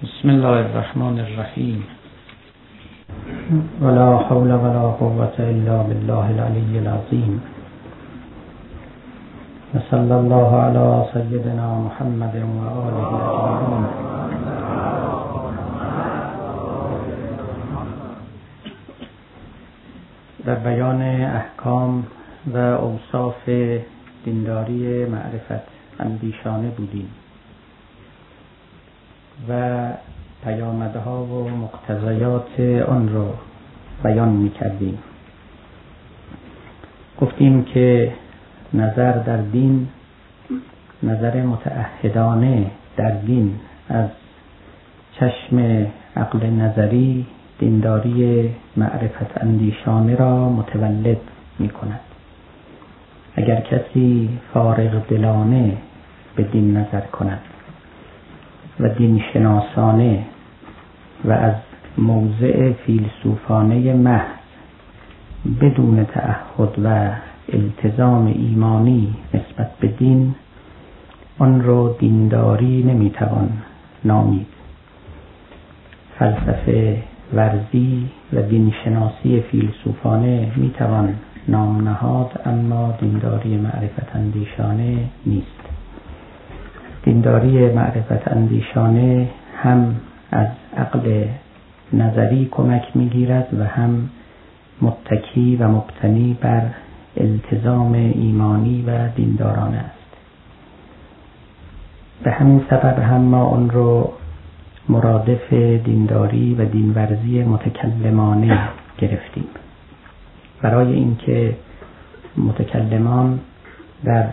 بسم الله الرحمن الرحیم. ولا حول ولا قوة الا بالله العلی العظیم. صلی الله علی سیدنا محمد و آله اجمعین. در بیان احکام و اوصاف دینداری معرفت اندیشانه بودیم و پیامدها و مقتضیات آن را بیان می‌کردیم. گفتیم که نظر در دین، نظر متعهدانه در دین از چشم عقل نظری دینداری معرفت اندیشانه را متولد می‌کند. اگر کسی فارغ دلانه به دین نظر کند و دین شناسانه و از موضع فیلسوفانه محض بدون تعهد و التزام ایمانی نسبت به دین، آن را دینداری نمیتوان نامید. فلسفه ورزی و دین شناسی فیلسوفانه میتوان نام نهاد، اما دینداری معرفت اندیشانه نیست. دینداری معرفت اندیشانه هم از عقل نظری کمک میگیرد و هم متکی و مبتنی بر التزام ایمانی و دیندارانه است. به همین سبب هم ما آن رو مرادف دینداری و دینورزی متکلمانه گرفتیم، برای اینکه متکلمان در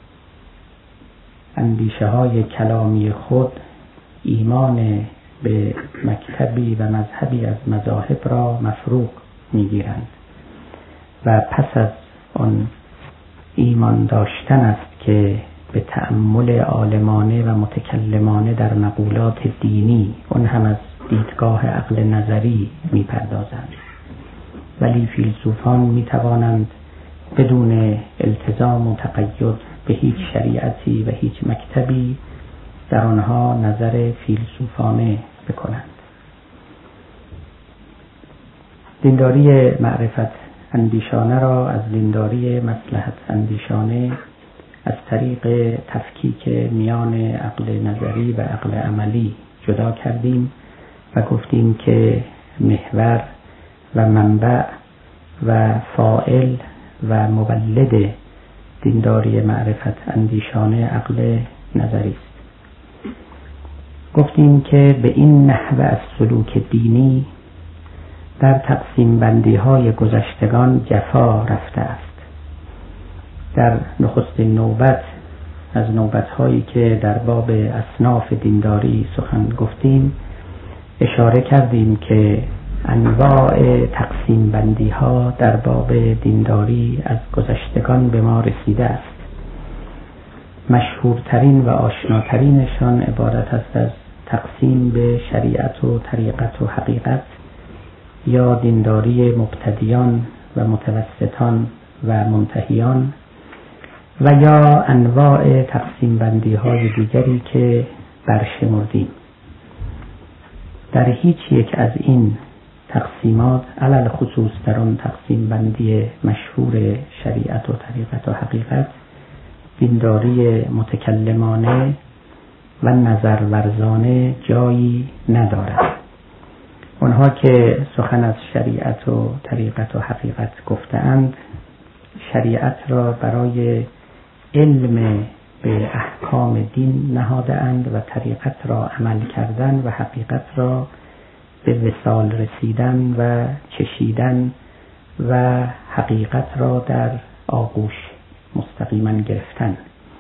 اندیشه های کلامی خود ایمان به مکتبی و مذهبی از مذاهب را مفروغ میگیرند و پس از آن ایمان داشتن است که به تأمل عالمانه و متکلمانه در مقولات دینی، اون هم از دیدگاه عقل نظری میپردازند. ولی فیلسوفان میتوانند بدون التزام و تقید به هیچ شریعتی و هیچ مکتبی در آنها نظر فیلسوفانه بکنند. دینداری معرفت اندیشانه را از دینداری مصلحت اندیشانه از طریق تفکیک میان عقل نظری و عقل عملی جدا کردیم و گفتیم که محور و منبع و فاعل و مولد دینداری معرفت اندیشانه عقل نظری است. گفتیم که به این نحوه از سلوک دینی در تقسیم بندی های گذشتگان جفا رفته است. در نخستین نوبت از نوبت هایی که در باب اصناف دینداری سخن گفتیم اشاره کردیم که انواع تقسیم بندی ها در باب دینداری از گذشتگان به ما رسیده است. مشهورترین و آشناترینشان عبارت است از تقسیم به شریعت و طریقت و حقیقت، یا دینداری مبتدیان و متوسطان و منتهیان، و یا انواع تقسیم بندی های دیگری که برشمردیم. در هیچ یک از این تقسیمات، علل خصوص در آن تقسیم بندی مشهور شریعت و طریقت و حقیقت، دینداری متکلمانه و نظرورزانه جایی ندارد. اونها که سخن از شریعت و طریقت و حقیقت گفتند، شریعت را برای علم به احکام دین نهاده اند و طریقت را عمل کردن و حقیقت را به وصال رسیدن و چشیدن و حقیقت را در آغوش مستقیما گرفتن.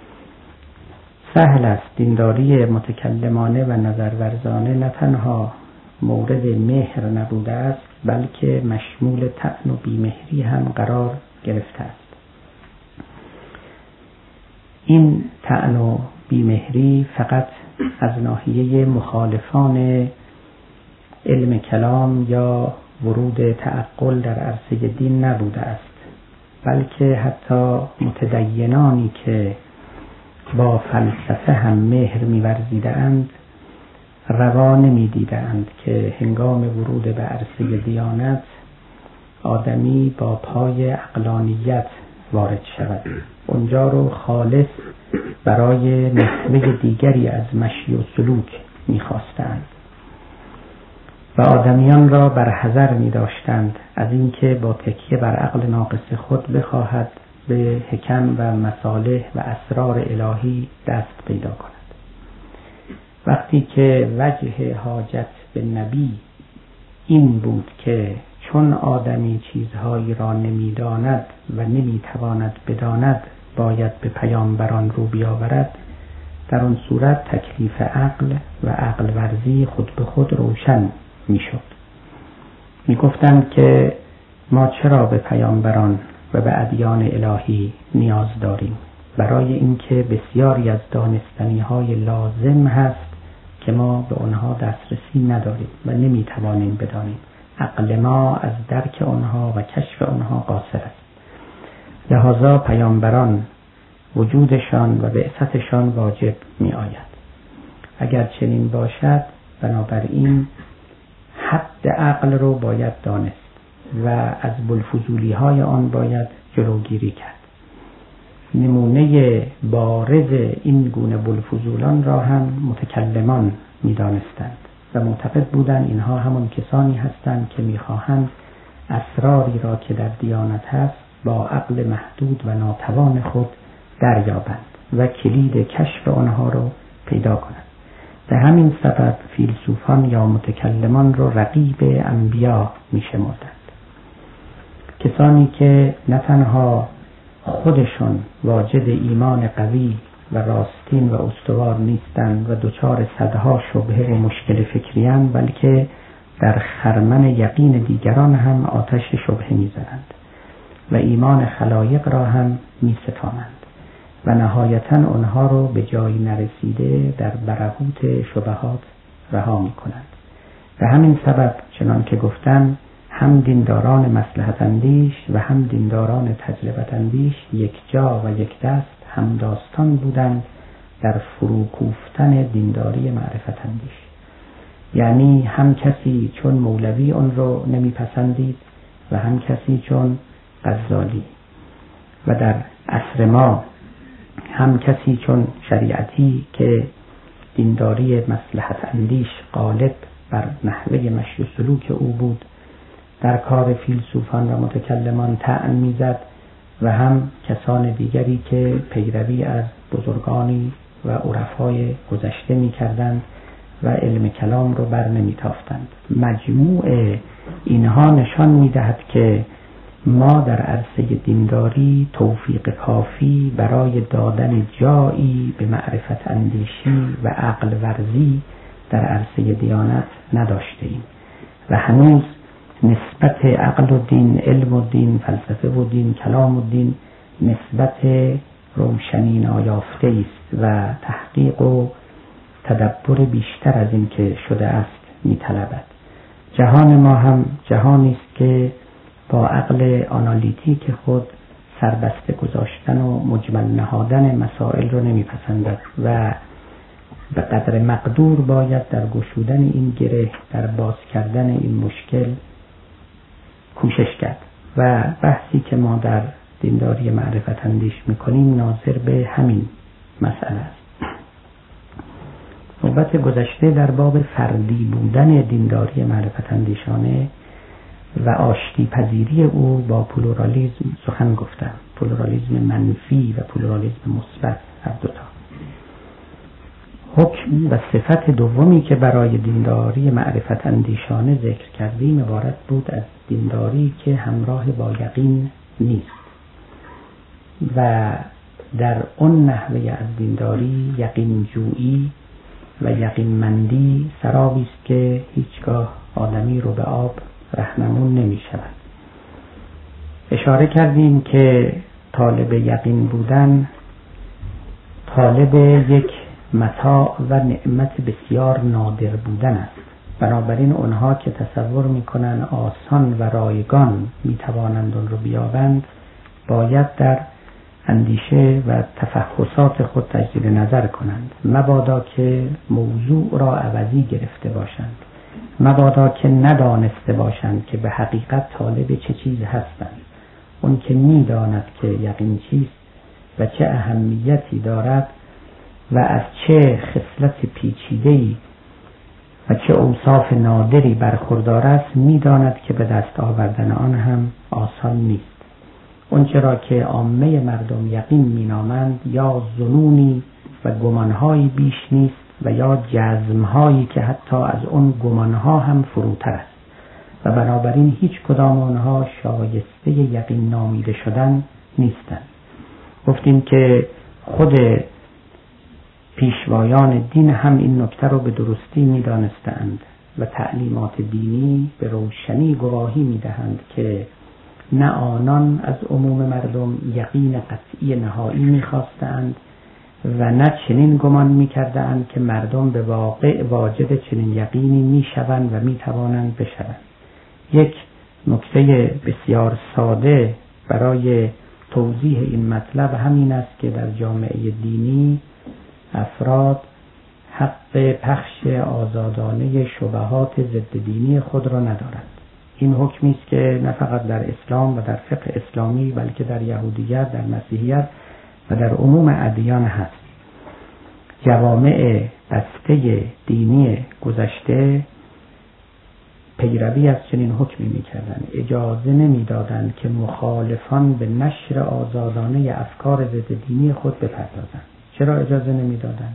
سهل است. دینداری متکلمانه و نظرورزانه نه تنها مورد مهر نبوده است، بلکه مشمول طعن و بیمهری هم قرار گرفته است. این طعن و بیمهری فقط از ناحیه مخالفان علم کلام یا ورود تعقل در عرصه دین نبوده است، بلکه حتی متدینانی که با فلسفه هم مهر می‌ورزیدند روا نمی‌دیدند که هنگام ورود به عرصه دیانت آدمی با پای عقلانیت وارد شود، اونجا رو خالص برای نحوه دیگری از مشی و سلوک می‌خواستند و آدمیان را بر حذر می‌داشتند از اینکه با تکیه بر عقل ناقص خود بخواهد به حکم و مصالح و اسرار الهی دست پیدا کند. وقتی که وجه حاجت به نبی این بود که چون آدمی چیزهایی را نمی‌داند و نمی‌تواند بداند باید به پیامبران رو بیاورد، در آن صورت تکلیف عقل و عقل ورزی خود به خود روشن میشد. میگفتند که ما چرا به پیامبران و به ادیان الهی نیاز داریم؟ برای اینکه بسیاری از دانستنی‌های لازم هست که ما به آنها دسترسی نداریم و نمیتوانیم بدانیم. عقل ما از درک آنها و کشف آنها قاصر است. لذا پیامبران وجودشان و بعثتشان واجب می آید. اگر چنین باشد بنابراین حد عقل رو باید دانست و از بلفضولی های آن باید جلوگیری کرد. نمونه بارز این گونه بلفضولان را هم متکلمان می دانستند و معتقد بودند اینها همون کسانی هستند که می خواهند اسراری را که در دیانت هست با عقل محدود و ناتوان خود دریابند و کلید کشف آنها رو پیدا کنند. به همین سبب فیلسوفان یا متکلمان رو رقیب انبیا می شمردند. کسانی که نه تنها خودشون واجد ایمان قوی و راستین و استوار نیستند و دچار صدها شبهه و مشکل فکری‌اند، بلکه در خرمن یقین دیگران هم آتش شبهه می‌زنند و ایمان خلایق را هم می‌ستانند و نهایتاً آنها رو به جایی نرسیده در برهوت شبهات رها می‌کنند. به همین سبب چنان که گفتم هم دینداران مصلحت اندیش و هم دینداران تجربت اندیش یک جا و یک دست هم داستان بودند در فروکوفتن دینداری معرفت اندیش. یعنی هم کسی چون مولوی اون رو نمیپسندید و هم کسی چون غزالی، و در عصر ما هم کسی چون شریعتی که دینداری مصلحت اندیش غالب بر نحوه مشی و سلوک او بود در کار فیلسوفان و متکلمان طعن میزد و هم کسان دیگری که پیروی از بزرگانی و عرفای گذشته میکردند و علم کلام رو بر نمیتافتند. مجموع اینها نشان میدهد که ما در عرصه دینداری توفیق کافی برای دادن جایی به معرفت اندیشی و عقل ورزی در عرصه دیانت نداشته ایم و هنوز نسبت عقل و دین، علم و دین، فلسفه و دین، کلام و دین نسبت روشنی نایافته است و تحقیق و تدبر بیشتر از این که شده است می‌طلبد. جهان ما هم جهانی است که با عقل آنالیتیک خود سربسته گذاشتن و مجمل نهادن مسائل رو نمیپسندد و به قدر مقدور باید در گشودن این گره، در باز کردن این مشکل کوشش کرد و بحثی که ما در دینداری معرفت اندیش میکنیم ناظر به همین مسئله است. نوبت گذشته در باب فردی بودن دینداری معرفت اندیشانه و آشتی پذیری او با پلورالیسم سخن گفتم. پلورالیسم منفی و پلورالیسم مثبت، هر دوتا. حکم و صفت دومی که برای دینداری معرفت اندیشانه ذکر کردیم عبارت بود از دینداری که همراه با یقین نیست و در اون نحوه از دینداری یقین جویی و یقین مندی سرابی است که هیچگاه آدمی رو به آب رهنمون نمی شود. اشاره کردیم که طالب یقین بودن طالب یک متاع و نعمت بسیار نادر بودن است. بنابراین اونها که تصور میکنن آسان و رایگان میتوانند اون رو بیابند باید در اندیشه و تفحصات خود تجدید نظر کنند، مبادا که موضوع را عوضی گرفته باشند، مبادا که ندانسته باشند که به حقیقت طالب چه چیز هستند. اون که می‌داند که یقین چیست و چه اهمیتی دارد و از چه خصلت پیچیده‌ای و چه اوصاف نادری برخوردار است، می‌داند که به دست آوردن آن هم آسان نیست. اون چرا که عامه مردم یقین مینامند یا ظنونی و گمانهایی بیش نیست و یا جزمهایی که حتی از اون گمانها هم فروتر است و بنابراین هیچ کدام آنها شایسته یقین نامیده شدن نیستند. گفتیم که خود پیشوایان دین هم این نکته رو به درستی می‌دانستند و تعلیمات دینی به روشنی گواهی می‌دهند که نه آنان از عموم مردم یقین قطعی نهایی می‌خواستند و نه چنین گمان می‌کردند که مردم به واقع واجد چنین یقینی می‌شوند و می‌توانند بشوند. یک نکته بسیار ساده برای توضیح این مطلب همین است که در جامعه دینی افراد حق پخش آزادانه شبهات ضد دینی خود را ندارند. این حکمی است که نه فقط در اسلام و در فقه اسلامی بلکه در یهودیت، در مسیحیت و در عموم ادیان هست. جوامع بسته دینی گذشته پیروی از چنین حکمی می‌کردند، اجازه نمی‌دادند که مخالفان به نشر آزادانه افکار ضد دینی خود بپردازند. چرا اجازه نمی‌دادند؟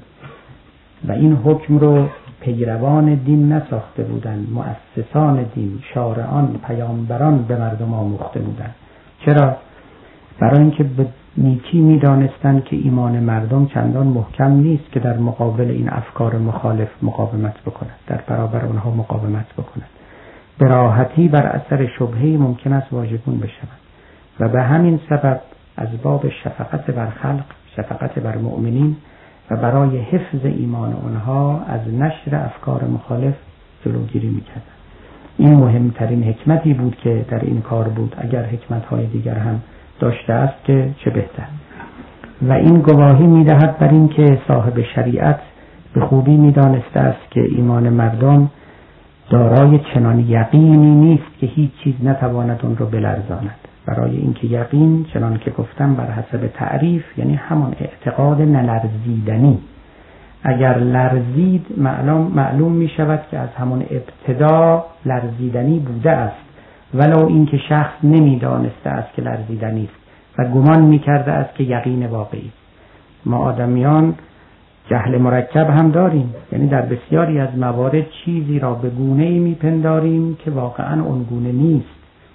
و این حکم رو پیروان دین نساخته بودند، مؤسسان دین، شارعان، پیامبران به مردم آموخته بودند. چرا؟ برای اینکه به نیکی می‌دانستند که ایمان مردم چندان محکم نیست که در مقابل این افکار مخالف مقاومت بکند، در برابر آنها مقاومت بکند. به راحتی بر اثر شبهه‌ای ممکن است واژگون بشوند و به همین سبب از باب شفقت بر خلق، شفقت بر مؤمنین و برای حفظ ایمان آنها از نشر افکار مخالف جلوگیری می‌کردند. این مهمترین حکمتی بود که در این کار بود. اگر حکمت‌های دیگر هم داشته است که چه بهتر. و این گواهی می‌دهد بر این که صاحب شریعت به خوبی می‌دانسته است که ایمان مردم دارای چنان یقینی نیست که هیچ چیز نتواند اون رو بلرزاند. برای اینکه یقین چنان که گفتم بر حسب تعریف یعنی همان اعتقاد نلرزیدنی. اگر لرزید معلوم می شود که از همون ابتدا لرزیدنی بوده است، ولو اینکه شخص نمی دانسته است که لرزیدنی است و گمان می کرده است که یقین واقعی. ما آدمیان جهل مرکب هم داریم، یعنی در بسیاری از موارد چیزی را به گونه‌ای میپنداریم که واقعاً اون گونه نیست.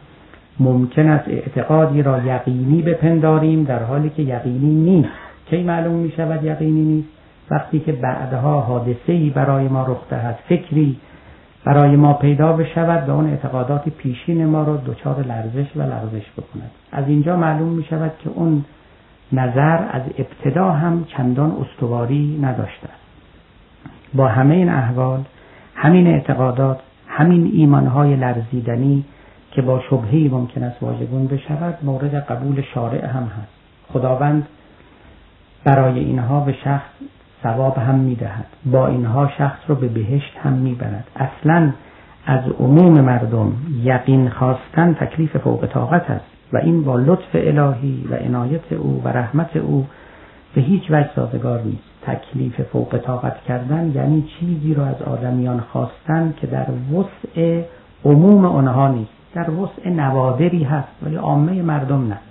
ممکن است اعتقادی را یقینی بپنداریم در حالی که یقینی نیست. کی معلوم می شود یقینی نیست؟ وقتی که بعدها حادثه‌ای برای ما رخ دهد، فکری برای ما پیدا بشود و اون اعتقادات پیشین ما را دچار لرزش و لغزش بکند. از اینجا معلوم می شود که اون نظر از ابتدا هم چندان استواری نداشته است. با همه این احوال، همین اعتقادات، همین ایمانهای لرزیدنی که با شبهه‌ای ممکن است واژگون بشود، مورد قبول شارع هم هست. خداوند برای اینها به شخص ثواب هم می‌دهد، با اینها شخص رو به بهشت هم می‌برد. اصلاً از عموم مردم یقین خواستن تکلیف فوق طاقت است و این با لطف الهی و عنایت او و رحمت او به هیچ وجه سازگار نیست. تکلیف فوق طاقت کردن یعنی چیزی را از آدمیان خواستن که در وسع عموم آنها نیست، در وسع نوادری هست ولی عامه مردم نه.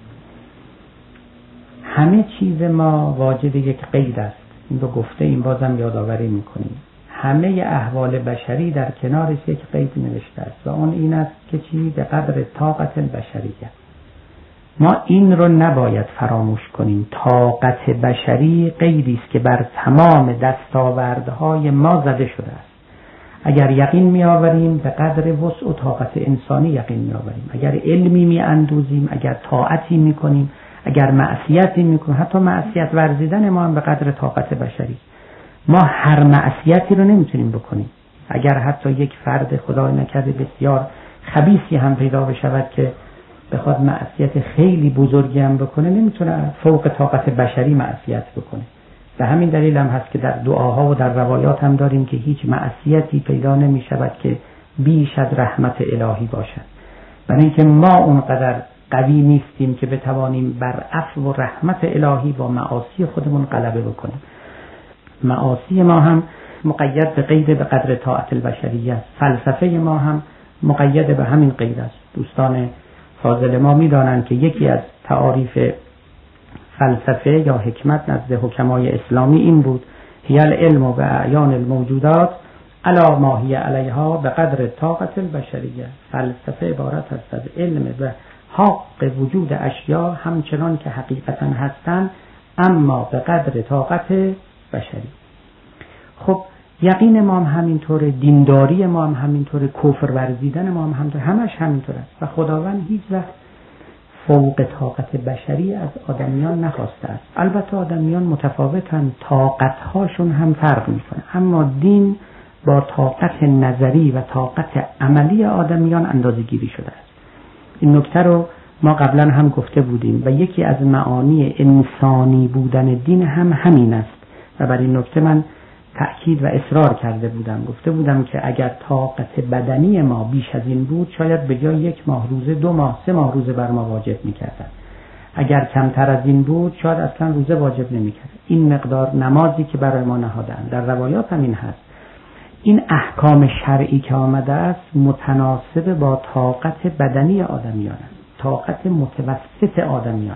همه چیز ما واجد یک قید است. این رو گفته این بازم یادآوری میکنیم. همه احوال بشری در کنارش یک قید نوشته است و اون این است که چی؟ به قدر طاقت البشریه. ما این رو نباید فراموش کنیم. طاقت بشری قیدی است که بر تمام دستاوردهای ما زده شده است. اگر یقین می آوریم به قدر وسع و طاقت انسانی یقین می آوریم. اگر علمی می اندوزیم، اگر طاعتی می کنیم، اگر معصیتی می کنیم، حتی معصیت ورزیدن ما هم به قدر طاقت بشری. ما هر معصیتی رو نمیتونیم بکنیم. اگر حتی یک فرد خدای نکرده بسیار خبیثی هم پیدا بشود که بخواد معصیت خیلی بزرگی هم بکنه نمیتونه فوق طاقت بشری معصیت بکنه. به همین دلیل هم هست که در دعاها و در روایات هم داریم که هیچ معصیتی پیدا نمی شود که بیش از رحمت الهی باشد. برای اینکه ما اونقدر قوی نیستیم که بتوانیم بر عفو و رحمت الهی با معاصی خودمون غلبه بکنیم. معاصی ما هم مقید به قید به قدر طاعت البشریه است. فلسفه ما هم مقید به همین قید است. دوستان فاضل ما می‌دانند که یکی از تعاریف فلسفه یا حکمت نزد حکمای اسلامی این بود: هی العلم و اعیان الموجودات علی ما هی علیها به قدر طاقت البشریه. فلسفه عبارت است از علم به حق وجود اشیا همچنان که حقیقتا هستند، اما به قدر طاقت بشری. خب یقین ما هم همینطوره، دینداری ما هم همینطوره، کفر ورزیدن ما هم همینطوره، همش همینطوره و خداوند هیچ وقت فوق طاقت بشری از آدمیان نخواسته است. البته آدمیان متفاوتن، طاقت‌هاشون هم فرق می‌کنه، اما دین با طاقت نظری و طاقت عملی آدمیان اندازه‌گیری شده است. این نکته رو ما قبلا هم گفته بودیم و یکی از معانی انسانی بودن دین هم همین است و بر این نکته من تأکید و اصرار کرده بودم. گفته بودم که اگر طاقت بدنی ما بیش از این بود شاید به جای 1 ماه روزه 2 ماه 3 ماه روزه بر ما واجب می‌کردن. اگر کمتر از این بود شاید اصلا روزه واجب نمی‌کرد. این مقدار نمازی که برای ما نهادن در روایات همین هست. این احکام شرعی که آمده است متناسب با طاقت بدنی آدمیان است، طاقت متوسط آدمیان.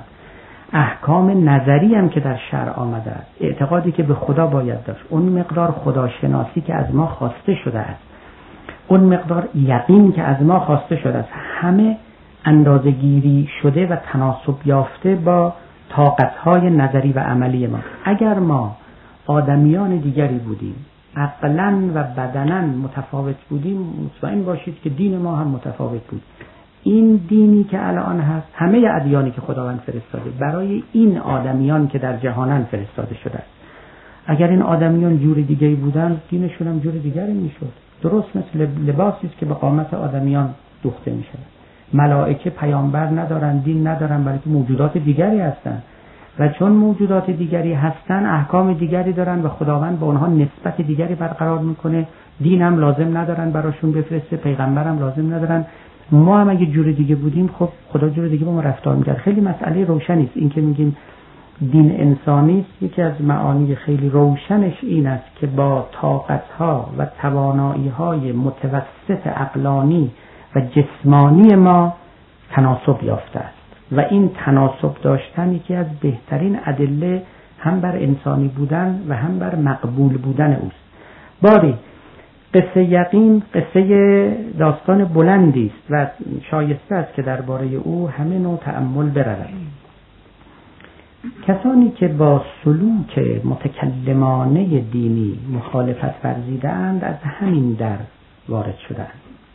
احکام نظری هم که در شرع آمده است، اعتقادی که به خدا باید داشت، اون مقدار خداشناسی که از ما خواسته شده است، اون مقدار یقین که از ما خواسته شده است، همه اندازه‌گیری شده و تناسب یافته با طاقت‌های نظری و عملی ما. اگر ما آدمیان دیگری بودیم، عقلاً و بدناً متفاوت بودیم، مطمئن باشید که دین ما هم متفاوت بود. این دینی که الان هست، همه ادیانی که خداوند فرستاده برای این آدمیان که در جهانن فرستاده شده است. اگر این آدمیان جور دیگری بودن، دینشون هم جور دیگری میشد. درست مثل لباسی است که به قامت آدمیان دوخته میشه. ملائکه پیامبر ندارن، دین ندارن، بلکه موجودات دیگری هستن و چون موجودات دیگری هستن احکام دیگری دارن و خداوند با اونها نسبت دیگری برقرار میکنه. دین هم لازم ندارن براشون بفرسته، پیغمبر هم لازم ندارن. ما هم اگه جور دیگه بودیم خب خدا جور دیگه با ما رفتار میکرد. خیلی مسئله روشنی است. این که میگیم دین انسانی است، یکی از معانی خیلی روشنش این است که با طاقت‌ها و توانایی‌های متوسط عقلانی و جسمانی ما تناسب یافته است و این تناسب داشتن یکی از بهترین ادله هم بر انسانی بودن و هم بر مقبول بودن اوست. باری قصه یقین قصه داستان بلندی است و شایسته است که درباره او همه نوع تأمل برود. کسانی که با سلوک متکلمانه دینی مخالفت ورزیده‌اند از همین در وارد شدند.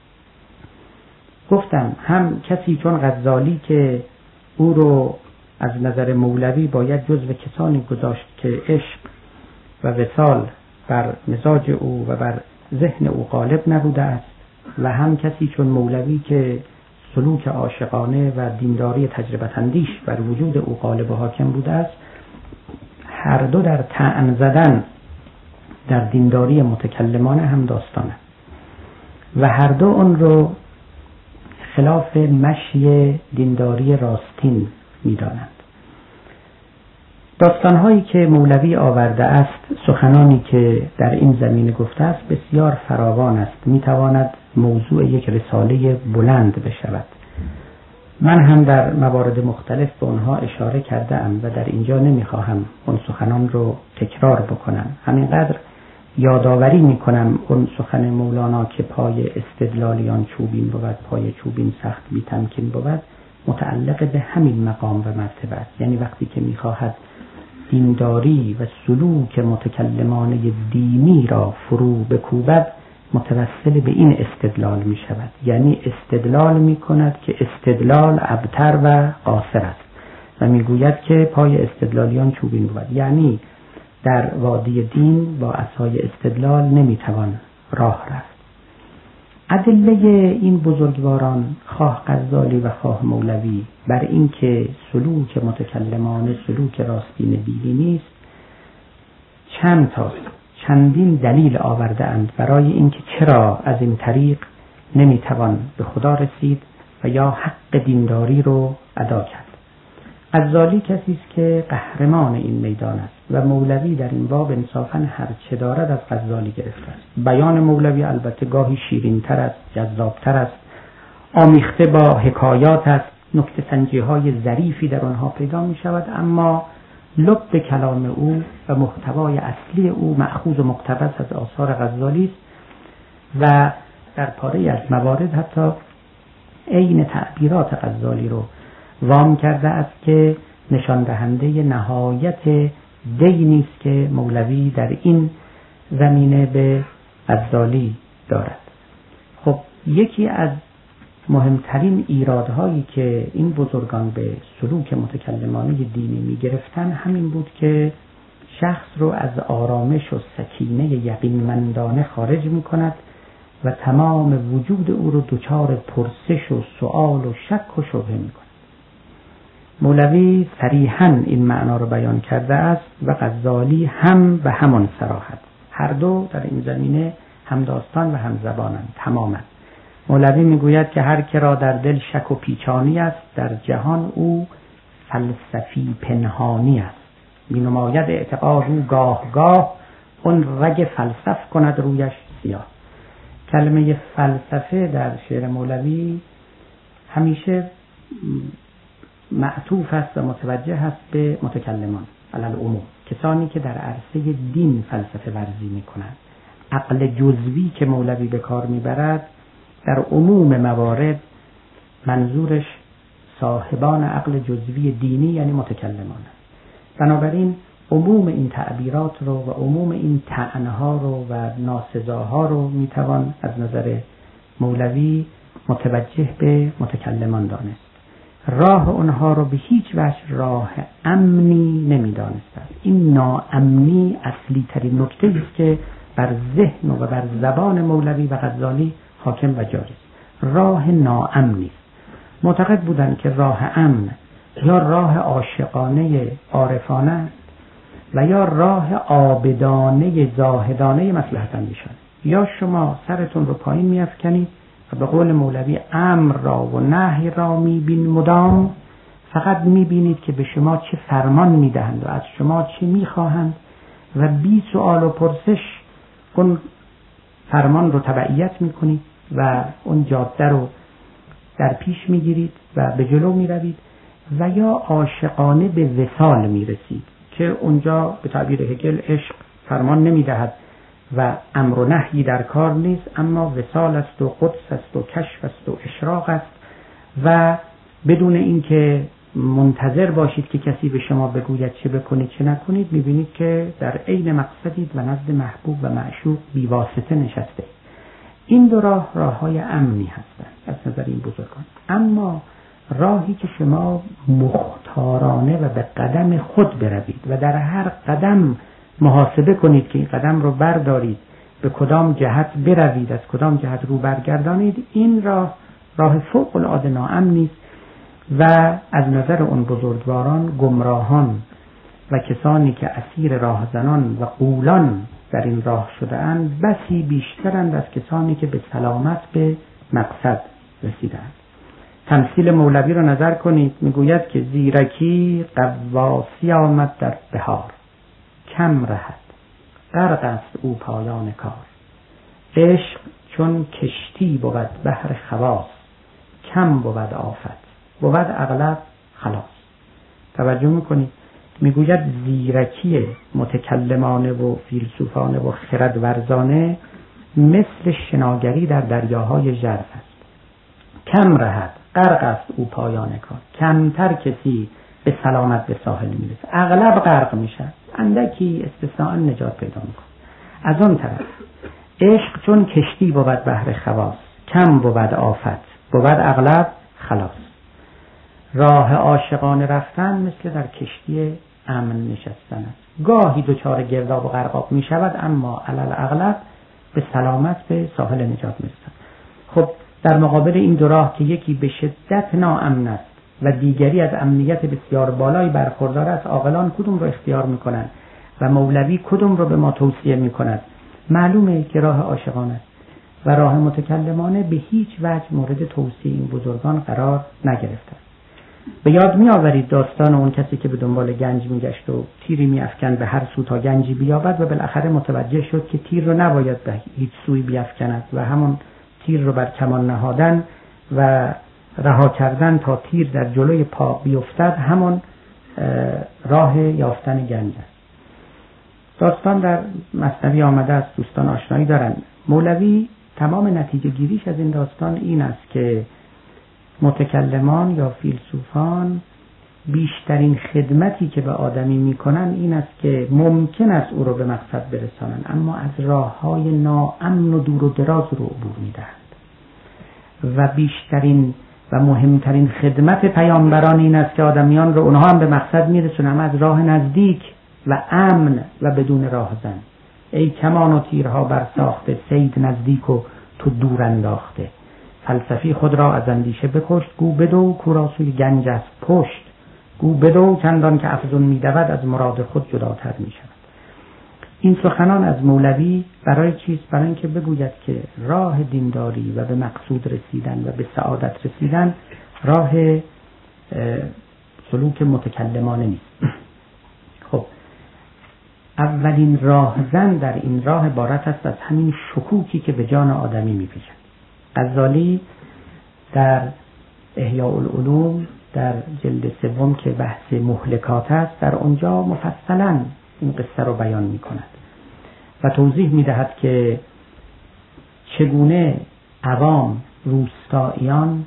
گفتم هم کسی چون غزالی که او رو از نظر مولوی باید جزو کسانی گذاشت که عشق و وصال بر مزاج او و بر ذهن او غالب نبوده است و هم کسی چون مولوی که سلوک عاشقانه و دینداری تجربت اندیش بر وجود او غالب و حاکم بوده است، هر دو در طعن زدن در دینداری متکلمانه هم داستانه و هر دو اون رو خلاف مشی دینداری راستین می‌دانند. داستان‌هایی که مولوی آورده است، سخنانی که در این زمینه گفته است بسیار فراوان است، می‌تواند موضوع یک رساله بلند بشود. من هم در موارد مختلف به آنها اشاره کردم و در اینجا نمی‌خواهم اون سخنان رو تکرار بکنم. همینقدر یادآوری می‌کنم اون سخن مولانا که پای استدلالیان چوبین بود، پای چوبین سخت بی تمکین بود، متعلق به همین مقام و مرتبه است. یعنی وقتی که می‌خواهد دینداری و سلوک متکلمانه دینی را فرو بکوبد، متوسل به این استدلال می شود. یعنی استدلال می کند که استدلال ابتر و قاصر است و می گوید که پای استدلالیان چوبین بود. یعنی در وادی دین با عصای استدلال نمی توان راه رفت. ادله این بزرگواران خواه غزالی و خواه مولوی بر این که سلوک متکلمانه سلوک راستین دینی نیست، چندین دلیل آورده اند برای اینکه چرا از این طریق نمیتوان به خدا رسید و یا حق دینداری رو ادا کرد. غزالی کسی است که قهرمان این میدان است و مولوی در این باب انصافاً هر چه دارد از غزالی گرفته است. بیان مولوی البته گاهی شیرین‌تر است، جذاب‌تر است، آمیخته با حکایات است، نکته سنجی‌های ظریفی در آنها پیدا می‌شود، اما لب کلام او و محتوای اصلی او مأخوذ و مقتبس از آثار غزالی است و در پاره از موارد حتی عین تعبیرات غزالی رو وام کرده است که نشان دهنده نهایت دینی است که مولوی در این زمینه به غزالی دارد. خب یکی از مهمترین ایرادهایی که این بزرگان به سلوک متکلمانه دینی می گرفتن همین بود که شخص رو از آرامش و سکینه یقینمندانه خارج می کند و تمام وجود او رو دچار پرسش و سؤال و شک و شبهه می کند. مولوی صریحاً این معنا رو بیان کرده است و غزالی هم به همان صراحت. هر دو در این زمینه هم داستان و هم زبانند تماماً. مولوی میگوید که هر که را در دل شک و پیچانی است در جهان او فلسفی پنهانی است، می نماید اعتقاد او گاه گاه اون رگ فلسف کند رویش سیاه. کلمه فلسفه در شعر مولوی همیشه معطوف است و متوجه است به متکلمان علل عموم، کسانی که در عرصه دین فلسفه ورزی می کنند. عقل جزوی که مولوی به کار میبرد در عموم موارد منظورش صاحبان عقل جزوی دینی یعنی متکلمان. بنابراین عموم این تعبیرات رو و عموم این طعنها رو و ناسزاها رو میتوان از نظر مولوی متوجه به متکلمان دانست. راه اونها رو به هیچ وجه راه امنی نمیدانست. این ناامنی اصلی ترین نکته است که بر ذهن و بر زبان مولوی و غزالی حاکم و جاری است. راه ناامنی است. معتقد بودند که راه امن یا راه عاشقانه عارفانه و یا راه عابدانه زاهدانه مصلحت اندیشانه. یا شما سرتون رو پایین میافکنید و به قول مولوی امر را و نهی را میبین مدام، فقط میبینید که به شما چه فرمان میدهند و از شما چه میخواهند و بی سؤال و پرسش اون فرمان رو تبعیت میکنید و اون جاده رو در پیش میگیرید و به جلو میروید، و یا عاشقانه به وصال میرسید که اونجا به تعبیر هگل عشق فرمان نمیدهد و امر و نهی در کار نیست، اما وصال است و قدس است و کشف است و اشراق است و بدون اینکه منتظر باشید که کسی به شما بگوید چه بکنید چه نکنید، میبینید که در عین مقصدید و نزد محبوب و معشوق بیواسطه نشسته. این دو راه راههای امنی هستند از نظر این بزرگان. اما راهی که شما مختارانه و به قدم خود بروید و در هر قدم محاسبه کنید که این قدم رو بردارید، به کدام جهت بروید، از کدام جهت رو برگردانید، این راه فوق العاده ناامنی است و از نظر اون بزرگواران گمراهان و کسانی که اسیر راهزنان و غولان در این راه شده‌اند بسی بیشترند از کسانی که به سلامت به مقصد رسیدند. تمثیل مولوی رو نظر کنید، میگوید که زیرکی قواسی آمد در بهار، کم رهد غرق است او پایان کار. عشق چون کشتی بود بحر خواص، کم بود آفت بود اغلب خلاص. توجه میکنید، میگوید زیرکی متکلمانه و فیلسوفانه و خردورزانه مثل شناگری در دریاهای ژرف است. کم رهد غرق است او پایان کار، کمتر کسی به سلامت به ساحل میرسه، اغلب غرق میشه، اندکی استثناء نجات پیدا میکنه. از آن طرف عشق چون کشتی بود بحر خواص، کم بود آفت بود اغلب خلاص. راه عاشقانه رفتن مثل در کشتی امن نشستن است. گاهی دچار گرداب و غرقاب می شود، اما علل اغلب به سلامت به ساحل نجات می رسد. خب در مقابل این دو راه که یکی به شدت ناامن است و دیگری از امنیت بسیار بالایی برخوردار است، عاقلان کدوم رو اختیار میکنند و مولوی کدوم رو به ما توصیه میکند؟ معلومه که راه عاشقانه است و راه متکلمانه به هیچ وجه مورد توصیه این بزرگان قرار نگرفته. به یاد می آورید داستان اون کسی که به دنبال گنج میگشت و تیری میافکند به هر سو تا گنجی بیابد و بالاخره متوجه شد که تیر رو نباید به هیچ سوی بیافکند و همون تیر رو بر کمان نهادن و رها کردن تا تیر در جلوی پا بیفتد همون راه یافتن گنج است. داستان در مثنوی آمده است، دوستان آشنایی دارند. مولوی تمام نتیجه گیریش از این داستان این است که متکلمان یا فیلسوفان بیشترین خدمتی که به آدمی میکنن این است که ممکن است او رو به مقصد برسانند، اما از راههای ناامن و دور و دراز رو عبور میدهند. و بیشترین و مهمترین خدمت پیامبران این است که آدمیان رو اونها هم به مقصد میرسونن از راه نزدیک و امن و بدون راهزن. ای کمان و تیرها برساخته، صید نزدیک و تو دور انداخته. فلسفی خود را از اندیشه بکشت، گو بدو کورا سوی گنج است پشت. گو بدو چندان که افزون میدود از مراد خود جداتر میشود. این سخنان از مولوی برای چیست؟ برای اینکه بگوید که راه دینداری و به مقصود رسیدن و به سعادت رسیدن راه سلوک متکلمانه نیست. خب اولین راهزن در این راه عبارت است از همین شکوکی که به جان آدمی میپیچد. غزالی در احیاء العلوم در جلد 3 که بحث مهلکات است، در اونجا مفصلا این قصه رو بیان می کند و توضیح می دهد که چگونه عوام روستاییان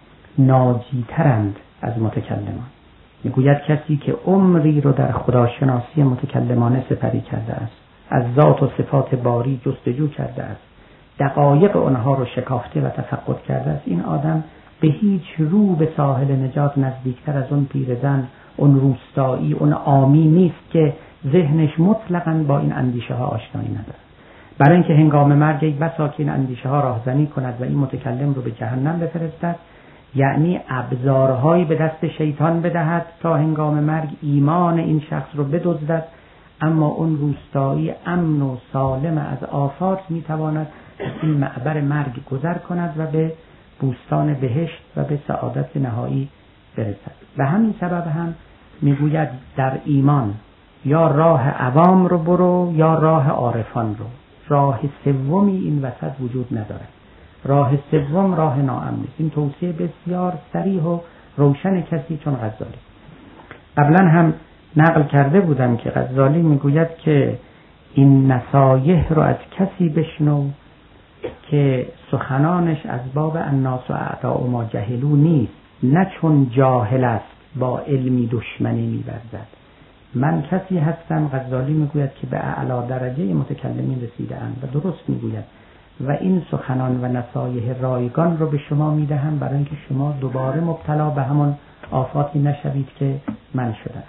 ناجیترند از متکلمان. می گوید کسی که عمری رو در خداشناسی متکلمانه سپری کرده است، از ذات و صفات باری جستجو کرده است، دقایق اونها رو شکافته و تفقد کرده است، این آدم به هیچ رو به ساحل نجات نزدیکتر از اون پیرزن، اون روستایی، اون عامی نیست که ذهنش مطلقاً با این اندیشه ها آشنایی نداره. برای اینکه هنگام مرگ یک بسا که این اندیشه ها راهزنی کند و این متکلم رو به جهنم بفرستد، یعنی ابزارهایی به دست شیطان بدهد تا هنگام مرگ ایمان این شخص رو بدزدد، اما اون روستایی امن و سالم از آفات میتواند این معبر مرگ گذر کند و به بوستان بهشت و به سعادت نهایی برسد. و همین سبب هم میگوید در ایمان یا راه عوام رو برو یا راه عارفان رو، راه سومی این وسط وجود نداره. راه سوم راه ناامن است. این توصیه بسیار صریح و روشن کسی چون غزالی. قبلا هم نقل کرده بودم که غزالی میگوید که این نصایح رو از کسی بشنو که سخنانش از باب الناس و اعداء ما جهلو نیست، نه چون جاهل است با علمی دشمنی می‌ورزد. من کسی هستم، غزالی میگوید، که به اعلی درجه متکلمین رسیده‌ام و درست میگوید و این سخنان و نصایح رایگان رو به شما میدهم برای اینکه شما دوباره مبتلا به همون آفاتی نشوید که من شدم.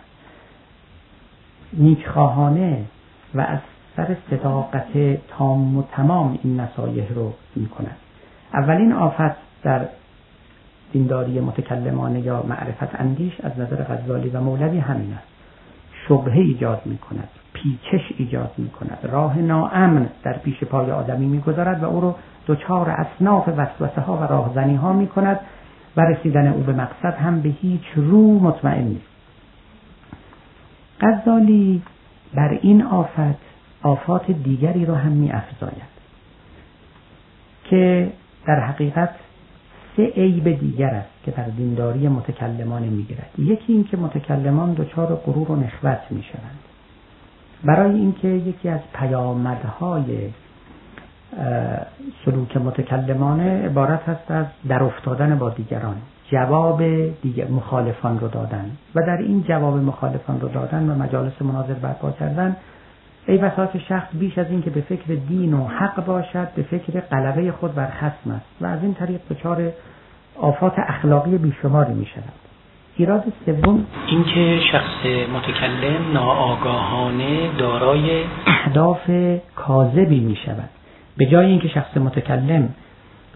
نیکخواهانه و از سر صداقت تام و تمام این نصایح رو میکنند. اولین آفت در دینداری متکلمانه یا معرفت اندیش از نظر غزالی و مولوی همین است. شبهه ایجاد میکند، پیچش ایجاد میکند، راه ناامن در پیش پای آدمی میگذارد و او رو دچار اصناف وسوسه ها و راهزنی ها میکند و رسیدن او به مقصد هم به هیچ رو مطمئن نیست. غزالی بر این آفات دیگری رو هم می افزاید که در حقیقت 3 عیب دیگر است که در دینداری متکلمانه می گیرد. یکی این که متکلمان دچار غرور و نخوت می شوند، برای اینکه یکی از پیامدهای سلوک متکلمانه عبارت است از در افتادن با دیگران، جواب مخالفان رو دادن و در این جواب مخالفان رو دادن و مجالس مناظر برپا کردن ای بسا که شخص بیش از این که به فکر دین و حق باشد به فکر غلبه خود بر خصم است و از این طریق دچار آفات اخلاقی بیشماری می شود. ایراد سوم این که شخص متکلم ناآگاهانه دارای اهداف کاذبی می شود. به جای اینکه شخص متکلم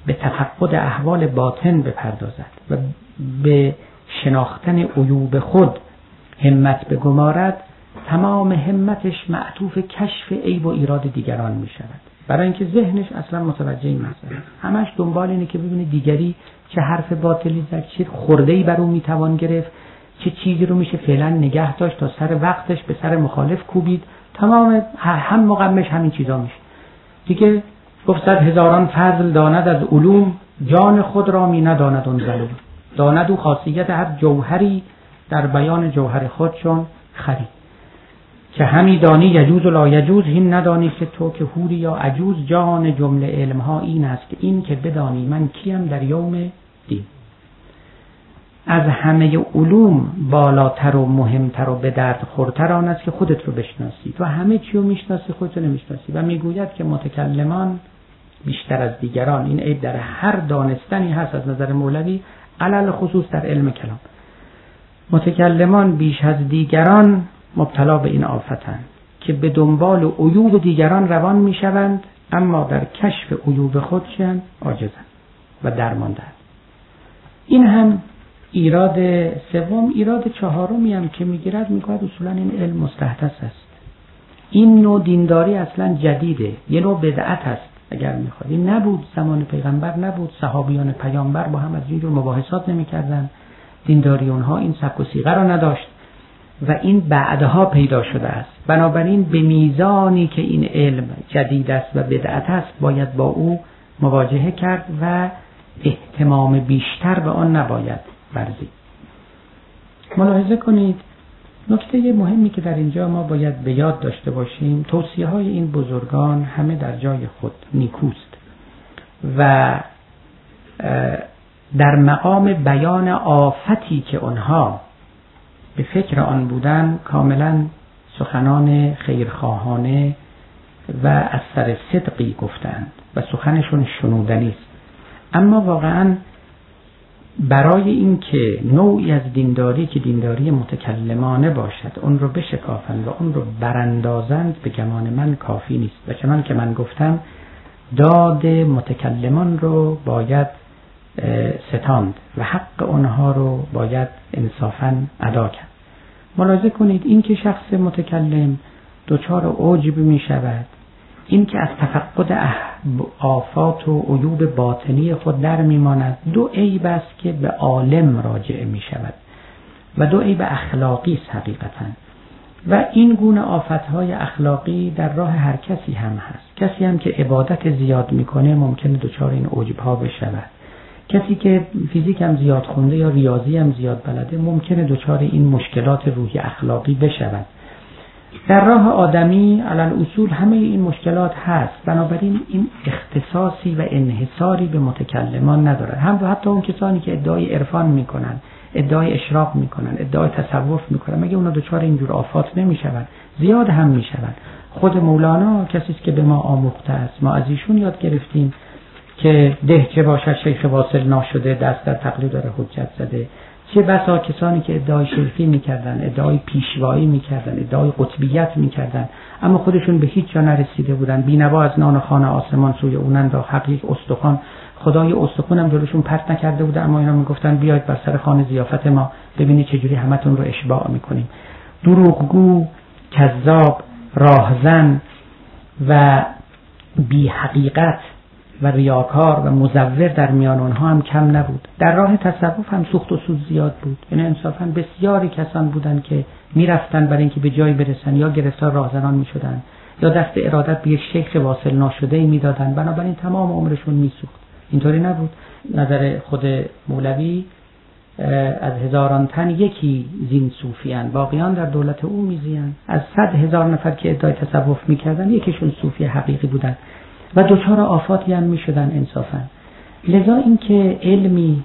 به تفقد احوال باطن بپردازد و به شناختن عیوب خود همت بگمارد، تمام همتش معطوف کشف عیب و ایراد دیگران می شود، برای اینکه ذهنش اصلا متوجه این مسئله، همش دنبال اینه که ببینه دیگری چه حرف باطلی زد، چه خورده‌ای بر اون میتوان گرفت، چه چیزی رو میشه فعلا نگه داشت تا سر وقتش به سر مخالف کوبید. تمام هم مقامش همین چیزا میشه دیگه. گفت 100,000 فضل داند از علوم، جان خود را می نداند اون ظلوم. داند او خاصیت هر جوهری، در بیان جوهر خود چون خری. که همی دانی یجوز و لا یجوز، هین ندانی که تو که حوری یا عجوز. جان جمله علم ها این است که این که بدانی من کیم در یوم دین. از همه علوم بالاتر و مهمتر و به درد خورتر آن است که خودت رو بشناسی. تو همه چی رو میشناسی، خودت رو نمیشناسی. و میگوید که متکلمان بیشتر از دیگران، این عیب در هر دانستنی هست از نظر مولوی، علل خصوص در علم کلام، متکلمان بیش از دیگران مبتلا به این آفتند که به دنبال عیوب دیگران روان میشوند، اما در کشف عیوب خودشان عاجزند و درماندند. این هم ایراد سوم. ایراد چهارمی هم که میگیرد، میگوید اصولا این علم مستحدث است. این نوع دینداری اصلا جدیده، یه نوع بدعت است. اگر میخواد این نبود، زمان پیغمبر نبود، صحابیان پیامبر با هم از اینجور مباحثات نمیکردن، دینداری اونها این سبک و سیغه را نداشت و این بعدها پیدا شده است. بنابراین به میزانی که این علم جدید است و بدعت است، باید با او مواجهه کرد و اهتمام بیشتر به آن نباید ورزید. ملاحظه کنید نکته مهمی که در اینجا ما باید به یاد داشته باشیم، توصیه های این بزرگان همه در جای خود نیکوست و در مقام بیان آفتی که آنها به فکر آن بودن کاملا سخنان خیرخواهانه و از سر صدقی گفتند و سخنشون شنودنی است. اما واقعا برای این که نوعی از دینداری که دینداری متکلمانه باشد اون رو بشکافند و اون رو براندازند، به گمان من کافی نیست. و چنان که من گفتم داد متکلمان رو باید ستاند و حق اونها رو باید انصافاً ادا کرد. ملاحظه کنید این که شخص متکلم دچار عجب می شود، این که از تفقد آفات و عیوب باطنی خود در می ماند، دو عیب است که به عالم راجع می شود و دو عیب اخلاقی است حقیقتاً. و این گونه آفتهای اخلاقی در راه هر کسی هم هست. کسی هم که عبادت زیاد میکنه ممکنه دچار این عجبها بشود. کسی که فیزیک هم زیاد خونده یا ریاضی هم زیاد بلده ممکنه دچار این مشکلات روحی اخلاقی بشود. در راه آدمی علل اصول همه این مشکلات هست. بنابراین این اختصاصی و انحصاری به متکلمان ندارد. هم حتی اون کسانی که ادعای عرفان میکنن، ادعای اشراق میکنن، ادعای تصوف میکنن، مگه اونا دچار اینجور آفات نمیشون؟ زیاد هم میشون. خود مولانا کسی است که به ما آموخته است، ما از ایشون یاد گرفتیم که ده چه باشد شیخ واصل ناشده، دست در تقلید داره حجت زده. چه بسا کسانی که ادعای شیخی میکردن، ادعای پیشوایی میکردن، ادعای قطبیت میکردن، اما خودشون به هیچ جا نرسیده بودن. بینوا از نان خانه آسمان سوی اونند، حقیق استخوان خدای استخوان هم جلوشون پرت نکرده بوده، اما اینا میگفتن بیاید بر سر خانه ضیافت ما ببینید چجوری همتون رو اشباع میکنیم. دروغگو، کذاب، راهزن و بی حقیقت و ریاکار و مزور در میان اونها هم کم نبود. در راه تصوف هم سوخت و سود زیاد بود. یعنی انصافا بسیاری کسان بودند که میرفتن برای اینکه به جایی برسن یا گرفتار راهزنان میشدن یا دست ارادت به یک شیخ واصل ناشده میدادن، بنابراین تمام عمرشون میسوخت. اینطوری نبود. نظر خود مولوی از 1000 تن یکی زین صوفیان، باقیان در دولت او میزیان. از 100,000 نفر که ادعای تصوف میکردن یکیشون صوفی حقیقی بودن و دوچار آفاتی هم میشدن انصافا. لذا اینکه علمی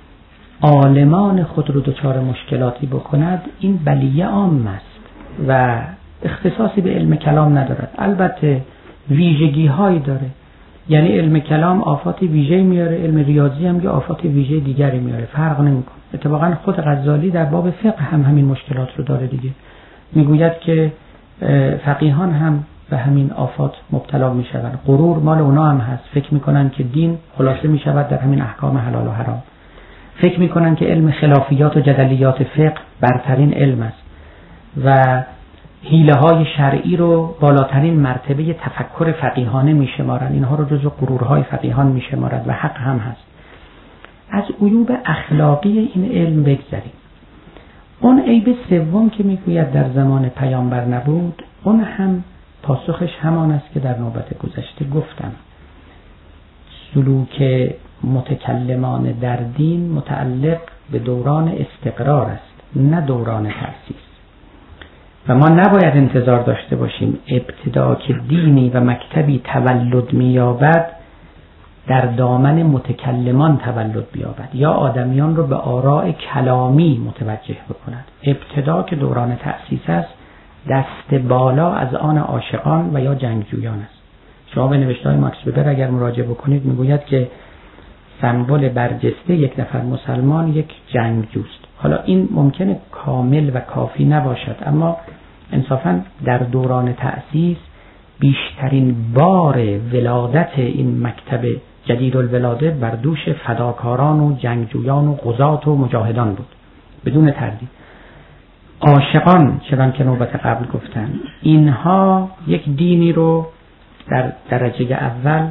عالمان خود رو دوچار مشکلاتی بکند این بلیه عام است و اختصاصی به علم کلام ندارد. البته ویژگی هایی داره، یعنی علم کلام آفات ویژه‌ای میاره، علم ریاضی هم یه آفات ویژه دیگری میاره، فرق نمیکنه. اتفاقا خود غزالی در باب فقه هم همین مشکلات رو داره دیگه. میگوید که فقیهان هم به همین آفات مبتلا میشوند. غرور مال اونا هم هست، فکر میکنن که دین خلاصه میشود در همین احکام حلال و حرام، فکر میکنن که علم خلافیات و جدلیات فقه برترین علم است و حیله های شرعی رو بالاترین مرتبه تفکر فقیهانه میشمارند. اینها رو جزو غرورهای فقیهان میشمارند و حق هم هست. از عیوب اخلاقی این علم بگذریم. اون عیب سوم که میگوید در زمان پیامبر نبود، اون هم پاسخش همان است که در نوبت گذشته گفتم. سلوک متکلمان در دین متعلق به دوران استقرار است، نه دوران تأسیس. و ما نباید انتظار داشته باشیم ابتدا که دینی و مکتبی تولد می‌یابد در دامن متکلمان تولد بیابد یا آدمیان رو به آراء کلامی متوجه بکند. ابتدا که دوران تأسیس است، دست بالا از آن عاشقان و یا جنگجویان است. شما به نوشته‌های ماکس وبر اگر مراجعه بکنید میگوید که سمبل برجسته یک نفر مسلمان یک جنگجوست. حالا این ممکنه کامل و کافی نباشد، اما انصافاً در دوران تأسیس بیشترین بار ولادت این مکتب جدید الولاده بر دوش فداکاران و جنگجویان و غزات و مجاهدان بود، بدون تردید. عاشقان چنان که نوبت قبل گفتن، اینها یک دینی رو در درجه اول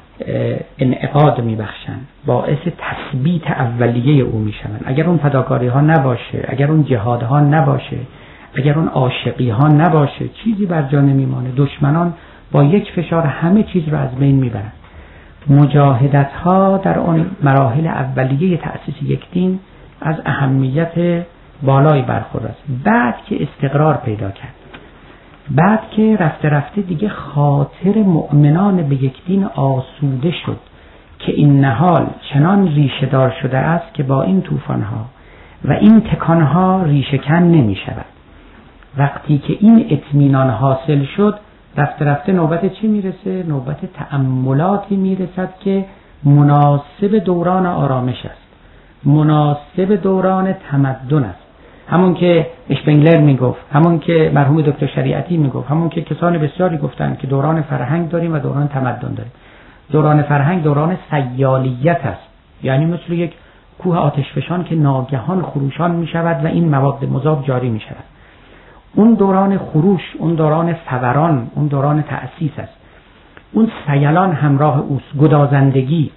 انعقاد میبخشن، باعث تثبیت اولیه او میشن. اگر اون فداکاری ها نباشه، اگر اون جهاد ها نباشه، اگر اون عاشقی ها نباشه، چیزی بر جا نمیمانه. دشمنان با یک فشار همه چیز رو از بین میبرن. مجاهدت ها در اون مراحل اولیه تأسیس یک دین از اهمیت بالایی برخورد است. بعد که استقرار پیدا کرد، بعد که رفته رفته دیگه خاطر مؤمنان به یک دین آسوده شد که این نهال چنان ریشه دار شده است که با این طوفان‌ها و این تکان‌ها ریشه کن نمی شود. وقتی که این اطمینان حاصل شد، رفته رفته نوبت چی میرسه؟ نوبت تأملاتی میرسد که مناسب دوران آرامش است، مناسب دوران تمدن است. همون که اشپنگلر میگفت، همون که مرحوم دکتر شریعتی میگفت، همون که کسان بسیاری گفتن که دوران فرهنگ داریم و دوران تمدن داریم. دوران فرهنگ دوران سیالیت است، یعنی مثل یک کوه آتشفشان که ناگهان خروشان میشود و این مواد مذاب جاری میشود. اون دوران خروش، اون دوران فوران، اون دوران تأسیس است. اون سیلان همراه اوست، گدازندگی.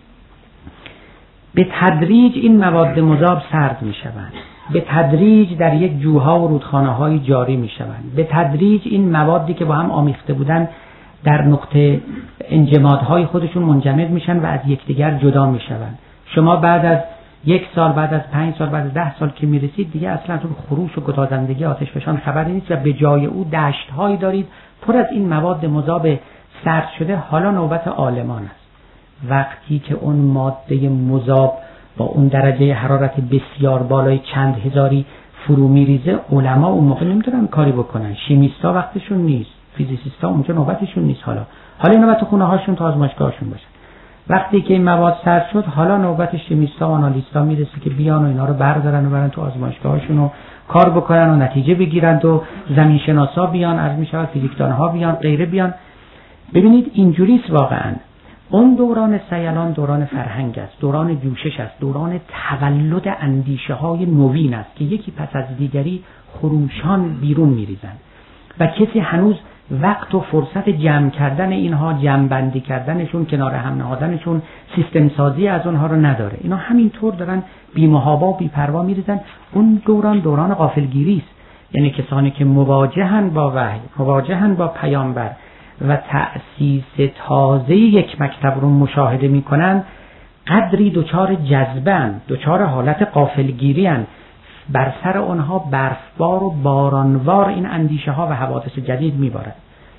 به تدریج این مواد مذاب سرد میشوند، به تدریج در یک جوها و رودخانه‌های جاری میشوند، به تدریج این موادی که با هم آمیخته بودن در نقطه انجمادهای خودشون منجمد میشن و از یکدیگر جدا میشوند. شما بعد از 1 سال، بعد از 5 سال، بعد از 10 سال که میرسید دیگه اصلا تو خروش و گدازندگی آتشفشان خبری نیست و به جای او دشت‌هایی دارید پر از این مواد مذاب سرد شده. حالا نوبت عالمان است. وقتی که اون ماده مذاب با اون درجه حرارت بسیار بالای چند هزاری فرو میریزه، علما اون موقع نمیتونن کاری بکنن. شیمیستا وقتشون نیست، فیزیسیستا اونجا نوبتشون نیست. حالا نوبت خونه هاشون تا آزمایشگاهشون باشه. وقتی که این مواد سرد شد، حالا نوبت شیمیستا و آنالیستا میرسه که بیان و اینا رو بردارن و برن تو آزمایشگاهشون و کار بکنن و نتیجه بگیرن و زمین شناسا بیان، عرض میشود فیزیکدانها بیان، غیره بیان. ببینید اینجوریست واقعا. اون دوران سیلان دوران فرهنگ است، دوران جوشش است، دوران تولد اندیشه های نوین است که یکی پس از دیگری خروشان بیرون میریزند و کسی هنوز وقت و فرصت جمع کردن اینها، جمع بندی کردنشون، کنار هم نهادنشون، سیستم سازی از اونها رو نداره. اینا همینطور دارن بی‌محابا و بی‌پروا میریزن. اون دوران غافلگیری است. یعنی کسانی که مواجهن با وحی، مواجهن با پیامبر و تأسیس تازه یک مکتب رو مشاهده میکنن، قدری دچار جذبن، دچار حالت غافلگیری ان. بر سر آنها برفبار و بارانوار این اندیشه ها و حوادث جدید میبارد.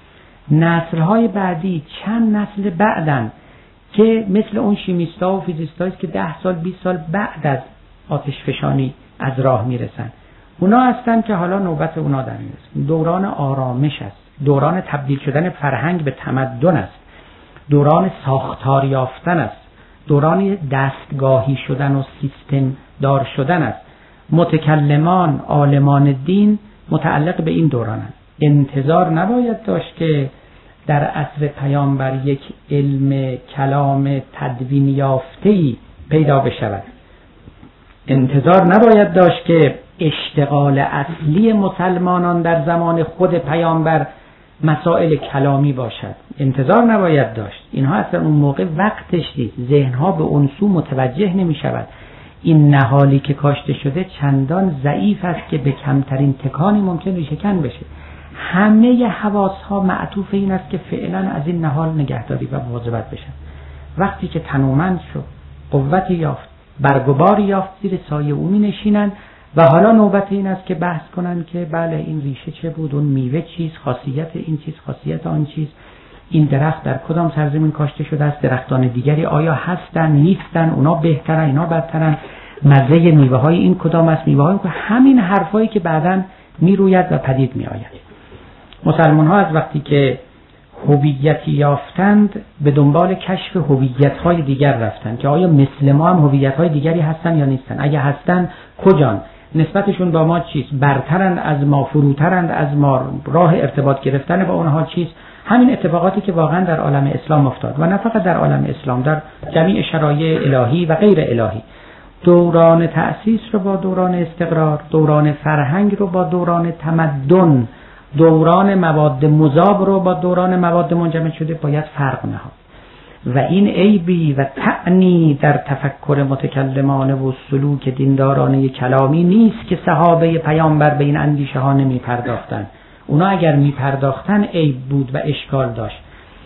نسل‌های بعدی چند نسل بعدن که مثل اون شیمیستا و فیزیستاییست که 10 سال 20 سال بعد از آتش فشانی از راه میرسن. اونا هستن که حالا نوبت اونا در میرسه. دوران آرامش است، دوران تبدیل شدن فرهنگ به تمدن است، دوران ساختار یافتن است، دوران دستگاهی شدن و سیستم دار شدن است. متکلمان، عالمان دین متعلق به این دورانند. انتظار نباید داشت که در عصر پیامبر یک علم کلام تدوین یافته‌ای پیدا بشود. انتظار نباید داشت که اشتغال اصلی مسلمانان در زمان خود پیامبر مسائل کلامی باشد. انتظار نباید داشت. اینها اصلا اون موقع وقتش نیست. ذهنها به اون سو متوجه نمی شود. این نهالی که کاشته شده چندان ضعیف است که به کمترین تکانی ممکن ریشه‌کن بشه. همه حواسها معطوف این است که فعلا از این نهال نگهداری و مواظبت بشن. وقتی که تنومند شد، قوتی یافت، برگ و باری یافت، زیر سایه او می‌نشینند و حالا نوبت این است که بحث کنند که بله این ریشه چه بود، اون میوه چیست، خاصیت این چیز، خاصیت آن چیز، این درخت در کدام سرزمین کاشته شده است، درختان دیگری آیا هستن نیستن، اونا بهترن اینا بدترن، مزه میوه های این کدام است، میوه های همین حرفایی که بعداً میروید و پدید میآید. مسلمان ها از وقتی که هویتی یافتند به دنبال کشف هویت های دیگر رفتند که آیا مثل ما هم هویت های دیگری هستن یا نیستن، اگه هستن کجان، نسبتشون با ما چیست، برترند از ما، فروترند از ما، راه ارتباط گرفتن با اونها چیست. همین اتفاقاتی که واقعا در عالم اسلام افتاد و نه فقط در عالم اسلام، در جمیع شرایع الهی و غیر الهی. دوران تأسیس رو با دوران استقرار، دوران فرهنگ رو با دوران تمدن، دوران مواد مذاب رو با دوران مواد منجمد شده باید فرق نهاد. و این عیبی و طعنی در تفکر متکلمانه و سلوک دیندارانه کلامی نیست که صحابه پیامبر به این اندیشه ها نمی پرداختن. اونا اگر می پرداختن عیب بود و اشکال داشت.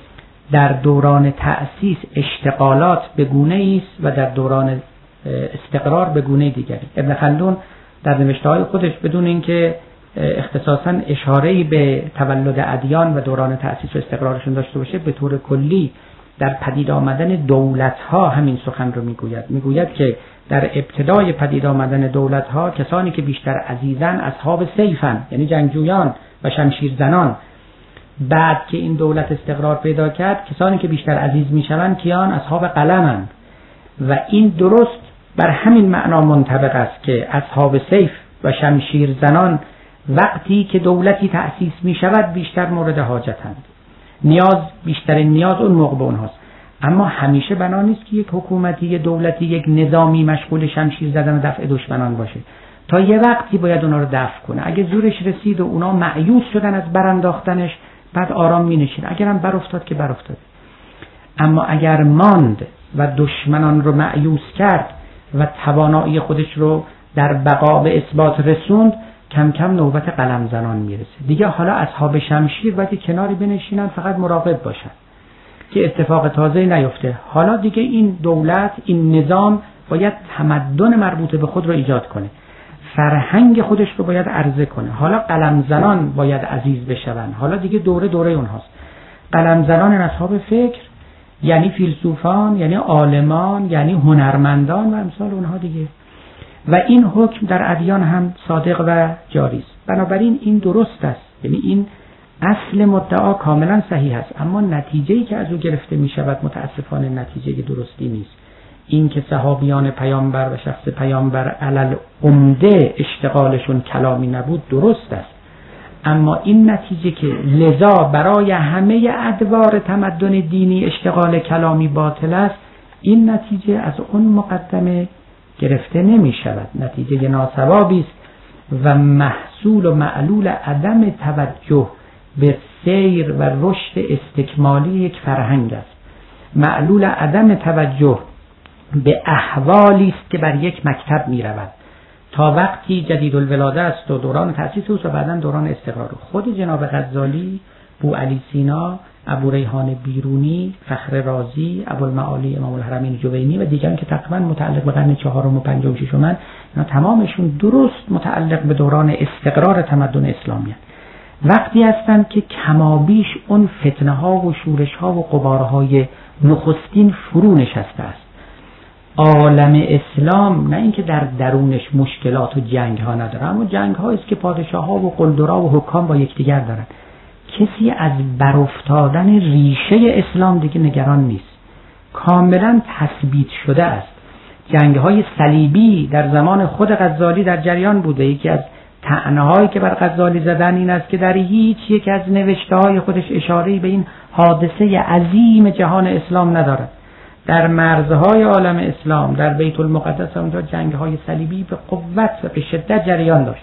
در دوران تأسیس اشتغالات به گونه است و در دوران استقرار به گونه دیگری. ابن خلدون در نوشته‌های خودش بدون اینکه اختصاصاً اشاره‌ای به تولد ادیان و دوران تأسیس و استقرارشون داشته باشه، به طور کلی در پدید آمدن دولت‌ها همین سخن رو میگوید که در ابتدای پدید آمدن دولت‌ها کسانی که بیشتر عزیزن اصحاب سیفن، یعنی جنگجویان و شمشیرزنان. بعد که این دولت استقرار پیدا کرد کسانی که بیشتر عزیز میشوند کیان؟ اصحاب قلمن. و این درست بر همین معنا منطبق است که اصحاب سیف و شمشیرزنان وقتی که دولتی تأسیس می شود بیشتر مورد حاجتند. بیشترین نیاز اون موقع به اونهاست. اما همیشه بنا نیست که یک حکومتی، یک دولتی، یک نظامی مشغول شمشیر زدن و دفع دشمنان باشه. تا یه وقتی باید اونا رو دفع کنه. اگه زورش رسید و اونا مایوس شدن از برانداختنش، بعد آرام می نشینه. اگرم بر افتاد که بر افتاد. اما اگر ماند و دشمنان رو مایوس کرد و توانایی خودش رو در بقا به اثبات رسوند، کم کم نوبت قلم زنان میرسه. دیگه حالا اصحاب شمشیر باید کناری بنشینن، فقط مراقب باشن که اتفاق تازه نیفته. حالا دیگه این دولت، این نظام باید تمدن مربوط به خود رو ایجاد کنه، فرهنگ خودش رو باید عرضه کنه. حالا قلم زنان باید عزیز بشون. حالا دیگه دوره اونهاست. قلم زنان اصحاب فکر، یعنی فیلسوفان، یعنی عالمان، یعنی هنرمندان و امثال اونها دیگه. و این حکم در ادیان هم صادق و جاری است. بنابراین این درست است، یعنی این اصل مدعا کاملا صحیح است، اما نتیجه‌ای که از او گرفته می شود متاسفانه نتیجه درستی نیست. این که صحابیان پیامبر و شخص پیامبر علل عمده اشتغالشون کلامی نبود درست است، اما این نتیجه که لذا برای همه ادوار تمدن دینی اشتغال کلامی باطل است، این نتیجه از اون مقدمه گرفته نمی شود. نتیجه ناصوابی است و محصول و معلول عدم توجه به سیر و رشد استکمالی یک فرهنگ است. معلول عدم توجه به احوالی است که بر یک مکتب می رود تا وقتی جدید الولاده است و دوران تأسیس است و بعدا دوران استقرار. خود جناب غزالی، بو علی سینا، ابو ریحان بیرونی، فخر رازی، ابوالمعالی امام الحرمین جوینی و دیگران که تقریبا متعلق به قرن 4 و 5 و 6 اینا تمامشون درست متعلق به دوران استقرار تمدن اسلامی هستند. وقتی هستند که کمابیش اون فتنه ها و شورش ها و غبارهای نخستین فرو نشسته است. عالم اسلام نه اینکه در درونش مشکلات و جنگ ها نداره، اما جنگ هایی است که پادشاه ها و قلدرها و حکام با یکدیگر دارند. کسی از برافتادن ریشه اسلام دیگه نگران نیست. کاملا تثبیت شده است. جنگ‌های صلیبی در زمان خود غزالی در جریان بوده. یکی از طعنه‌هایی که بر غزالی زدن این است که در هیچ یک از نوشته‌های خودش اشاره‌ای به این حادثه عظیم جهان اسلام ندارد. در مرزهای عالم اسلام، در بیت المقدس اونجا جنگ‌های صلیبی به قوت و به شدت جریان داشت،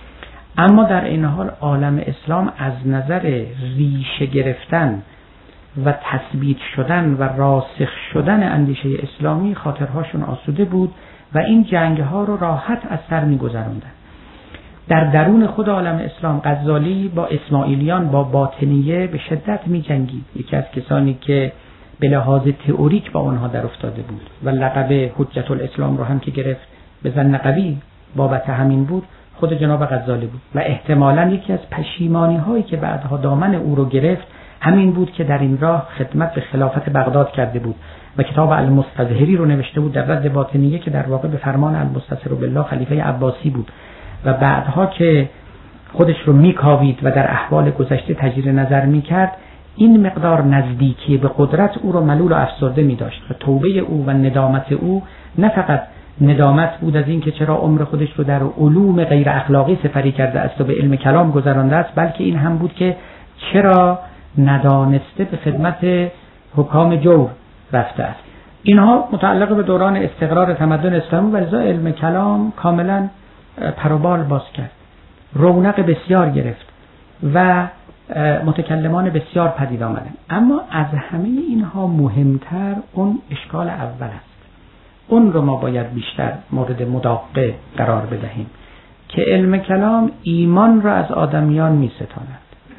اما در این حال عالم اسلام از نظر ریشه گرفتن و تثبیت شدن و راسخ شدن اندیشه اسلامی خاطرهاشون آسوده بود و این جنگ‌ها رو راحت از سر می‌گذروندن. در درون خود عالم اسلام غزالی با اسماعیلیان، با باطنیه به شدت می‌جنگید. یکی از کسانی که به لحاظ تئوریک با اونها در افتاده بود و لقب حجت الاسلام رو هم که گرفت به زنقوی بابت همین بود، خود جناب غزالی بود و احتمالاً یکی از پشیمانی‌هایی که بعدها دامن او رو گرفت همین بود که در این راه خدمت به خلافت بغداد کرده بود و کتاب المستظهری رو نوشته بود در رد باطنیه که در واقع به فرمان المستظهر بالله خلیفه عباسی بود و بعدها که خودش رو میکاوید و در احوال گذشته تجدید نظر میکرد، این مقدار نزدیکی به قدرت او رو ملول و افسرده می‌داشت و توبه او و ندامت او نه فقط ندامت بود از این که چرا عمر خودش رو در علوم غیر اخلاقی سپری کرده است و به علم کلام گذرانده است، بلکه این هم بود که چرا ندانسته به خدمت حکام جور رفته است. اینها متعلق به دوران استقرار تمدن اسلامی و لذا علم کلام کاملا پروبال باز کرد، رونق بسیار گرفت و متکلمان بسیار پدید آمدن. اما از همه اینها مهمتر اون اشکال اول است، اون رو ما باید بیشتر مورد مداقه قرار بدهیم که علم کلام ایمان را از آدمیان می ستاند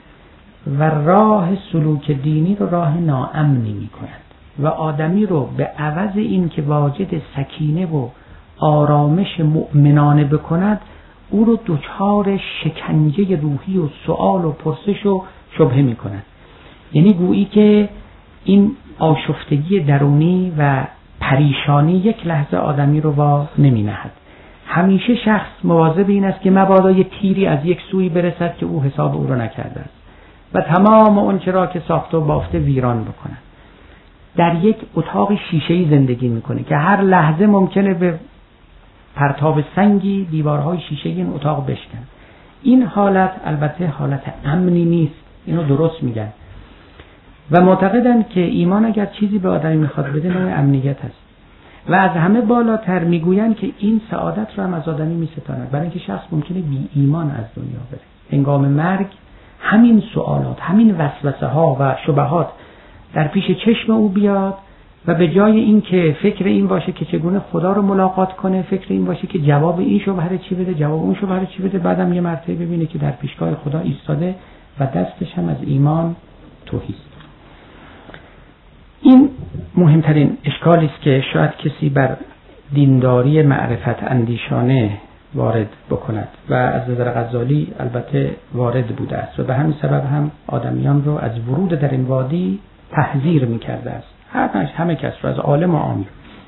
و راه سلوک دینی رو راه ناامنی می کند و آدمی رو به عوض این که واجد سکینه و آرامش مؤمنانه بکند، او رو دچار شکنجه روحی و سؤال و پرسش و شبهه می کند. یعنی گویی که این آشفتگی درونی و پریشانی یک لحظه آدمی رو وا نمی نهد. همیشه شخص مواظب این است که مبادا یک تیری از یک سوی برسد که او حساب او رو نکرده است و تمام اون چرا که ساخته و بافته ویران بکند. در یک اتاق شیشه‌ای زندگی میکنه که هر لحظه ممکنه به پرتاب سنگی دیوارهای شیشه‌ای این اتاق بشکن. این حالت البته حالت امنی نیست، اینو درست میگن و معتقدن که ایمان اگر چیزی به آدمی میخواد بده نوع امنیت است و از همه بالاتر میگوین که این سعادت رو هم از آدمی میستاند، برای اینکه شخص ممکنه بی ایمان از دنیا بره. هنگام مرگ همین سوالات، همین وسوسه ها و شبهات در پیش چشم او بیاد و به جای این که فکر این باشه که چگونه خدا رو ملاقات کنه، فکر این باشه که جواب این شبهه چی بده، جواب اون شبهه چی بده، بعدم یه مرتبه ببینه که در پیشگاه خدا ایستاده و دستش هم از ایمان تهی است. این مهمترین اشکالی است که شاید کسی بر دینداری معرفت اندیشانه وارد بکند و از نظر غزالی البته وارد بوده است و به همین سبب هم آدمیان رو از ورود در این وادی تحذیر می‌کرده است، همه کس رو، از عالم و عام.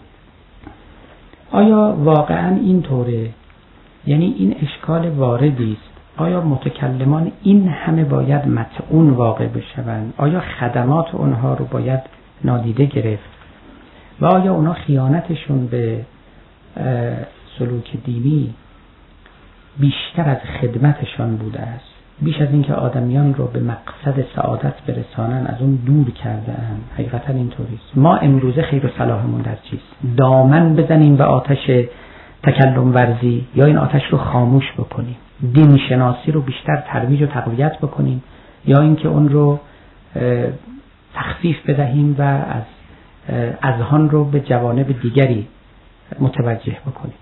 آیا واقعا این طوره؟ یعنی این اشکال واردی است. آیا متکلمان این همه باید مطعون واقع بشوند؟ آیا خدمات اونها رو باید نادیده گرفت؟ و آیا اونا خیانتشون به سلوک دینی بیشتر از خدمتشان بوده است؟ بیش از اینکه آدمیان رو به مقصد سعادت برسانن از اون دور کردن؟ حقیقتا اینطوری است. ما امروزه خیر و صلاحمون در چیست؟ دامن بزنیم به آتش تکلم ورزی یا این آتش رو خاموش بکنیم؟ دین شناسی رو بیشتر ترویج و تقویت بکنیم یا اینکه اون رو تخفیف بدهیم و از اذهان رو به جوانب دیگری متوجه بکنیم؟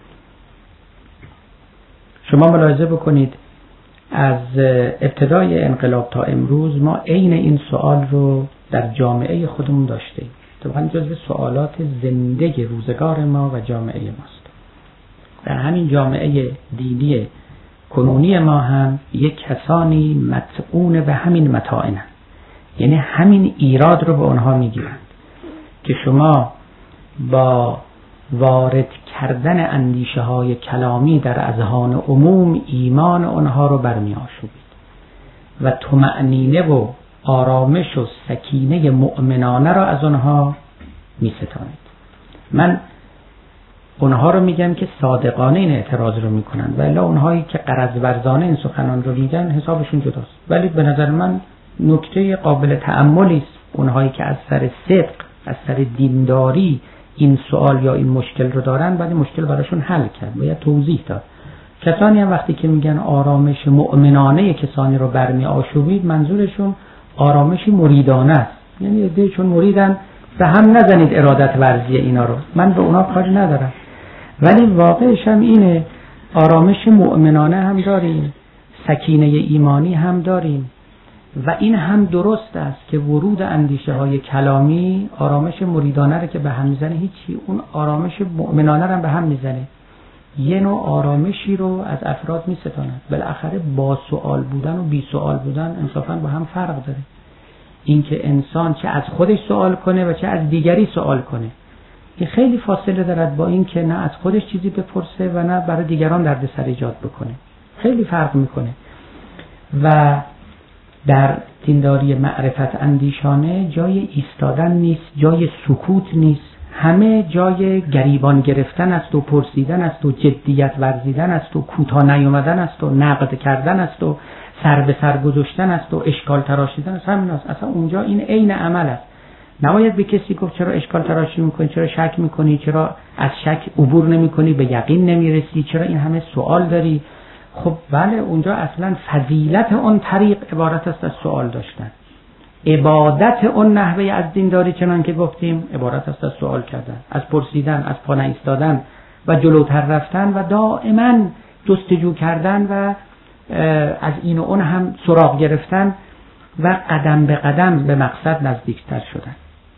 شما ملاحظه بکنید از ابتدای انقلاب تا امروز ما عین این سوال رو در جامعه خودمون داشتیم. طبعا جزو سوالات زنده روزگار ما و جامعه ماست. در همین جامعه دینی کنونی ما هم یک کسانی مطعون به همین مطاعنن، یعنی همین ایراد رو به اونها میگیرند که شما با وارد کردن اندیشه های کلامی در اذهان عموم ایمان اونها رو برمی آشوبید و طمأنینه و آرامش و سکینه مؤمنانه را از اونها می ستانید. من اونها رو میگم که صادقانه این اعتراض رو میکنن، ولی اونهایی که غرض ورزانه این سخنان رو میگن حسابشون جداست. ولی به نظر من نکته قابل تأملی است اونهایی که از سر صدق، از سر دینداری این سوال یا این مشکل رو دارن، بعد مشکل براشون حل کرد، باید توضیح داد. کسانی هم وقتی که میگن آرامش مؤمنانه کسانی رو برمی آشوبید، منظورشون آرامش مریدانه است. یعنی ایده چون مریدن به هم نزنید ارادت ورزی اینا رو، من به اونا کاری ندارم. ولی واقعش هم اینه، آرامش مؤمنانه هم داریم، سکینه ایمانی هم داریم و این هم درست است که ورود اندیشه های کلامی آرامش مریدانه رو که به هم میزنه هیچی، اون آرامش مؤمنانه رو به هم میزنه. یه نوع آرامشی رو از افراد میستاند. بالاخره با سوال بودن و بی سوال بودن انصافا با هم فرق داره. اینکه انسان چه از خودش سوال کنه و چه از دیگری سوال کنه، این خیلی فاصله دارد با این که نه از خودش چیزی بپرسه و نه برای دیگران دردسر ایجاد بکنه. خیلی فرق میکنه. و در دینداری معرفت اندیشانه جای ایستادن نیست، جای سکوت نیست، همه جای گریبان گرفتن است و پرسیدن است و جدیت ورزیدن است و کوتاه نیومدن است و نقد کردن است و سر به سر گذاشتن است و اشکال تراشیدن است. همین است. اصلا اونجا این عین عمل است. نباید به کسی گفت چرا اشکال تراشی میکنی، چرا شک میکنی، چرا از شک عبور نمیکنی، به یقین نمیرسی، چرا این همه سوال داری. خب بله، اونجا اصلا فضیلت اون طریق عبارت است از سوال داشتن. عبادت اون نحوه از دینداری چنان که گفتیم عبارت است از سوال کردن، از پرسیدن، از پا ایستادن و جلوتر رفتن و دائما جستجو کردن و از این و اون هم سراغ گرفتن و قدم به قدم به مقصد نزدیکتر شدن.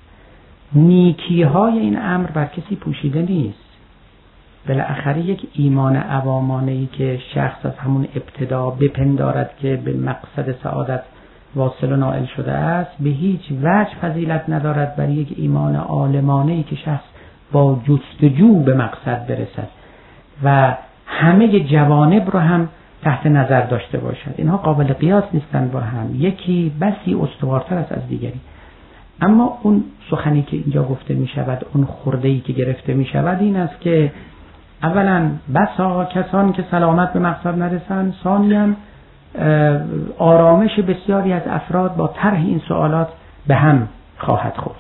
نیکی های این امر بر کسی پوشیده نیست. بالاخره یک ایمان عوامانه‌ای که شخص از همون ابتدا بپندارد که به مقصد سعادت واصل و نائل شده است، به هیچ وجه فضیلت ندارد برای یک ایمان عالمانه‌ای که شخص با جستجو به مقصد برسد و همه جوانب رو هم تحت نظر داشته باشد. اینها قابل قیاس نیستن با هم، یکی بسی استوارتر است از دیگری. اما اون سخنی که اینجا گفته می شود، اون خورده‌ای که گرفته می شود این است که اولا بسا کسانی که سلامت به مقصد نرسند، ثانیاً آرامش بسیاری از افراد با طرح این سوالات به هم خواهد خورد.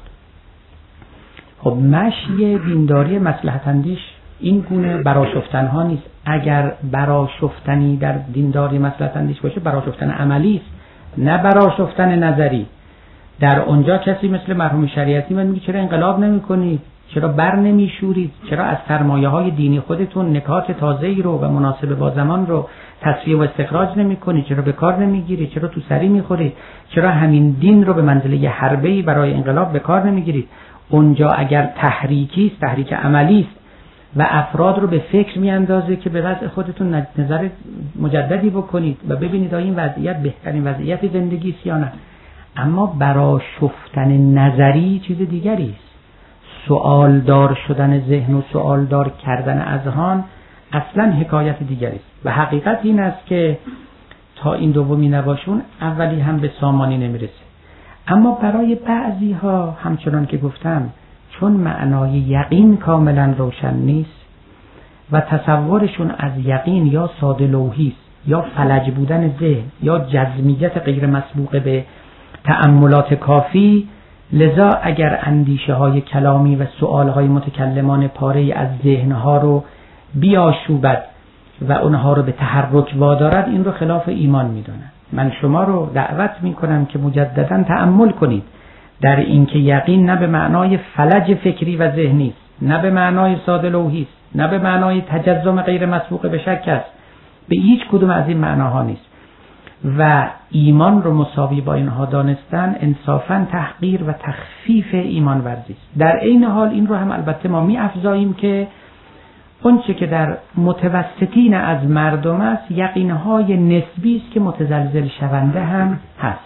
خب مشی دینداری مصلحت اندیش این گونه برآشفتن ها نیست. اگر برآشفتنی در دینداری مصلحت اندیش باشه، برآشفتن عملی است، نه برآشفتن نظری. در اونجا کسی مثل مرحوم شریعتی من میگه چرا انقلاب نمی‌کنید، چرا بر نمیشورید، چرا از سرمایه‌های دینی خودتون نکات تازه‌ای رو و مناسب با زمان رو تصفیه و استخراج نمی‌کنید، چرا به کار نمیگیرید، چرا تو سری می‌خورید، چرا همین دین رو به منزله حربه‌ای برای انقلاب به کار نمیگیرید. اونجا اگر تحریکی است، تحریک عملی است و افراد رو به فکر میاندازه که به وضع خودتون نظر مجددی بکنید و ببینید آیا این وضعیت بهترین وضعیت زندگی است یا نه. اما برآشفتن نظری چیز دیگری است. سوالدار شدن ذهن و سوالدار کردن اذهان اصلا حکایت دیگری است. و حقیقت این است که تا این دومی نباشون اولی هم به سامانی نمیرسه. اما برای بعضی ها همچنان که گفتم، چون معنای یقین کاملا روشن نیست و تصورشون از یقین یا ساده لوحی است یا فلج بودن ذهن یا جزمیت غیر مسبوقه به تأملات کافی، لذا اگر اندیشه های کلامی و سؤال های متکلمان پاره از ذهن ها رو بیاشوبد و اونها رو به تحرک وادارد، این رو خلاف ایمان میدونن. من شما رو دعوت میکنم که مجددا تأمل کنید در این که یقین نه به معنای فلج فکری و ذهنی است، نه به معنای ساده لوحی است، نه به معنای تجزم غیر مسبوق به شک است، به هیچ کدوم از این معناها نیست. و ایمان رو مساوی با اینها دانستن انصافاً تحقیر و تخفیف ایمان ورزی است. در این حال این رو هم البته ما می افزاییم که اونچه که در متوسطین از مردم است یقینهای نسبی است که متزلزل شونده هم هست.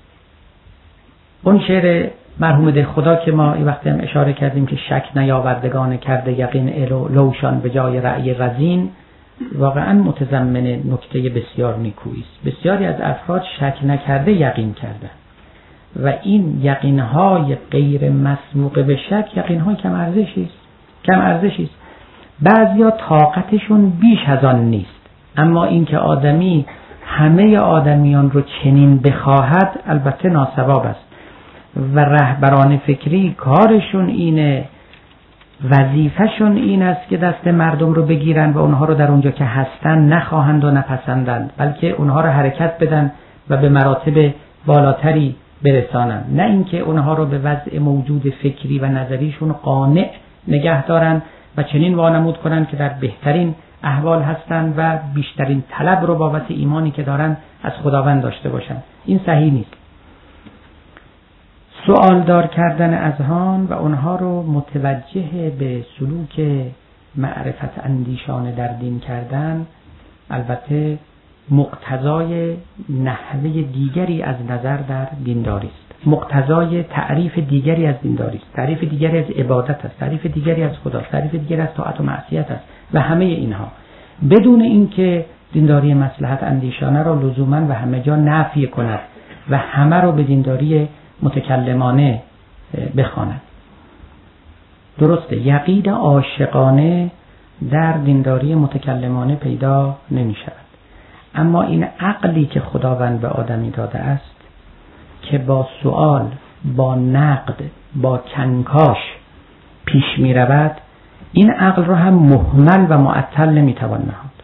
اون شعر مرحوم دهخدا که ما این وقت هم اشاره کردیم که شک نیاوردگان کرده یقین لوشان به جای رأی رزین، واقعا متضمن نکته بسیار نیکویی است. بسیاری از افراد شک نکرده یقین کردن و این یقینهای غیر مسبوق به شک یقینهای کم ارزشی است. بعضیا طاقتشون بیش از آن نیست، اما اینکه آدمی همه آدمیان رو چنین بخواهد البته ناصواب است و رهبران فکری کارشون اینه، وظیفهشون این است که دست مردم رو بگیرن و اونها رو در اونجا که هستن نخواهند و نپسندند، بلکه اونها رو حرکت بدن و به مراتب بالاتری برسانند، نه اینکه اونها رو به وضع موجود فکری و نظریشون قانع نگه دارن و چنین وانمود کنن که در بهترین احوال هستن و بیشترین طلب رو بابت ایمانی که دارن از خداوند داشته باشن. این صحیح نیست. سوالدار کردن اذهان و اونها رو متوجه به سلوک معرفت اندیشانه در دین کردن البته مقتضای نحوه دیگری از نظر در دینداری است، مقتضای تعریف دیگری از دینداری است، تعریف دیگری از عبادت است، تعریف دیگری از خدا، تعریف دیگری از طاعت و معصیت است و همه اینها، بدون اینکه دینداری مصلحت اندیشانه را لزوما و همه جا نفی کند و همه را به دینداری متکلمانه بخواند. درسته، یقین عاشقانه در دینداری متکلمانه پیدا نمی شود، اما این عقلی که خداوند به آدمی داده است که با سؤال، با نقد، با کنکاش پیش می رود، این عقل رو هم مهمل و معطل نمی توان نهاد.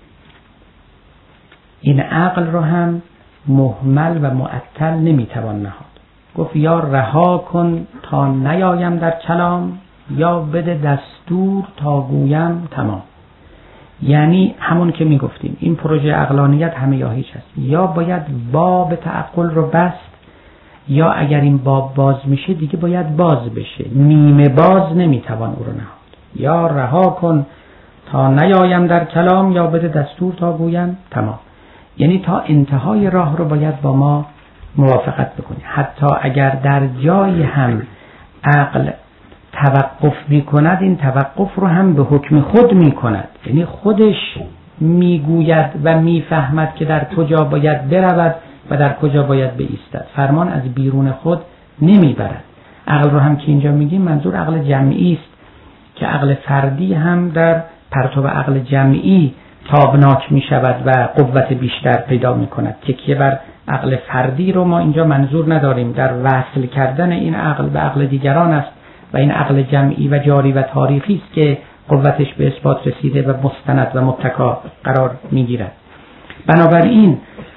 این عقل رو هم مهمل و معطل نمی توان نهاد. گفت یا رها کن تا نیایم در کلام، یا بده دستور تا گویم تمام. یعنی همون که می گفتیم این پروژه عقلانیت همه یا هیچ است، یا باید باب تعقل رو بست، یا اگر این باب باز میشه دیگه باید باز بشه، نیمه باز نمیتوان او رو نهاد. یا رها کن تا نیایم در کلام، یا بده دستور تا گویم تمام. یعنی تا انتهای راه رو باید با ما موافقت بکنی. حتی اگر در جایی هم عقل توقف میکند، این توقف رو هم به حکم خود میکند، یعنی خودش میگوید و میفهمد که در کجا باید برود و در کجا باید بایستد. فرمان از بیرون خود نمیبرد. عقل رو هم که اینجا میگیم منظور عقل جمعی است که عقل فردی هم در پرتو عقل جمعی تابناک میشود و قوت بیشتر پیدا میکند. تکیه بر عقل فردی رو ما اینجا منظور نداریم، در وصل کردن این عقل به عقل دیگران است و این عقل جمعی و جاری و تاریخی است که قوتش به اثبات رسیده و مستند و متکا قرار میگیرد. بنابراین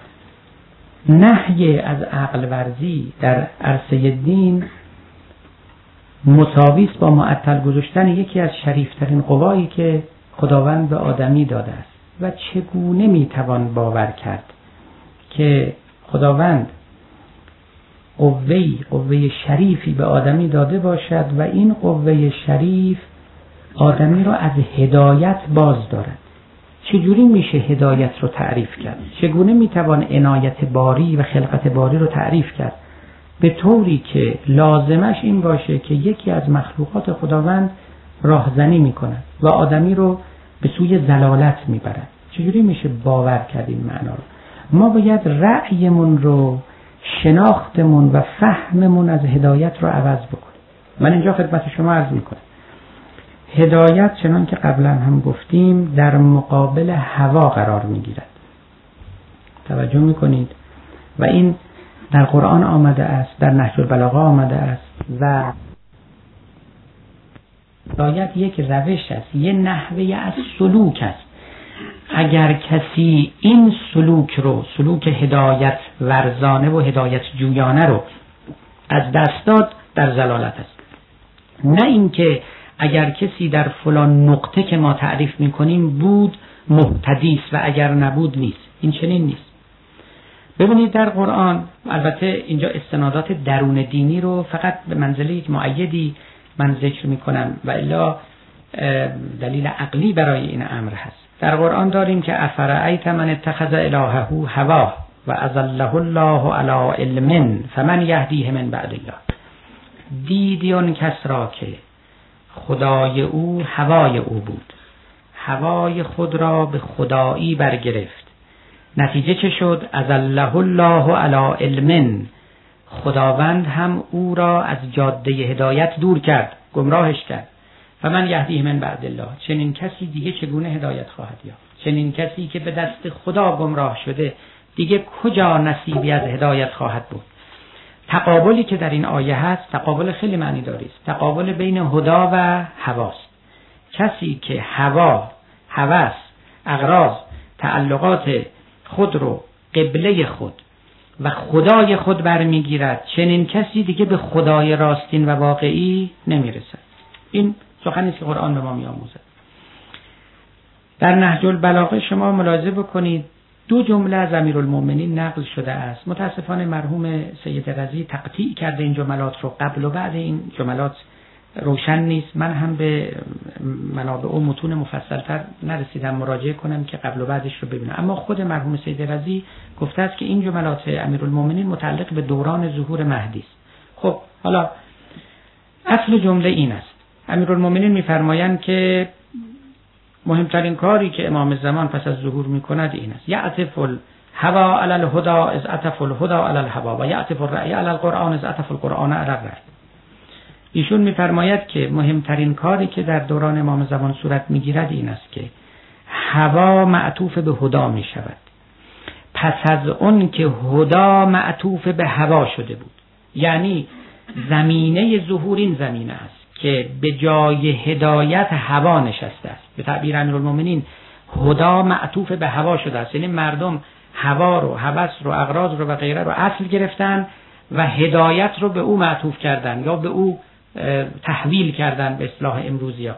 نهی از عقل ورزی در عرصه دین مساوی است با معطل گذاشتن یکی از شریفترین قوایی که خداوند به آدمی داده است. و چگونه میتوان باور کرد که خداوند قوه شریفی به آدمی داده باشد و این قوه شریف آدمی را از هدایت باز دارد؟ چجوری میشه هدایت رو تعریف کرد؟ چگونه میتوان عنایت باری و خلقت باری رو تعریف کرد؟ به طوری که لازمش این باشه که یکی از مخلوقات خداوند راهزنی میکند و آدمی رو به سوی ضلالت میبرد. چجوری میشه باور کرد این معنا رو؟ ما باید رأیمون رو، شناختمون و فهممون از هدایت رو عوض بکنیم. من اینجا خدمت شما عرض میکنم هدایت چنان که قبلا هم گفتیم در مقابل هوا قرار میگیرد. توجه میکنید؟ و این در قرآن آمده است، در نهج البلاغه آمده است و هدایت یک روش است، یه نحوه از سلوک است. اگر کسی این سلوک رو، سلوک هدایت ورزانه و هدایت جویانه رو از دست داد، در ضلالت است. نه اینکه اگر کسی در فلان نقطه که ما تعریف میکنیم بود مهتدی است و اگر نبود نیست. این چنین نیست. ببینید در قرآن، البته اینجا استنادات درون دینی رو فقط به منزله یک مؤیدی من ذکر میکنم و الا دلیل عقلی برای این امر هست. در قرآن داریم که افرأیت من اتخذ الهه هواه و اضله الله علی علم فمن یهدیه من بعد الله. دیدی اون کس را که خدای او هوای او بود، هوای خود را به خدایی برگرفت. نتیجه چه شد؟ اضله الله علی علم، خداوند هم او را از جاده هدایت دور کرد، گمراهش کرد. و من یهدیه من بعد الله، چنین کسی دیگه چگونه هدایت خواهد یافت؟ چنین کسی که به دست خدا گمراه شده دیگه کجا نصیبی از هدایت خواهد بود؟ تقابلی که در این آیه هست تقابل خیلی معنی داری است. تقابل بین هدا و هواست. کسی که هوا، هوس، اغراض، تعلقات خود رو قبله خود و خدای خود برمیگیرد، چنین کسی دیگه به خدای راستین و واقعی نمیرسد. این سخنی است که قرآن به ما میآموزد. در نهج البلاغه شما ملاحظه بکنید 2 جمله از امیرالمؤمنین نقل شده است. متاسفانه مرحوم سید رضی تقطیع کرده این جملات رو، قبل و بعد این جملات روشن نیست. من هم به منابع و متون مفصلتر نرسیدم مراجعه کنم که قبل و بعدش رو ببینم، اما خود مرحوم سید رضی گفته است که این جملات امیرالمؤمنین متعلق به دوران ظهور مهدی است. خب حالا اصل جمله این است. امیرالمؤمنین می‌فرمایند که مهمترین کاری که امام زمان پس از ظهور می‌کند این است: یعطف الهوا علی الهدى اذ عطف الهدى علی الهوا و یعطف الرأی علی القرآن اذ عطف القرآن علی الرأی. ایشون می‌فرماید که مهمترین کاری که در دوران امام زمان صورت می‌گیرد این است که هوا معطوف به هدا می‌شود، پس از اون که هدا معطوف به هوا شده بود. یعنی زمینه ظهور این زمینه است که به جای هدایت هوا نشسته است. به تعبیر امیرالمؤمنین هدا معطوف به هوا شده است، یعنی مردم هوا رو، هوس رو، اغراض رو و غیره رو اصل گرفتن و هدایت رو به او معطوف کردن یا به او تحویل کردن به اصطلاح امروزی‌ها.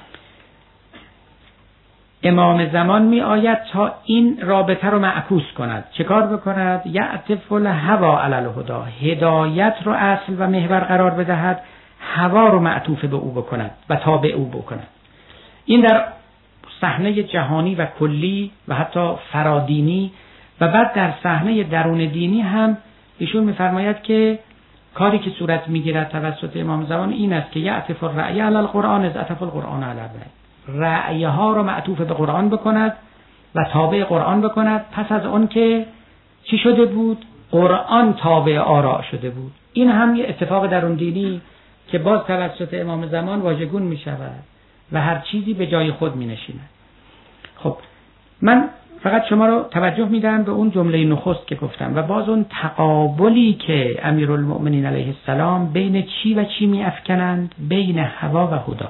امام زمان می آید تا این رابطه رو معکوس کند. چه کار بکند؟ یعطف الهوا علی الهدى، هدایت رو اصل و محور قرار بدهد، هوا رو معطوف به او بکند و تابع او بکند. این در صحنه جهانی و کلی و حتی فرادینی و بعد در صحنه درون دینی هم ایشون می‌فرماید که کاری که صورت می‌گیرد توسط امام زمان این است که یعطف الرأی علی القرآن اذ عطف القرآن علی الرأی، رأی ها رو معطوف به قرآن بکند و تابع قرآن بکند، پس از اون که چی شده بود؟ قرآن تابع آراء شده بود. این هم یه اتفاق درون دینی که باز توسط امام زمان واژگون می شود و هر چیزی به جای خود می نشیند. خب من فقط شما رو توجه می دارم به اون جمله نخست که گفتم و باز اون تقابلی که امیرالمؤمنین علیه السلام بین چی و چی می افکنند، بین هوا و هدا.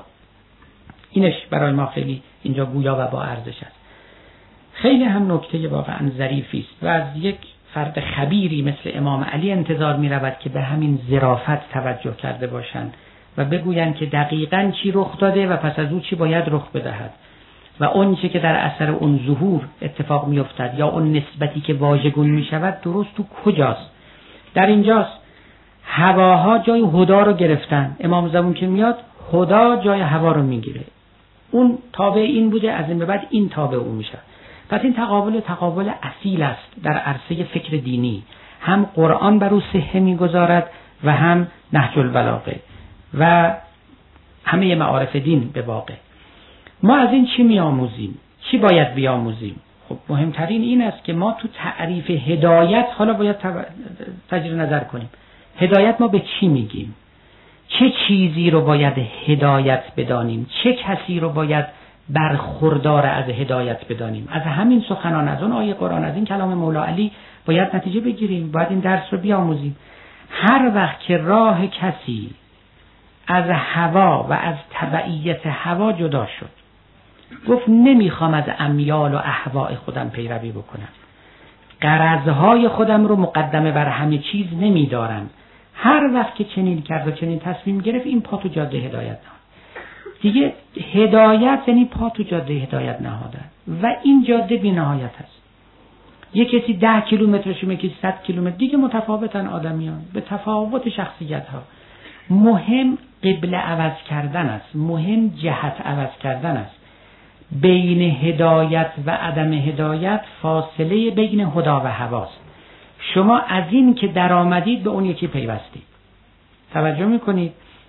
اینش برای ما خیلی اینجا گویا و با ارزش است. خیلی هم نکته واقعا ظریفی است و از یک فرد خبیری مثل امام علی انتظار می رود که به همین ظرافت توجه کرده باشند و بگویند که دقیقاً چی رخ داده و پس از او چی باید رخ بدهد و اون چی که در اثر اون ظهور اتفاق می افتد یا اون نسبتی که واژگون می شود درست تو کجاست. در اینجاست هواها جای هدا رو گرفتن، امام زمان که میاد هدا جای هوا رو میگیره. اون تابع این بوده، از این به بعد این تابع اون میشه. پس این تقابل اصیل است در عرصه فکر دینی. هم قرآن بر او صحه میگذارد و هم نهج البلاغه و همه معارف دین به واقع. ما از این چی میآموزیم؟ چی باید بیاموزیم؟ خب مهمترین این است که ما تو تعریف هدایت حالا باید تجدید نظر کنیم. هدایت ما به چی میگیم؟ چه چیزی رو باید هدایت بدانیم؟ چه کسی رو باید برخوردار از هدایت بدانیم؟ از همین سخنان، از اون آیه قرآن، از این کلام مولا علی باید نتیجه بگیریم، باید این درس رو بیاموزیم. هر وقت که راه کسی از هوا و از تبعیت هوا جدا شد، گفت نمیخوام از امیال و اهواء خودم پیروی بکنم، غرضهای خودم رو مقدمه بر همه چیز نمیدارم، هر وقت که چنین کرد و چنین تصمیم گرفت، این پا تو جاده هدایت نهاد. دیگه هدایت یعنی پا تو جاده هدایت نهادن و این جاده بی نهایت هست. یک کسی 10 کیلومترش، یکی 100 کیلومتر، دیگه متفاوتن آدمیان به تفاوت شخصیت ها. مهم قبله عوض کردن است، مهم جهت عوض کردن است. بین هدایت و عدم هدایت فاصله بین هدا و هواست. شما از این که در آمدید به اون یکی پیوستید. توجه میکنید؟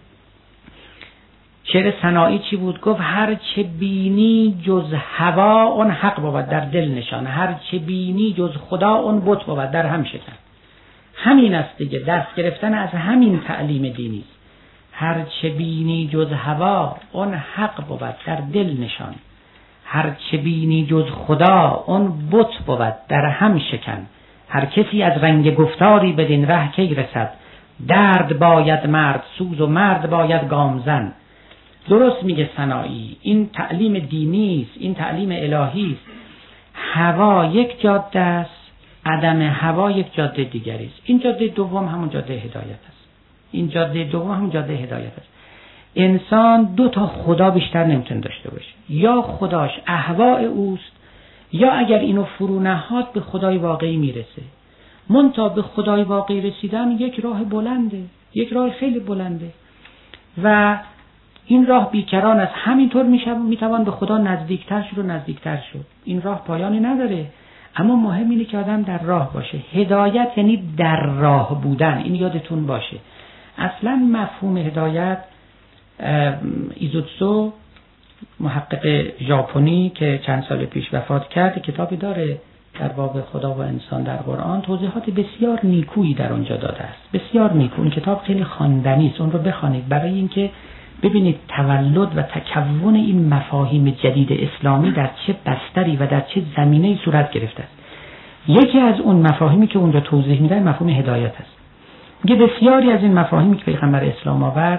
شعر سنایی چی بود؟ گفت هر چه بینی جز هوا اون حق بود در دل نشان، هر چه بینی جز خدا اون بت بود در هم شکن. همین است دیگه، دست گرفتن از همین تعلیم دینی است. هر چه بینی جز هوا اون حق بود در دل نشان، هر چه بینی جز خدا اون بت بود در هم شکن. هر کسی از رنگ گفتاری بدین ره کی رسد، درد باید مرد سوز و مرد باید گامزن. درست میگه سنایی، این تعلیم دینی است، این تعلیم الهی است. هوا یک جاده است، عدم هوا یک جاده دیگری است. این جاده دوم همون جاده هدایت است. این جاده دوم همون جاده هدایت است. انسان دو تا خدا بیشتر نمیتونه داشته باشه، یا خداش اهواء اوست، یا اگر اینو فرو نهاد به خدای واقعی میرسه. منتها به خدای واقعی رسیدن یک راه بلنده، یک راه خیلی بلنده و این راه بیکران است. همینطور میتوان به خدا نزدیکتر شد و نزدیکتر شد. این راه پایانی نداره، اما مهم اینه که آدم در راه باشه. هدایت یعنی در راه بودن، این یادتون باشه. اصلا مفهوم هدایت، ایزوتسو محقق ژاپنی که چند سال پیش وفات کرد کتابی داره در باب خدا و انسان در قرآن، توضیحات بسیار نیکویی در اونجا داده است، بسیار نیکو. این کتاب خیلی خواندنی است، اون رو بخوانید برای اینکه ببینید تولد و تکون این مفاهیم جدید اسلامی در چه بستری و در چه زمینه‌ای صورت گرفته است. یکی از اون مفاهیمی که اونجا توضیح میده مفهوم هدایت است. میگه بسیاری از این مفاهیمی که پیغمبر اسلام آورد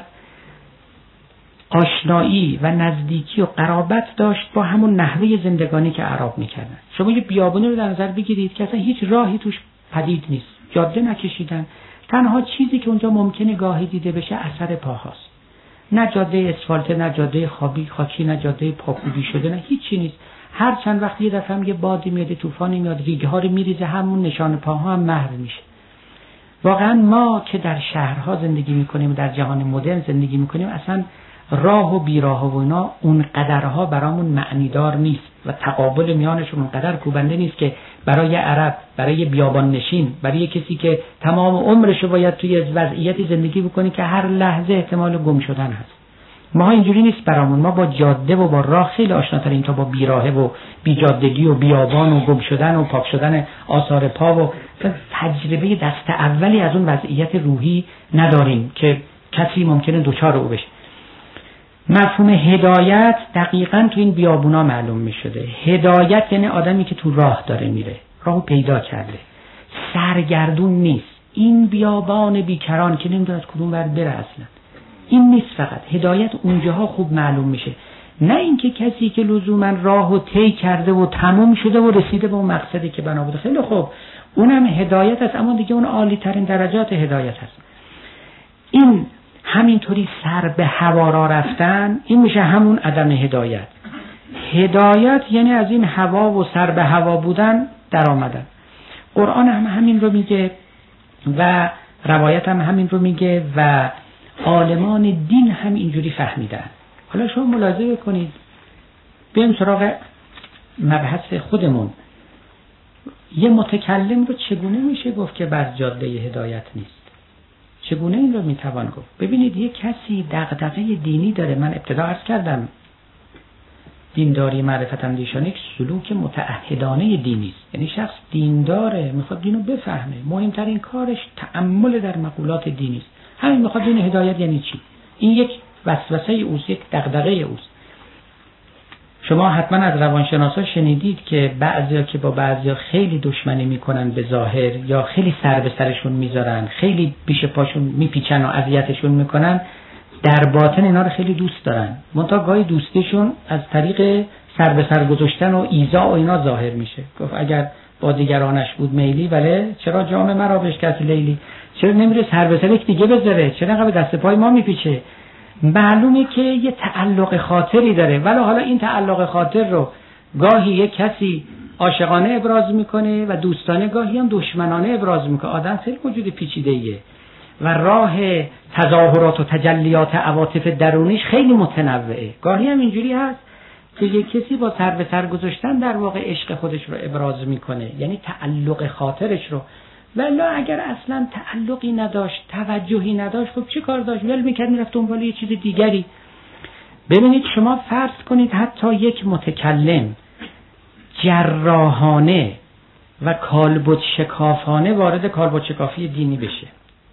آشنایی و نزدیکی و قرابت داشت با همون نحوه زندگانی که اعراب میکردن. شما یه بیابانی رو در نظر بگیرید که اصلا هیچ راهی توش پدید نیست، جاده نکشیدن، تنها چیزی که اونجا ممکنه گاهی دیده بشه اثر پاهاست. نه جاده اسفالته، نه جاده خاکی، نه جاده پاکوبی شده، نه هیچی نیست. هر چند وقت یه دفعه هم یه بادی میاد، طوفانی میاد، ریگ‌ها رو میریزه، همون نشان پاها هم محو میشه. واقعا ما که در شهرها زندگی میکنیم، در جهان مدرن زندگی میکنیم، اصلا راه و بیراه و اینا اون قدرها برامون معنیدار نیست و تقابل میانشون اون قدر کوبنده نیست که برای عرب، برای بیابان نشین، برای کسی که تمام عمرش باید توی وضعیتی زندگی بکنه که هر لحظه احتمال گم شدن هست. ما اینجوری نیست برامون. ما با جاده و با راه خیلی آشناتریم تا با بیراهه و بیجادگی و بیابان و گم شدن و پاک شدن آثار پا و تجربه دست اولی از اون وضعیت روحی نداریم که کسی ممکنه دوچار او بشه. مفهوم هدایت دقیقاً تو این بیابونا معلوم می شده. هدایت یعنی آدمی که تو راه داره میره، راهو پیدا کرده، سرگردون نیست. این بیابان بیکران که نمیدونه از کدوم ور بره اصلا، این نیست. فقط هدایت اونجاها خوب معلوم میشه، نه اینکه کسی که لزوما راهو طی کرده و تموم شده و رسیده به اون مقصدی که بنا بوده. خیلی خوب، اونم هدایت است، اما دیگه اون عالی ترین درجات هدایت است. این همینطوری سر به هوا را رفتن، این میشه همون عدم هدایت. هدایت یعنی از این هوا و سر به هوا بودن در آمدن. قرآن هم همین رو میگه و روایت هم همین رو میگه و عالمان دین هم اینجوری فهمیدن. حالا شما ملاحظه کنید، بریم سراغ مبحث خودمون. یه متکلم رو چگونه میشه گفت که بر جاده هدایت نیست؟ چگونه این رو میتوان گفت؟ ببینید، یه کسی دغدغه دینی داره. من ابتدا عرض کردم دینداری معرفت اندیشانه یک سلوک متعهدانه دینی است. یعنی شخص دینداره، میخواد دینو بفهمه، مهمترین کارش تأمل در مقولات دینی است. همین میخواد دین هدایت یعنی چی؟ این یک وسوسه اوست، یک دغدغه اوست. شما حتما از روانشناسا شنیدید که بعضیا که با بعضیا خیلی دشمنی میکنن به ظاهر، یا خیلی سر به سرشون میذارن، خیلی پیش پاشون میپیچن و اذیتشون میکنن، در باطن اینا رو خیلی دوست دارن. منتها گاهی دوستیشون از طریق سر به سر گذاشتن و ایذا و اینا ظاهر میشه. گفت اگر با دیگرانش بود میلی، ولی چرا جام مرا بشکست لیلی؟ چرا نمیره سر به سر یک دیگه بذاره؟ چرا انقدر دست پای ما میپیچه؟ معلومه که یه تعلق خاطری داره، ولی حالا این تعلق خاطر رو گاهی یک کسی عاشقانه ابراز میکنه و دوستانه، گاهی هم دشمنانه ابراز میکنه. آدم خیلی موجود پیچیده‌ایه و راه تظاهرات و تجلیات عواطف درونیش خیلی متنوعه. گاهی هم اینجوری هست که یک کسی با سر به سر گذاشتن در واقع عشق خودش رو ابراز میکنه، یعنی تعلق خاطرش رو. ولی اگر اصلا تعلقی نداشت، توجهی نداشت، خب چی کار داشت؟ ول میکرد میرفت دنبال یه چیز دیگری. ببینید، شما فرض کنید حتی یک متکلم جراحانه و کالبد شکافانه وارد کالبد شکافی دینی بشه،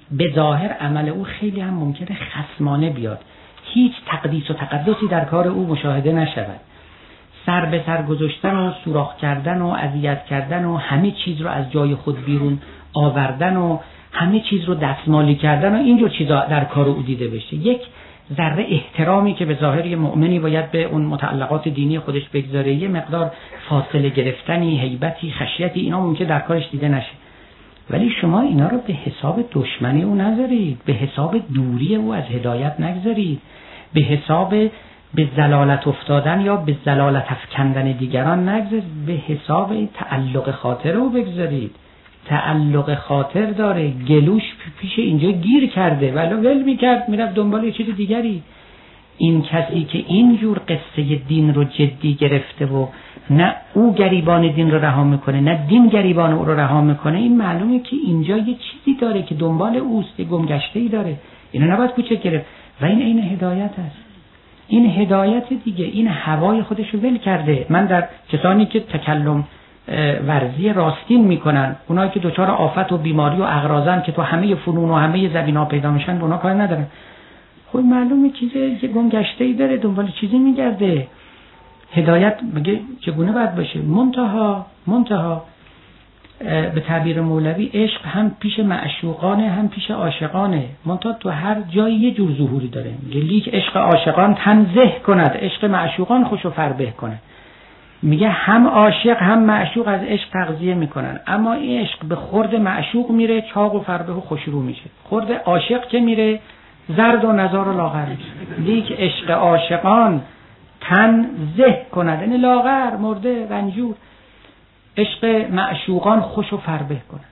به ظاهر عمل او خیلی هم ممکنه خصمانه بیاد، هیچ تقدیس و تقدسی در کار او مشاهده نشود، سر به سر گذاشتن و سوراخ کردن و اذیت کردن و همه چیز رو از جای خود بیرون آوردن و همه چیز رو دستمالی کردن و اینجور چیزا در کار او دیده بشه. یک ذره احترامی که به ظاهر یه مؤمنی باید به اون متعلقات دینی خودش بگذاره، یه مقدار فاصله گرفتنی، هیبتی، خشیتی، اینا ممکنه در کارش دیده نشه. ولی شما اینا رو به حساب دشمنی او نذارید، به حساب دوری او از هدایت نگذارید، به حساب به ضلالت افتادن یا به ضلالت افکندن دیگران نگذارید، به حساب تعلق خاطر او بگذارید. تعلق خاطر داره، گلوش پیش اینجا گیر کرده ولی ول میکرد میرفت دنبال یه چیز دیگری. این کسی که اینجور قصه دین رو جدی گرفته و نه او گریبان دین رو رها میکنه نه دین گریبان او رو رها میکنه، این معلومه که اینجا یه چیزی داره که دنبال اوست، یه گمگشته‌ای داره. اینو نباید کوچک گرفت و این عین هدایت است. این هدایت دیگه، این هوای خودش رو ول کرده. من در کسانی که تکلم ورزی راستین میکنن، اونایی که دچار آفت و بیماری و اغراضن که تو همه فنون و همه زبینا پیدا میشن، اونا کار ندارن. خب معلومه چیزی که گمگشته‌ای داره، دنبال چیزی میگرده. هدایت میگه چگونه باید باشه؟ منتها به تعبیر مولوی عشق هم پیش معشوقانه هم پیش عاشقانه، منتها تو هر جایی یه جور ظهوری داره. میگه لیک عشق عاشقان تنزه کند، عشق معشوقان خوش و فربه کنه. میگه هم عاشق هم معشوق از عشق تغذیه میکنن، اما این عشق به خورد معشوق میره چاق و فربه و خوشرو میشه، خورد عاشق که میره زرد و نزار و لاغر میشه. لیک عشق عاشقان تن زه کند، یعنی لاغر، مرده، رنجور. عشق معشوقان خوش و فربه کند.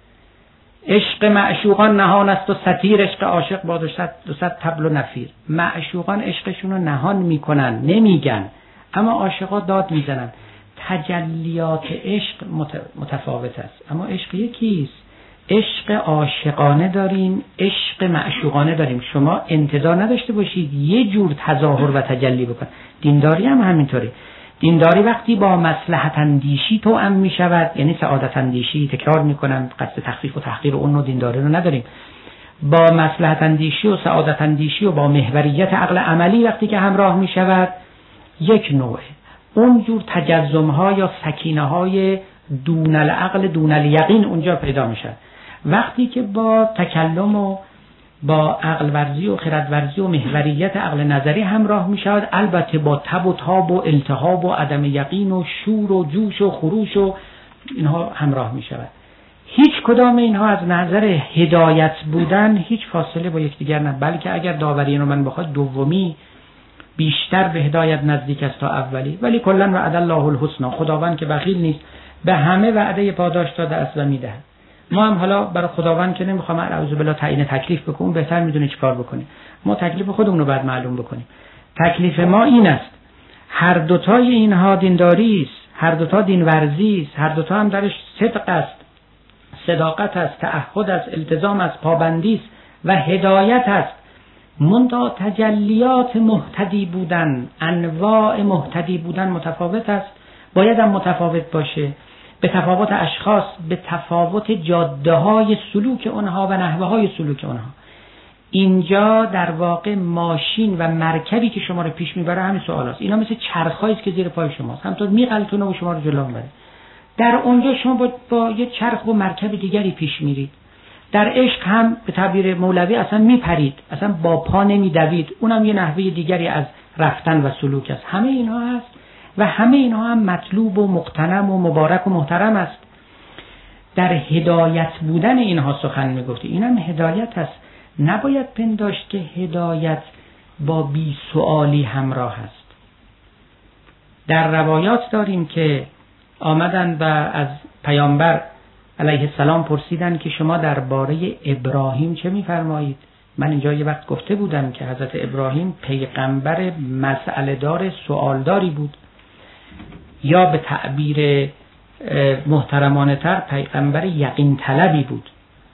عشق معشوقان نهان است و ستیر، عشق عاشق با 200 طبل و نفیر. معشوقان عشقشون رو نهان میکنن، نمیگن، اما عاشقا داد میزنن. تجلیات عشق متفاوت است، اما عشق یکیست. عشق عاشقانه داریم، عشق معشوقانه داریم. شما انتظار نداشته باشید یه جور تظاهر و تجلی بکن. دینداری هم همینطوره. دینداری وقتی با مصلحت اندیشی توأم می شود، یعنی سعادت اندیشی، تکرار میکنم قصد تخفیف و تحقیر اون نوع دینداری رو نداریم، با مصلحت اندیشی و سعادت اندیشی و با محوریت عقل عملی وقتی که همراه می شود، یک نوعه. اون جور تجزم ها یا سکینه های دون العقل دون الیقین اونجا پیدا می شود. وقتی که با تکلم و با عقل ورزی و خرد ورزی و محوریت عقل نظری همراه می شود، البته با تب و تاب و التهاب و عدم یقین و شور و جوش و خروش و اینها همراه می شود. هیچ کدام اینها از نظر هدایت بودن هیچ فاصله با یکدیگر نه، بلکه اگر داوری رو من بخواد دومی بیشتر به هدایت نزدیک است تا اولی. ولی کلا وعد الله الحسنی، خداوند که بخیل نیست، به همه وعده پاداش داده است و میده. ما هم حالا برای خداوند که نمیخوام اعوذ بالله تعیین تکلیف بکنیم، بهتر میدونه چیکار بکنیم. ما تکلیف خودمون رو بعد معلوم بکنیم. تکلیف ما این است، هر دوتای اینها دینداری است، هر دوتا دین ورزی است، هر دوتا هم درش صدق است، صداقت است، تعهد است، التزام است، پابندی است و هدایت است. منتها تجلیات مهتدی بودن، انواع مهتدی بودن متفاوت است، باید هم متفاوت باشه، به تفاوت اشخاص، به تفاوت جاده های سلوک اونها و نحوه های سلوک اونها. اینجا در واقع ماشین و مرکبی که شما رو پیش میبره همین سوال است. اینا مثل چرخایی است که زیر پای شماست، همطور میغلطونه و شما رو جلو میبره. در اونجا شما با یه چرخ و مرکب دیگری پیش میرید. در عشق هم به تعبیر مولوی اصلا میپرید، اصلا با پا نمیدوید، اونم یه نحوه دیگری از رفتن و سلوک است. همه اینها هست و همه اینها هم مطلوب و مقتنم و مبارک و محترم است. در هدایت بودن اینها سخن میگفتی، اینم هدایت است. نباید پنداشت که هدایت با بی سوالی همراه است. در روایات داریم که آمدن و از پیامبر علیه السلام پرسیدن که شما درباره ابراهیم چه میفرمایید؟ من اینجا یه وقت گفته بودم که حضرت ابراهیم پیغمبر مسئله دار سوالداری بود، یا به تعبیر محترمانه تر پیغمبر یقین طلبی بود.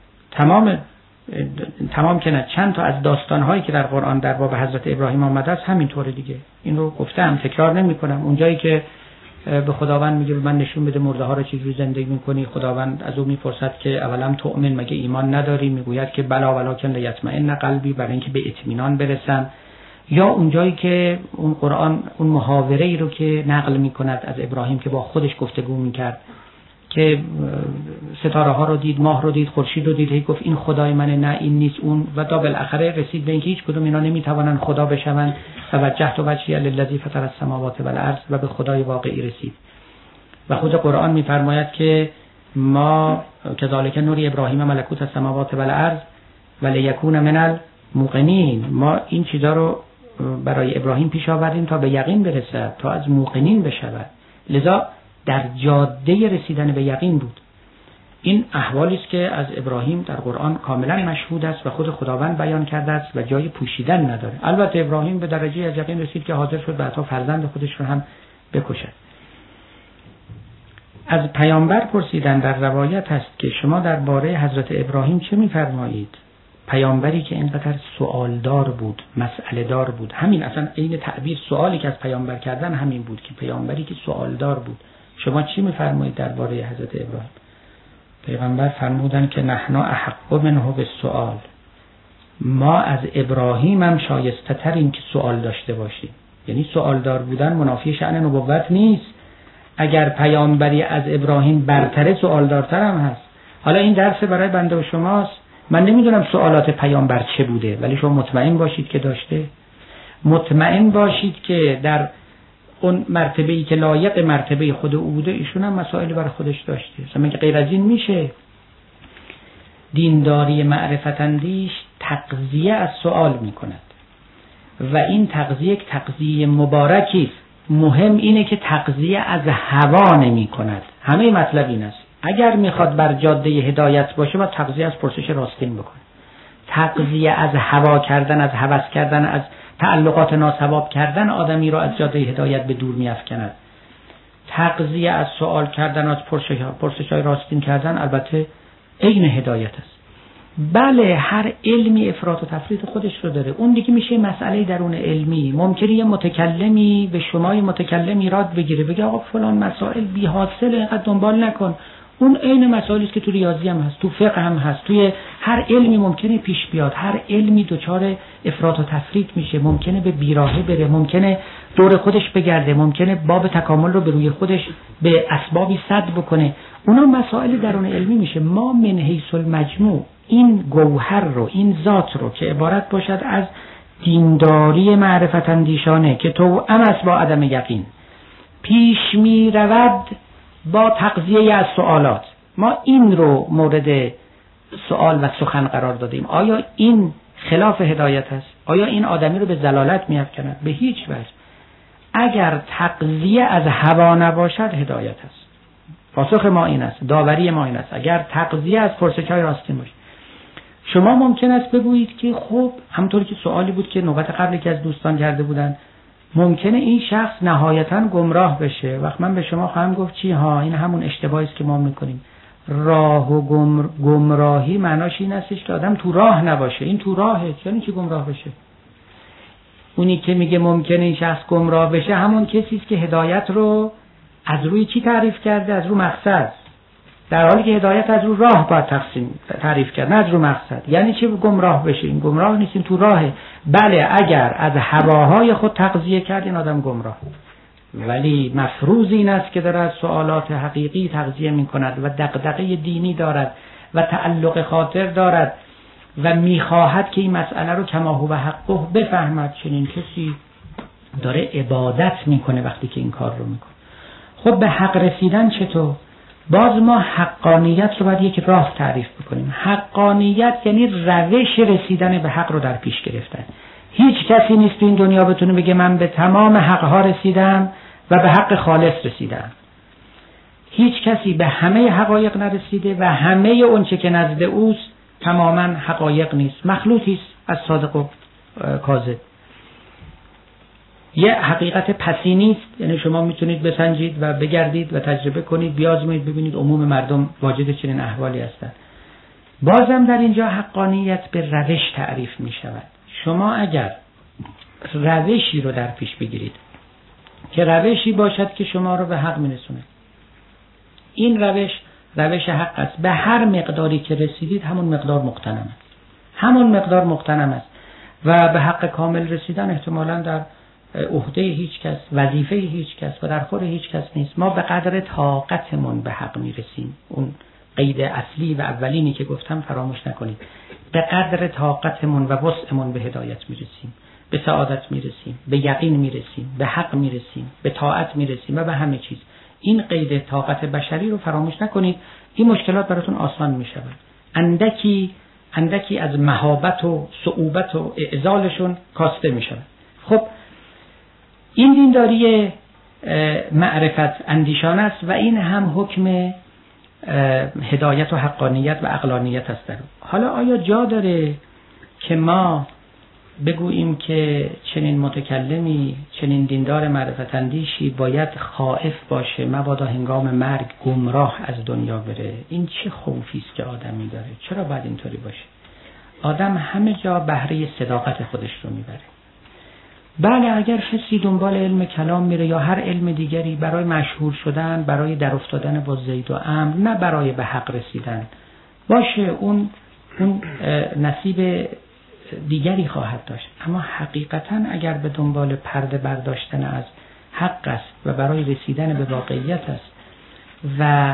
تمام که نه، چند تا از داستان‌هایی که در قرآن در باب حضرت ابراهیم آمده است همینطوره دیگه. این رو گفتم، تکرار نمی‌کنم. اونجایی که به خداوند میگه من نشون بده مرده ها رو چجوری زنده میکنی. خداوند از او میپرسد که اولا تؤمن، مگه ایمان نداری؟ میگوید که بلا ولکن لیطمئن قلبی، برای اینکه به اطمینان برسم. یا اونجایی که اون قرآن اون محاوره ای رو که نقل میکند از ابراهیم که با خودش گفتگو میکرد که ستاره ها رو دید، ماه رو دید، خورشید رو دید، گفت این خدای منه، نه این نیست اون، و تا بالاخره رسید به اینکه هیچ کدوم اینا نمیتوانن خدا بشوند و وجهت وجهی للذی فطر السماوات والارض، و به خدای واقعی رسید. و خود قرآن میفرماید که ما کذالک نوری ابراهیم ملکوت السماوات والارض ولیکون من الموقنین، ما این چیزا رو برای ابراهیم پیش آوردیم تا به یقین برسد، تا از موقنین بشود. لذا در جاده رسیدن به یقین بود. این احوالی است که از ابراهیم در قرآن کاملا مشهود است و خود خداوند بیان کرده است و جای پوشیدن نداره. البته ابراهیم به درجه از یقین رسید که حاضر شد بعدا فرزند خودش رو هم بکشد. از پیامبر پرسیدن، در روایت هست که شما درباره حضرت ابراهیم چه می‌فرمایید؟ پیامبری که اینقدر سوالدار بود، مسئله دار بود. همین اصلا عین تعبیر سوالی که از پیامبر کردن همین بود که پیامبری که سوالدار بود. شما چی می‌فرمایید درباره حضرت ابراهیم؟ پیغمبر فرمودن که نحن احق منه بالسؤال، ما از ابراهیم هم شایسته تریم که سوال داشته باشیم. یعنی سوالدار بودن منافی شأن نبوت نیست. اگر پیامبری از ابراهیم برتره، سوالدارتر هم هست. حالا این درس برای بنده و شماست. من نمیدونم سوالات پیامبر چه بوده، ولی شما مطمئن باشید که داشته. مطمئن باشید که در اون مرتبه‌ای که لایق مرتبه خود او بوده، ایشون هم مسائل برای خودش داشته. مثلا که غیر از این میشه. دینداری معرفت اندیش تقضیه از سوال میکند و این تقضیه یک تقضیه مبارکی است. مهم اینه که تقضیه از هوا نمی کند. همه مطلب این است. اگر میخواد بر جاده هدایت باشه، باید تقضیه از پرسش راستین بکنه. تقضیه از هوا کردن، از هوس کردن، از تعلقات ناصواب کردن آدمی را از جاده هدایت به دور میافکند. تقضیه از سوال کردن، از پرسش‌های راستین کردن البته عین هدایت است. بله، هر علمی افراط و تفریط خودش رو داره. اون دیگه میشه مسئله درون علمی. ممکنه یه متکلمی به شما یه متکلم ایراد بگیره، بگه آقا فلان مسائل بی حاصله، اینقدر دنبال نکن. اون عین مسائلی است که تو ریاضی هم هست، تو فقه هم هست، توی هر علمی ممکنه پیش بیاد. هر علمی دچار افراط و تفریط میشه، ممکنه به بیراهه بره، ممکنه دور خودش بگرده، ممکنه باب تکامل رو به روی خودش به اسبابی سد بکنه. اونا مسائل درون علمی میشه. ما من حیث المجموع این گوهر رو، این ذات رو که عبارت باشد از دینداری معرفت اندیشانه که توأم است با عدم یقین، پیش می رود با تقضیه از سوالات. ما این رو مورد سوال و سخن قرار دادیم. آیا این خلاف هدایت است؟ آیا این آدمی رو به ضلالت می افکند؟ به هیچ وجه. اگر تقضیه از هوا نباشد، هدایت است. پاسخ ما این است، داوری ما این است. اگر تقضیه از پرسش‌های راستین باشه. شما ممکن است بگویید که خب همونطوری که سوالی بود که نوبت قبلی که از دوستان کرده بودن، ممکنه این شخص نهایتاً گمراه بشه. وقت من به شما خواهم گفت چی ها، این همون اشتباهی است که ما میکنیم. راه و گمراهی معناش این استش که آدم تو راه نباشه. این تو راهه، یعنی چی گمراه بشه؟ اونی که میگه ممکنه این شخص گمراه بشه، همون کسی است که هدایت رو از روی چی تعریف کرده؟ از روی مقصد. در حالی که هدایت از رو راه باید تعریف کرد، نه از رو مقصد. یعنی چی گمراه بشه؟ این گمراه نیستیم، تو راهه. بله، اگر از هواهای خود تغذیه کرد، این آدم گمراه. ولی مفروض این است که دارد سوالات حقیقی تغذیه می کند و دغدغه دینی دارد و تعلق خاطر دارد و میخواهد که این مسئله رو کما هو حقه بفهمد. چنین کسی داره عبادت میکنه وقتی که این کار رو میکنه. خب به حق رسیدن چطور؟ باز ما حقانیت رو باید یک راه تعریف بکنیم. حقانیت یعنی روش رسیدن به حق رو در پیش گرفتن. هیچ کسی نیست تو این دنیا بتونه بگه من به تمام حقها رسیدم و به حق خالص رسیدم. هیچ کسی به همه حقایق نرسیده و همه اون چه که نزد اوست تماما حقایق نیست، مخلوطی است از صادق و کاذب. یه حقیقت پسی نیست، یعنی شما میتونید بسنجید و بگردید و تجربه کنید، بیازمایید ببینید عموم مردم واجد چنین احوالی هستند. بازم در اینجا حقانیت به روش تعریف می شود. شما اگر روشی رو در پیش بگیرید که روشی باشد که شما رو به حق میرسونه. این روش حق است. به هر مقداری که رسیدید همون مقدار مغتنم است و به حق کامل رسیدن احتمالاً در عهده هیچ کس، وظیفه هیچ کس و در خور هیچ کس نیست. ما به قدر طاقتمون به حق میرسیم. اون قید اصلی و اولینی که گفتم فراموش نکنید. به قدر طاقتمون و وسعمون به هدایت میرسیم، به سعادت میرسیم، به یقین میرسیم، به حق میرسیم، به طاعت میرسیم و به همه چیز. این قید طاقت بشری رو فراموش نکنید. این مشکلات براتون آسان میشود. اندکی از مهابت و صعوبت و اعزالشون کاسته میشود. خب این دینداری معرفت اندیشانه است و این هم حکم هدایت و حقانیت و عقلانیت است. حالا آیا جا داره که ما بگوییم که چنین متکلمی، چنین دیندار معرفت اندیشی باید خائف باشه، مبادا هنگام مرگ گمراه از دنیا بره؟ این چه خوفی است که آدمی داره؟ چرا باید اینطوری باشه؟ آدم همه جا بهره صداقت خودش رو میبره. بله، اگر کسی دنبال علم کلام میره یا هر علم دیگری برای مشهور شدن، برای در افتادن با زید و عمرو، نه برای به حق رسیدن، باشه، اون نصیب دیگری خواهد داشت. اما حقیقتا اگر به دنبال پرده برداشتن از حق است و برای رسیدن به واقعیت است و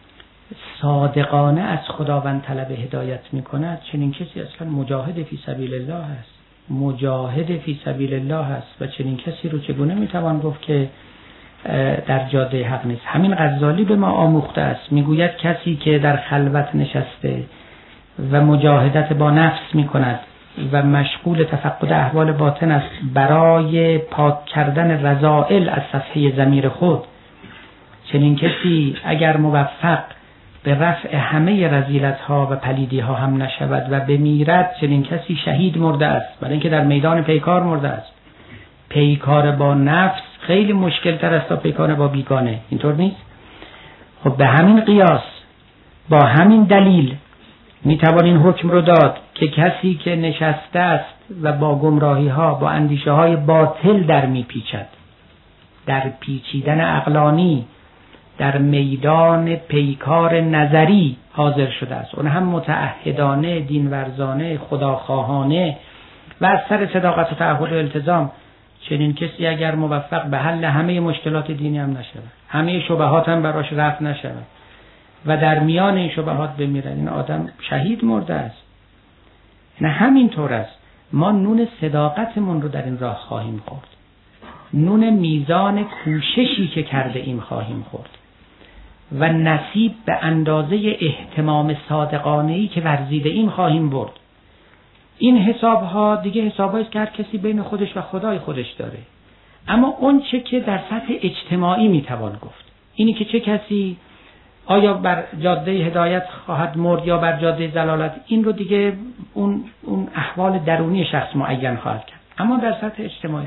صادقانه از خداوند طلب هدایت میکند، چنین کسی اصلا مجاهد فی سبیل الله است. مجاهد فی سبیل الله است و چنین کسی رو چگونه میتوان گفت که در جاده حق نیست؟ همین غزالی به ما آموخته است. میگوید کسی که در خلوت نشسته و مجاهدت با نفس میکند و مشغول تفقد احوال باطن است برای پاک کردن رذائل از صفحه ضمیر خود، چنین کسی اگر موفق به رفع همه رذیلت‌ها و پلیدی‌ها هم نشود و بمیرد، چنین کسی شهید مرده است، برای اینکه در میدان پیکار مرده است. پیکار با نفس خیلی مشکل تر است تا پیکار با بیگانه، اینطور نیست؟ خب به همین قیاس، با همین دلیل میتوان این حکم رو داد که کسی که نشسته است و با گمراهی‌ها، با اندیشه‌های باطل در میپیچد، در پیچیدن عقلانی در میدان پیکار نظری حاضر شده است، اون هم متعهدانه، دینورزانه، خداخواهانه و از سر صداقت و تعهد و التزام، چنین کسی اگر موفق به حل همه مشکلات دینی هم نشود، همه شبهات هم براش رفع نشود و در میان این شبهات بمیرد، این آدم شهید مرده است. نه همینطور است. ما نون صداقتمون رو در این راه خواهیم خورد، نون میزان کوششی که کرده ایم خواهیم خورد و نصیب به اندازه اهتمام صادقانه‌ای که ورزیده ایم خواهیم برد. این حساب‌ها دیگه حسابایی است که هر کسی بین خودش و خدای خودش داره. اما اون چه که در سطح اجتماعی میتوان گفت، اینی که چه کسی آیا بر جاده هدایت خواهد مرد یا بر جاده ضلالت، این رو دیگه اون احوال درونی شخص معین خواهد کرد. اما در سطح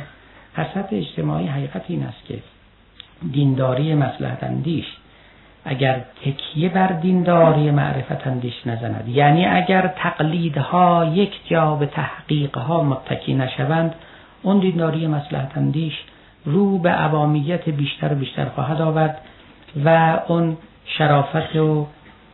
اجتماعی حقیقت این است که دینداری مصلحت اندیش اگر تکیه بر دینداری معرفت اندیش نزند، یعنی اگر تقلیدها یک جا به تحقیقها متکی نشوند، اون دینداری مصلحت اندیش رو به عوامیت بیشتر و بیشتر خواهد آورد و اون شرافت و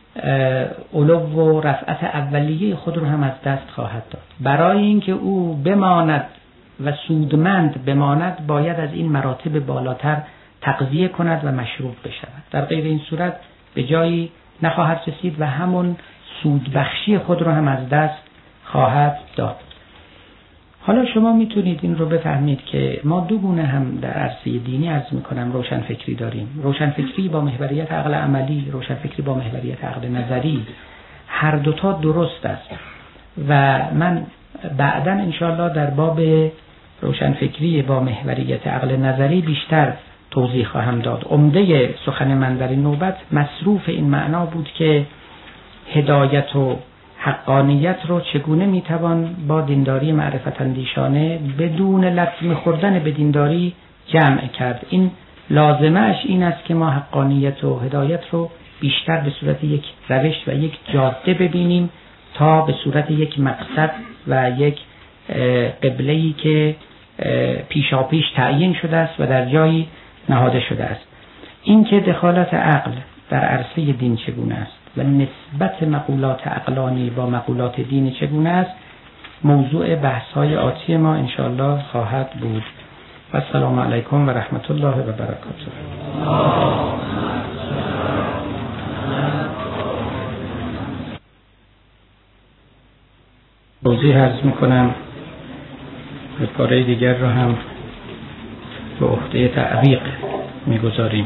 علو و رفعت اولیه خود رو هم از دست خواهد داد. برای اینکه او بماند و سودمند بماند، باید از این مراتب بالاتر تغذیه کند و مشروب بشود. در غیر این صورت به جایی نخواهد رسید و همون سودبخشی خود رو هم از دست خواهد داد. حالا شما میتونید این رو بفهمید که ما دو گونه هم در عرصه دینی عرض میکنم روشنفکری داریم. روشنفکری با محوریت عقل عملی، روشنفکری با محوریت عقل نظری. هر دوتا درست است و من بعداً انشاءالله در باب روشنفکری با محوریت عقل نظری بیشتر توضیح خواهم داد. عمده سخن من در این نوبت مصروف این معنا بود که هدایت و حقانیت رو چگونه میتوان با دینداری معرفت اندیشانه بدون لطمه خوردن به دینداری جمع کرد. این لازمش این است که ما حقانیت و هدایت رو بیشتر به صورت یک روش و یک جاده ببینیم تا به صورت یک مقصد و یک قبله‌ای که پیشاپیش تعیین شده است و در جایی نهاده شده است. این که دخالت عقل در عرصه دین چگونه است و نسبت مقولات عقلانی با مقولات دینی چگونه است موضوع بحث‌های آتی ما انشاءالله خواهد بود. و السلام علیکم و رحمت الله و برکاته. توضیح عرض میکنم و پاره دیگر رو هم به عهده تعویق میگذاریم.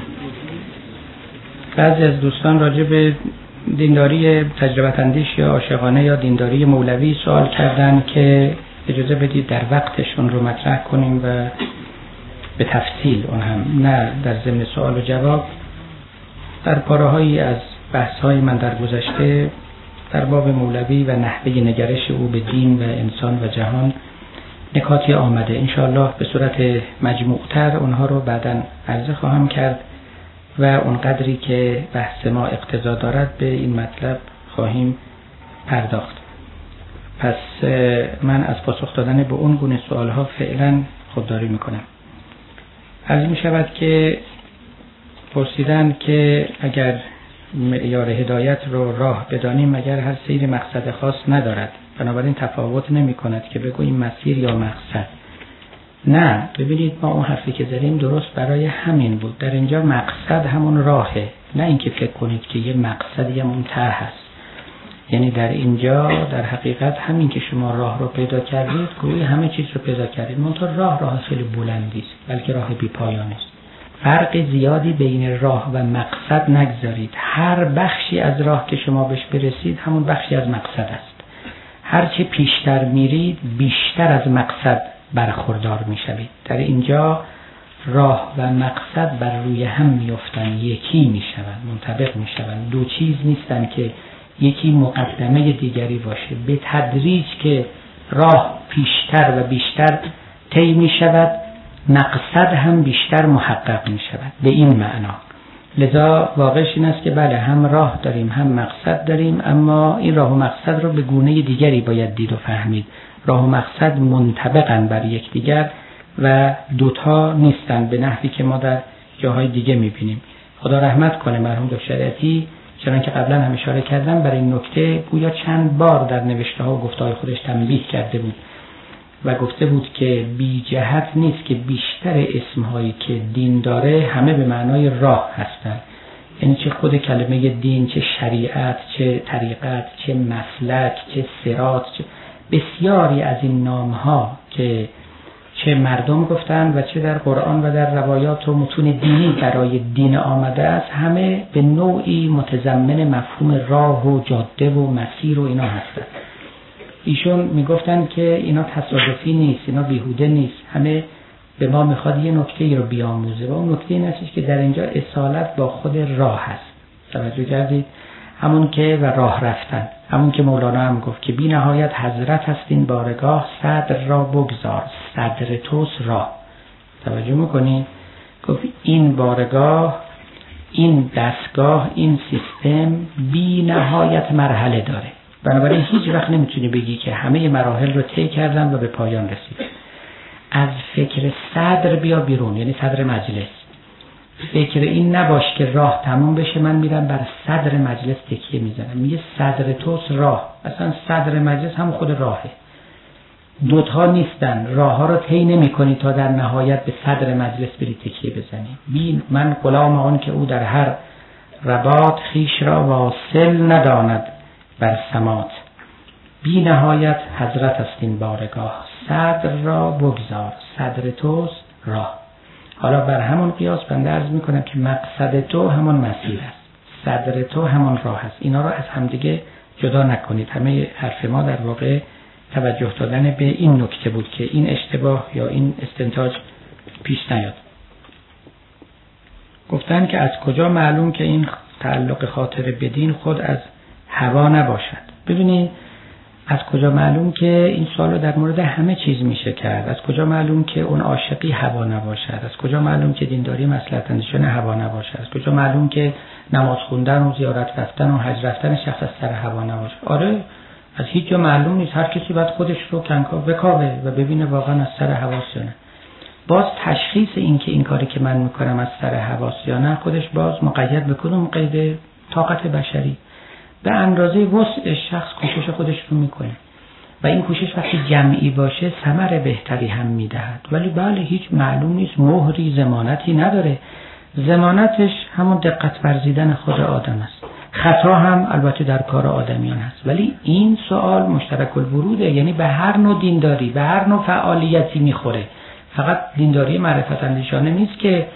بعضی از دوستان راجع به دینداری تجربه اندیش یا عاشقانه یا دینداری مولوی سوال کردن که اجازه بدید در وقتشون رو مطرح کنیم و به تفصیل اون هم نه در ضمن سوال و جواب. در پاره‌هایی از بحث‌های من در گذشته در باب مولوی و نحوه نگرش او به دین و انسان و جهان نکاتی آمده. انشاءالله به صورت مجموعتر اونها رو بعداً عرضه خواهم کرد و اون قدری که بحث ما اقتضا دارد به این مطلب خواهیم پرداخت. پس من از پاسخ دادن به اون گونه سوالها فعلا خودداری میکنم. عرض می شود که پرسیدن که اگر معیار هدایت رو راه بدانیم مگر هر سیر مقصد خاص ندارد، بنابراین تفاوت نمی کند که بگوییم مسیر یا مقصد. نه، ببینید ما اون حرفی که زدیم درست برای همین بود. در اینجا مقصد همون راهه، نه اینکه فکر کنید که یه مقصدی همون ته هست. یعنی در اینجا در حقیقت همین که شما راه رو پیدا کردید گویی همه چیز رو پیدا کردید، منتها راه خیلی بلندی است، بلکه راه بی پایان است. فرق زیادی بین راه و مقصد نگذارید. هر بخشی از راه که شما بهش برسید همون بخشی از مقصد است. هرچه پیشتر میرید بیشتر از مقصد برخوردار میشوید. در اینجا راه و مقصد بر روی هم میافتند، یکی میشوند، منطبق میشوند. دو چیز نیستن که یکی مقدمه دیگری باشه. به تدریج که راه پیشتر و بیشتر طی میشود مقصد هم بیشتر محقق میشود به این معنا. لذا واقعش این است که بله هم راه داریم هم مقصد داریم، اما این راه و مقصد رو به گونه دیگری باید دید و فهمید. راه و مقصد منطبقن بر یکدیگر و دوتا نیستن به نحوی که ما در جاهای دیگه میبینیم. خدا رحمت کنه مرحوم دکتر شریعتی، چون که قبلا هم اشاره کردم برای این نکته گویا چند بار در نوشته ها و گفته‌های خودش تنبیه کرده بود و گفته بود که بی جهت نیست که بیشتر اسمهایی که دین داره همه به معنای راه هستند. یعنی چه خود کلمه دین، چه شریعت، چه طریقت، چه مسلک، چه صراط، چه بسیاری از این نامها که چه مردم گفتن و چه در قرآن و در روایات و متون دینی برای دین آمده است، همه به نوعی متضمن مفهوم راه و جاده و مسیر و اینا هستند. ایشون میگفتن که اینا تصادفی نیست، اینا بیهوده نیست، همه به ما میخواد یه نکته رو بیاموزه و اون نکته این است که در اینجا اصالت با خود راه هست. توجه کردید؟ همون که و راه رفتن، همون که مولانا هم گفت که بی نهایت حضرت هست این بارگاه، صدر را بگذار صدر توست راه. توجه میکنید؟ گفت این بارگاه، این دستگاه، این سیستم بی نهایت مرحله داره، بنابراین هیچ وقت نمیتونی بگی که همه مراحل رو طی کردم و به پایان رسید. از فکر صدر بیا بیرون، یعنی صدر مجلس. فکر این نباش که راه تموم بشه من میرم بر صدر مجلس تکیه میزنم. میگه صدر توست راه، اصلا صدر مجلس هم خود راهه. دوتا نیستن، راه ها رو طی نمی کنی تا در نهایت به صدر مجلس بری تکیه بزنی. بین من غلام آن که او در هر رباط خیش را واصل نداند بر سمات. بی نهایت حضرت است این بارگاه، صدر را بگذار صدر توست راه. حالا بر همون قیاس بنده عرض میکنم که مقصد تو همون مسیر است، صدر تو همون راه است. اینا رو از همدیگه جدا نکنید. همه حرف ما در واقع توجه دادن به این نکته بود که این اشتباه یا این استنتاج پیش نیاد. گفتن که از کجا معلوم که این تعلق خاطر به دین خود از هوا نباشد. ببینید از کجا معلوم که این سوالو در مورد همه چیز میشه کرد. از کجا معلوم که اون عاشقی هوا نباشد؟ از کجا معلوم که دینداری مصلحت اندیشانه هوا نباشد؟ از کجا معلوم که نماز خوندن و زیارت رفتن و حج رفتن شخص از سر هوا نباشد؟ آره از هیچ جا معلوم نیست، هر کسی باید خودش رو کنکاو بکاوه و ببینه واقعا از سر حواس یا نه. باز تشخیص این که این کاری که من میکنم از سر حواس یا نه خودش باز مقید به کدوم قید؟ طاقت بشری. به اندازه وسع شخص کوشش خودش رو میکنه و این کوشش وقتی جمعی باشه ثمر بهتری هم میدهد. ولی بله هیچ معلوم نیست، مهری ضمانتی نداره. ضمانتش همون دقت ورزیدن خود آدم است. خطا هم البته در کار آدمیان هست، ولی این سوال مشترک الوروده، یعنی به هر نوع دینداری، به هر نوع فعالیتی میخوره. فقط دینداری معرفت اندیشانه نیست که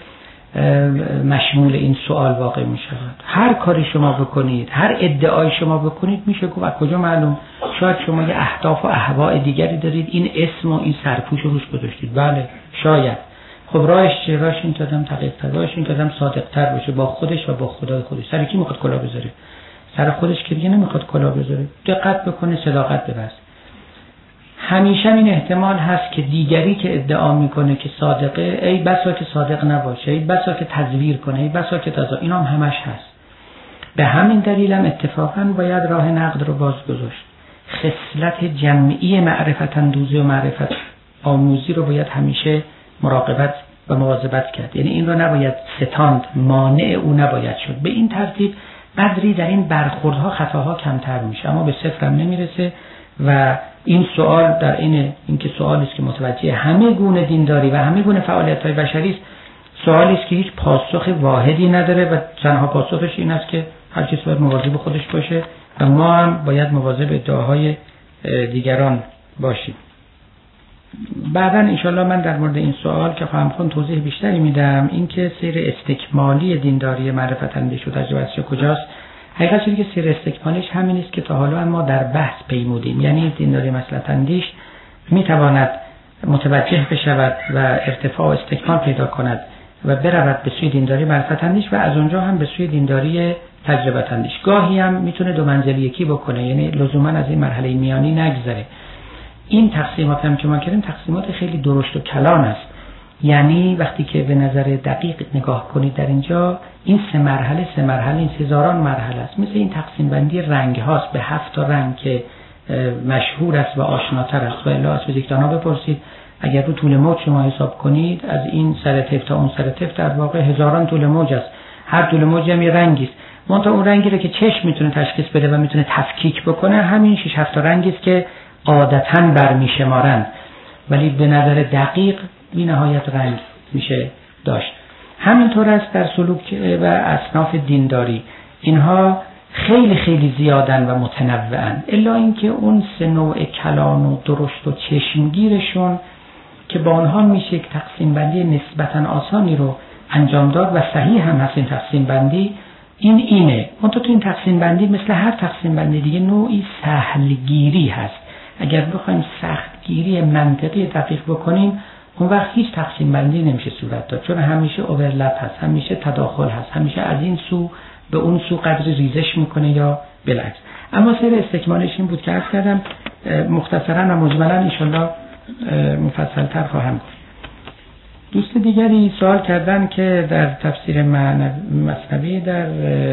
مشمول این سوال واقع می شود. هر کاری شما بکنید، هر ادعای شما بکنید میشه گفت از کجا معلوم؟ شاید شما یه اهداف و اهواء دیگری دارید، این اسم و این سرپوش رو روش گذاشتید. بله شاید. خب راهش چیه؟ راهش این که آدم تقی‌تر، راهش این که آدم صادق‌تر باشه با خودش و با خدای خودش. سر کی میخواد کلاه بذاره؟ سر خودش که دیگه نمیخواد کلاه بذاره. دقت بکنه، صداقت ببرز. همیشه این احتمال هست که دیگری که ادعا میکنه که صادقه، ای بسا که صادق نباشه، ای بسا که تزویر کنه، ای بسا که اینا هم همش هست. به همین دلیل هم اتفاقا باید راه نقد رو باز گذاشت. خصلت جمعی معرفت اندوزی و معرفت آموزی رو باید همیشه مراقبت و مواظبت کرد. یعنی این رو نباید ستاند، مانع او نباید شد. به این ترتیب قدری در این برخوردها خطاها کمتر میشه، اما به صفر هم نمیرسه. و این سوال در اینکه سوالی است که متوجه همه گونه دینداری و همه گونه فعالیت‌های بشری است، سوالی است که هیچ پاسخ واحدی نداره و تنها پاسخش این است که هر کسی باید مواظب خودش باشه و ما هم باید مواظب ادعاهای دیگران باشیم. بعداً انشالله من در مورد این سوال که خواهم خوند توضیح بیشتری میدم. اینکه سیر استکمالی دینداری معرفت اندیش و تجربه کجاست؟ حقیقت اینه که سیر استکمالش همین است که تا حالا ما در بحث پیمودیم. یعنی دینداری مصلحت اندیش میتواند متوجه بشود و ارتفاع و استکمال پیدا کند و برود به سوی دینداری معرفت اندیش و از اونجا هم به سوی دینداری تجربه اندیش. گاهی هم میتونه دو منزلی یکی بکنه، یعنی لزوما از این مرحله میانی نگذره. این تقسیمات هم که ما کردیم تقسیمات خیلی درشت و کلان است. یعنی وقتی که به نظر دقیق نگاه کنید در اینجا این سه مرحله این هزاران مرحله است. مثل این تقسیم بندی رنگ هاست به 7 تا رنگ که مشهور است و آشناتر است. و الا از فیزیکدان‌ها بپرسید اگر رو طول موج شما حساب کنید از این سر تف تا اون سر تف در واقع هزاران طول موج است. هر طول موج هم یه رنگی است. منتها اون رنگی رو که چشم میتونه تشخیص بده و میتونه تفکیک بکنه همین 6 7 تا رنگی است که عادتاً برمیشمارند، ولی به نظر دقیق بی نهایت رنگ میشه داشت. همینطور است در سلوک و اصناف دینداری، اینها خیلی خیلی زیادن و متنوعن، الا اینکه اون سه نوع کلان و درشت و چشمگیرشون که با آنها میشه یک تقسیم بندی نسبتاً آسانی رو انجام داد و صحیح هم هست این تقسیم بندی. اینه منتها تو این تقسیم بندی مثل هر تقسیم بندی دیگه نوعی سهلگیری هست. اگر بخوایم سختگیری منطقی دقیق بکنیم اون وقت هیچ تقسیم بندی نمیشه صورت داد، چون همیشه اوورلپ هست، همیشه تداخل هست، همیشه از این سو به اون سو قدر ریزش میکنه یا بالعکس. اما سر استکمالش این بود که عرض کردم مختصرا و مجملا انشالله مفصلتر خواهم گفت. دوست دیگری سوال کردن که در تفسیر مثنوی در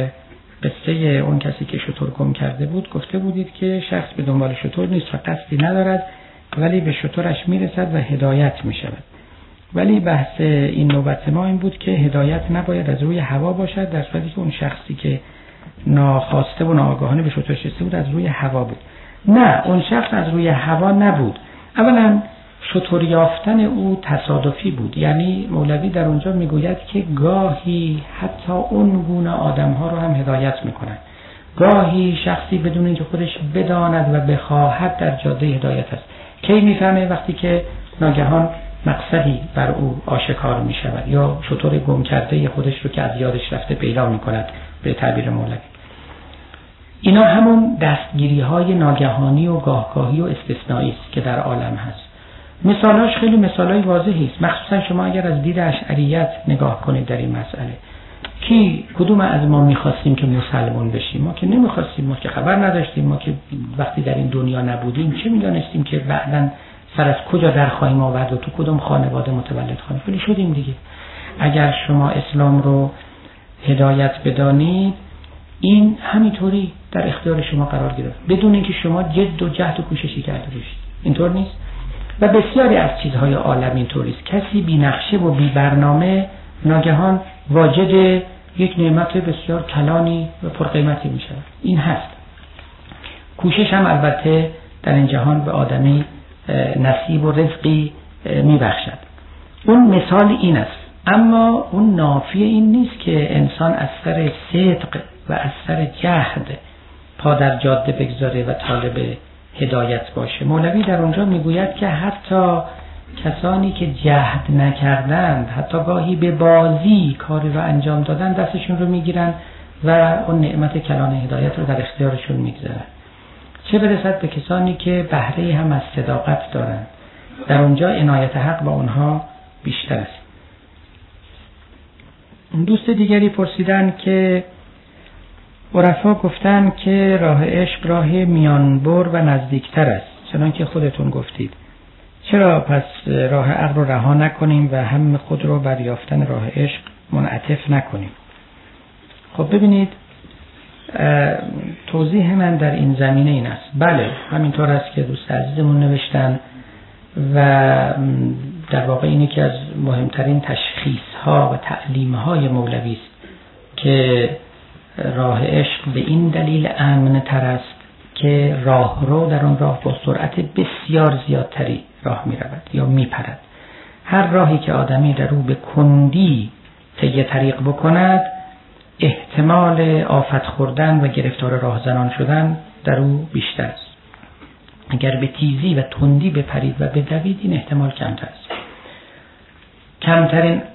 قصه اون کسی که شتر گم کرده بود گفته بودید که شخص به دنبال شتر نیست و قصدی ندارد ولی به شترش میرسد و هدایت میشود. ولی بحث این نوبت ما این بود که هدایت نباید از روی هوا باشد، در صورتی که اون شخصی که ناخواسته و ناآگاهانه به شترش رسیده بود از روی هوا بود. نه، اون شخص از روی هوا نبود. اولا شتر یافتن او تصادفی بود. یعنی مولوی در اونجا میگوید که گاهی حتی اون گونه آدم‌ها رو هم هدایت میکنن. گاهی شخصی بدون اینکه خودش بداند و بخواهد در جاده هدایت است. کی میفهمه؟ وقتی که ناگهان مقصدی بر او آشکار میشود یا شتر گم کرده خودش رو که از یادش رفته پیدا میکند به تعبیر مولوی. اینا همون دستگیری‌های ناگهانی و گاهگاهی و استثنایی است که در عالم هست. مثالاش خیلی مثالای واضحی است، مخصوصا شما اگر از دید اشعریت نگاه کنید در این مسئله. کدوم از ما میخواستیم که مسلمان بشیم؟ ما که نمیخواستیم، ما که خبر نداشتیم، ما که وقتی در این دنیا نبودیم چه میدانستیم که بعداً سر از کجا در خواهیم آورد و تو کدوم خانواده متولد خواهیم؟ ولی شدیم دیگه. اگر شما اسلام رو هدایت بدانید این همینطوری در اختیار شما قرار گرفت بدون اینکه شما جد و جهد و کوششی کرده باشید. اینطور نیست؟ و بسیاری از چیزهای عالم اینطوری است. کسی بی نقشه و بی برنامه ناگهان واجد یک نعمت بسیار کلانی و پرقیمتی میشه. این هست. کوشش هم البته در این جهان به آدمی نصیب و رزقی میبخشد. اون مثال این است. اما اون نافی این نیست که انسان از سر صدق و از سر جهد پا در جاده بگذاره و طالب هدایت باشه. مولوی در اونجا میگوید که حتی کسانی که جهد نکردند، حتی گاهی به بازی کاری رو انجام دادن، دستشون رو میگیرن و اون نعمت کلان هدایت رو در اختیارشون میگذارن. چه برسد به کسانی که بهره هم از صداقت دارند. در اونجا عنایت حق با اونها بیشتر است. دوست دیگری پرسیدن که عرفا گفتن که راه عشق راه میانبر و نزدیکتر است، چنان که خودتون گفتید. چرا پس راه عقل رو رها نکنیم و هم خود رو بر یافتن راه عشق منعطف نکنیم؟ خب ببینید، توضیح من در این زمینه این است. بله، همینطور است که دوست عزیزمون نوشتن و در واقع اینه که از مهمترین تشخیص‌ها و تعلیم‌های مولوی است که راه عشق به این دلیل امن تر است که راهرو در اون راه با سرعت بسیار زیادتری راه می رود یا می پرد. هر راهی که آدمی در رو به کندی طی طریق بکند، احتمال آفت خوردن و گرفتار راهزنان شدن در او بیشتر است. اگر به تیزی و تندی بپرید و بدوید، این احتمال کمتر است. کمترین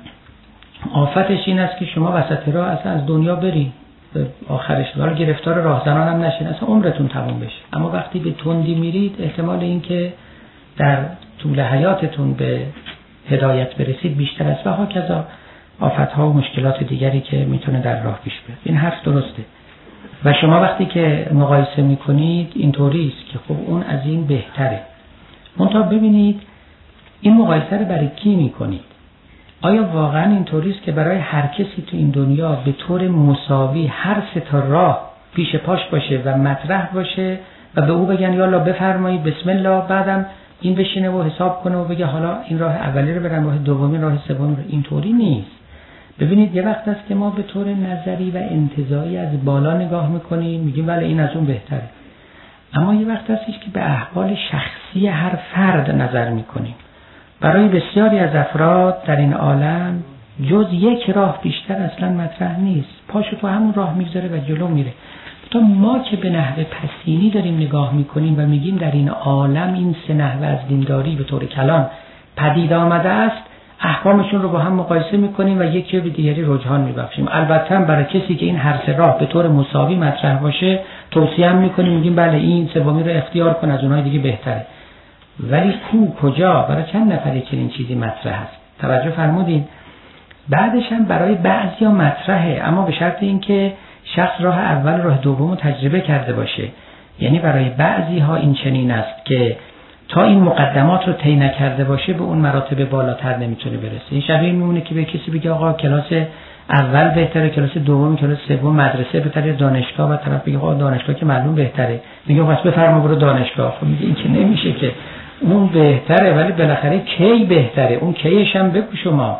آفتش این است که شما وسط راه اصلا از دنیا برید، آخرش دار گرفتار راهزنان هم نشین، اصلا عمرتون تمام بشه. اما وقتی به تندی میرید، احتمال این که در طول حیاتتون به هدایت برسید بیشتر است و هاکذا آفت‌ها و مشکلات دیگری که میتونه در راه پیش بیاد. این حرف درسته. و شما وقتی که مقایسه میکنید اینطوری است که خب اون از این بهتره. منتها ببینید این مقایسه رو برای کی میکنید؟ آیا واقعا اینطوری است که برای هر کسی تو این دنیا به طور مساوی هر سه تا راه پیش پاش باشه و مطرح باشه و به او بگن یالا بفرمایید بسم الله، بعدم این بشینه و حساب کنه و بگه حالا این راه اولی رو برم، راه دومی، راه سومی رو؟ اینطوری نیست. ببینید، یه وقت است که ما به طور نظری و انتزاعی از بالا نگاه میکنیم، میگیم بله این از اون بهتره. اما یه وقت است که به احوال شخصی هر فرد نظر میکنیم. برای بسیاری از افراد در این عالم جز یک راه بیشتر اصلا مطرح نیست. پاشو تو همون راه میگذاره و جلو میره. تا ما که به نحو پسینی داریم نگاه میکنیم و میگیم در این عالم این سه نحو از دینداری به طور کلان پدید آمده است، احکامشون رو با هم مقایسه میکنیم و یکی به دیگری رجحان میبخشیم. البته برای کسی که این هر سه راه به طور مساوی مطرح باشه توصیه هم میکنیم، میگیم بله این سومی رو اختیار کن، از اونهای دیگه بهتره. ولی کجا برای چند نفری چنین چیزی مطرح است؟ توجه فرمودین؟ بعدش هم برای بعضیا مطرحه، اما به شرط اینکه شخص راه اول راه دوم رو تجربه کرده باشه. یعنی برای بعضی ها این چنین است که تا این مقدمات رو طی نکرده باشه به اون مراتب بالاتر نمیتونه برسه. این شبیه میمونه که به کسی بگه آقا کلاس اول بهتره، کلاس دوم، کلاس سوم، مدرسه بهتره، دانشگاه، و طرف بگه آقا دانشگاه که معلوم بهتره، میگه پس بفرما برو دانشگاه. خب میگه این که نمیشه، که اون بهتره ولی بالاخره کی بهتره؟ اون کیش هم بگو شما.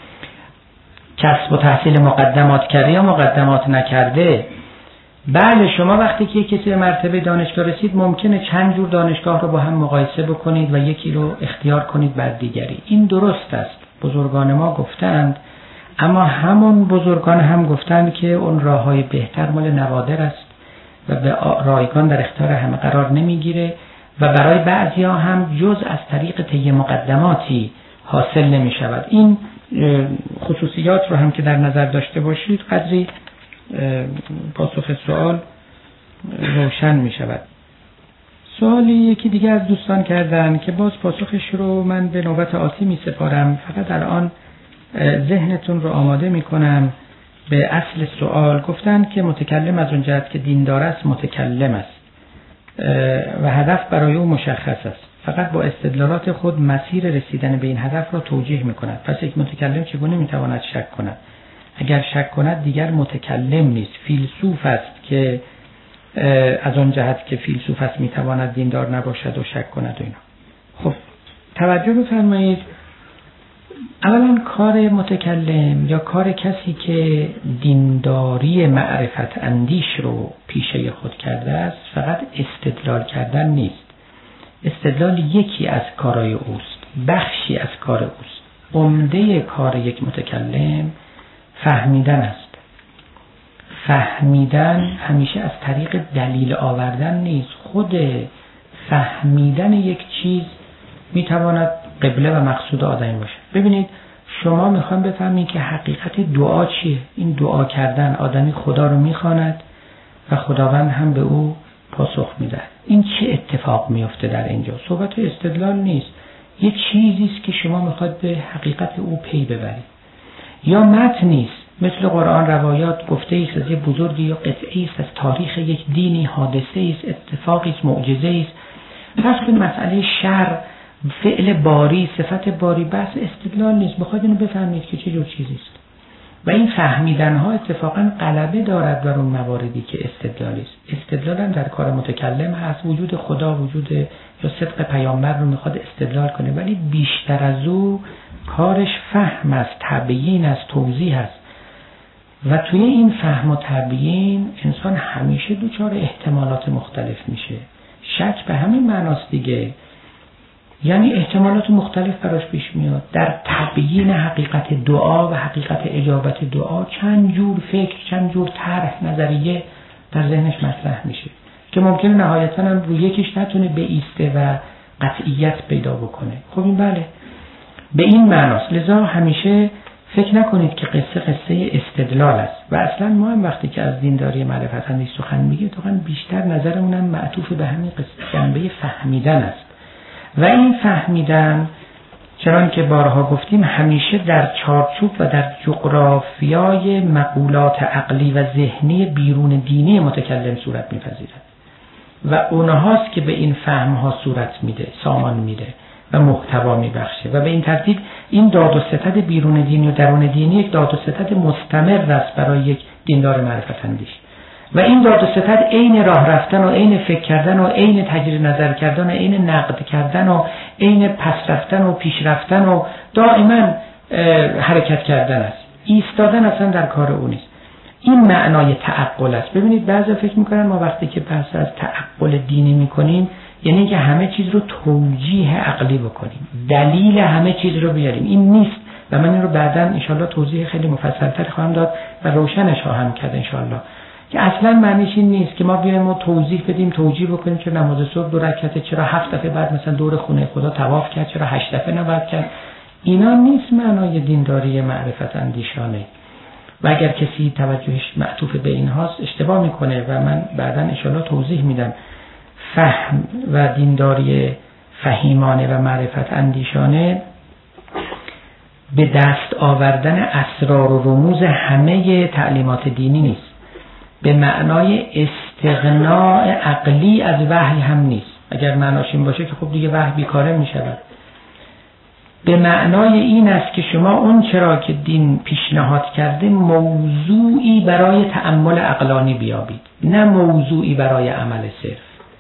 کسب و تحصیل مقدمات کرده یا مقدمات نکرده؟ بله، شما وقتی که کسی به مرتبه دانشگاه رسید ممکنه چند جور دانشگاه رو با هم مقایسه بکنید و یکی رو اختیار کنید بر دیگری. این درست است، بزرگان ما گفتند، اما همون بزرگان هم گفتند که اون راههای بهتر مال نوادر است و به رایگان در اختیار همه قرار نمیگیره و برای بعضی ها هم جز از طریق طی مقدماتی حاصل نمی شود. این خصوصیات رو هم که در نظر داشته باشید قدری پاسخ سوال روشن می شود. سوالی یکی دیگه از دوستان کردن که باز پاسخش رو من به نوبت آتی می سپارم، فقط الان ذهنتون رو آماده می کنم به اصل سوال. گفتن که متکلم از اون جهت که دیندار است متکلم است و هدف برای او مشخص است، فقط با استدلالات خود مسیر رسیدن به این هدف را توجیه می کند. پس یک متکلم چگونه می تواند شک کند؟ اگر شک کند دیگر متکلم نیست، فیلسوف است که از اون جهت که فیلسوف است میتواند دیندار نباشد و شک کند و اینا. خب توجه بفرمایید، اولا کار متکلم یا کار کسی که دینداری معرفت اندیش رو پیشه خود کرده است فقط استدلال کردن نیست. استدلال یکی از کارهای اوست، بخشی از کار اوست. عمده کار یک متکلم فهمیدن است. فهمیدن همیشه از طریق دلیل آوردن نیست. خود فهمیدن یک چیز میتواند قبله و مقصود آدمی باشه. ببینید شما میخوام بفهمید که حقیقت دعا چیه. این دعا کردن، آدمی خدا رو میخواند و خداوند هم به او پاسخ میده. این چه اتفاق میفته در اینجا؟ صحبت استدلال نیست، یه چیزی است که شما میخواد به حقیقت او پی ببرید. یا متن نیست، مثل قرآن روایات گفته ایست از یه بزرگی یا قطعه ایست از تاریخ یک دینی، حادثه ایست، اتفاقی است، معجزه ایست. پس به مسئله شر، فعل باری، صفت باری، بس استدلال نیست. بخواید اینو بفهمید که چه جور چیزی است. و این فهمیدن ها اتفاقا غلبه دارد بر اون مواردی که استدلالی است. استدلال هم در کار متکلم هست، وجود خدا، وجود یا صدق پیامبر رو میخواد استدلال کنه، ولی بیشتر از او کارش فهم است، تبیین است، توضیح است. و توی این فهم و تبیین انسان همیشه دچار احتمالات مختلف میشه. شک به همین معناست دیگه، یعنی احتمالات مختلف براش پیش میاد. در تبیین حقیقت دعا و حقیقت اجابت دعا چند جور فکر، چند جور طرح، نظریه در ذهنش مطرح میشه که ممکنه نهایتاً هم روی یکیش نتونه بایسته و قطعیت پیدا بکنه. خب این بله به این معناست. لذا همیشه فکر نکنید که قصه استدلال است. و اصلا ما هم وقتی که از دینداری معرفت اندیش سخن میگیم واقعا بیشتر نظرمون هم معطوف به همین جنبه فهمیدن است. و این فهمیدن چنان که بارها گفتیم همیشه در چارچوب و در جغرافیای مقولات عقلی و ذهنی بیرون دینی متکلم صورت میپذیرد و اونهاست که به این فهمها صورت میده، سامان میده و محتوا میبخشه. و به این ترتیب این داد و ستد بیرون دینی و درون دینی یک داد و ستد مستمر است برای یک دیندار معرفت اندیش. و این داد و ستد عین راه رفتن و عین فکر کردن و عین تجدید نظر کردن و عین نقد کردن و عین پس رفتن و پیش رفتن و دائما حرکت کردن است. ایستادن اصلا در کار او نیست. این معنای تعقل است. ببینید بعضی فکر میکنن ما وقتی که بحث از تعقل دینی میکنیم یعنی که همه چیز رو توجیه عقلی بکنیم، دلیل همه چیز رو بیاریم. این نیست و من این رو بعداً انشالله توضیح خیلی مفصل‌تر خواهم داد و روشنش خواهم کرد انشالله، که اصلا معنیش این نیست که ما بیایم و توضیح بدیم، توجیه بکنیم چرا نماز صبح 2 رکعته، چرا 7 دفعه بعد مثلا دور خونه خدا طواف کرد، چرا 8 دفعه نباید کرد. اینا نیست معنای دینداری معرفت اندیشانه. و اگر کسی توجهش معطوف به این هاست اشتباه میکنه و من بعداً انشالله توضیح میدم. فهم و دینداری فهیمانه و معرفت اندیشانه به دست آوردن اسرار و رموز همه تعلیمات دینی نیست. به معنای استغناء عقلی از وحی هم نیست. اگر معناش این باشه که خب دیگه وحی بیکاره می شود. به معنای این است که شما اون چرا که دین پیشنهاد کرده موضوعی برای تأمل عقلانی بیابید، نه موضوعی برای عمل صرف،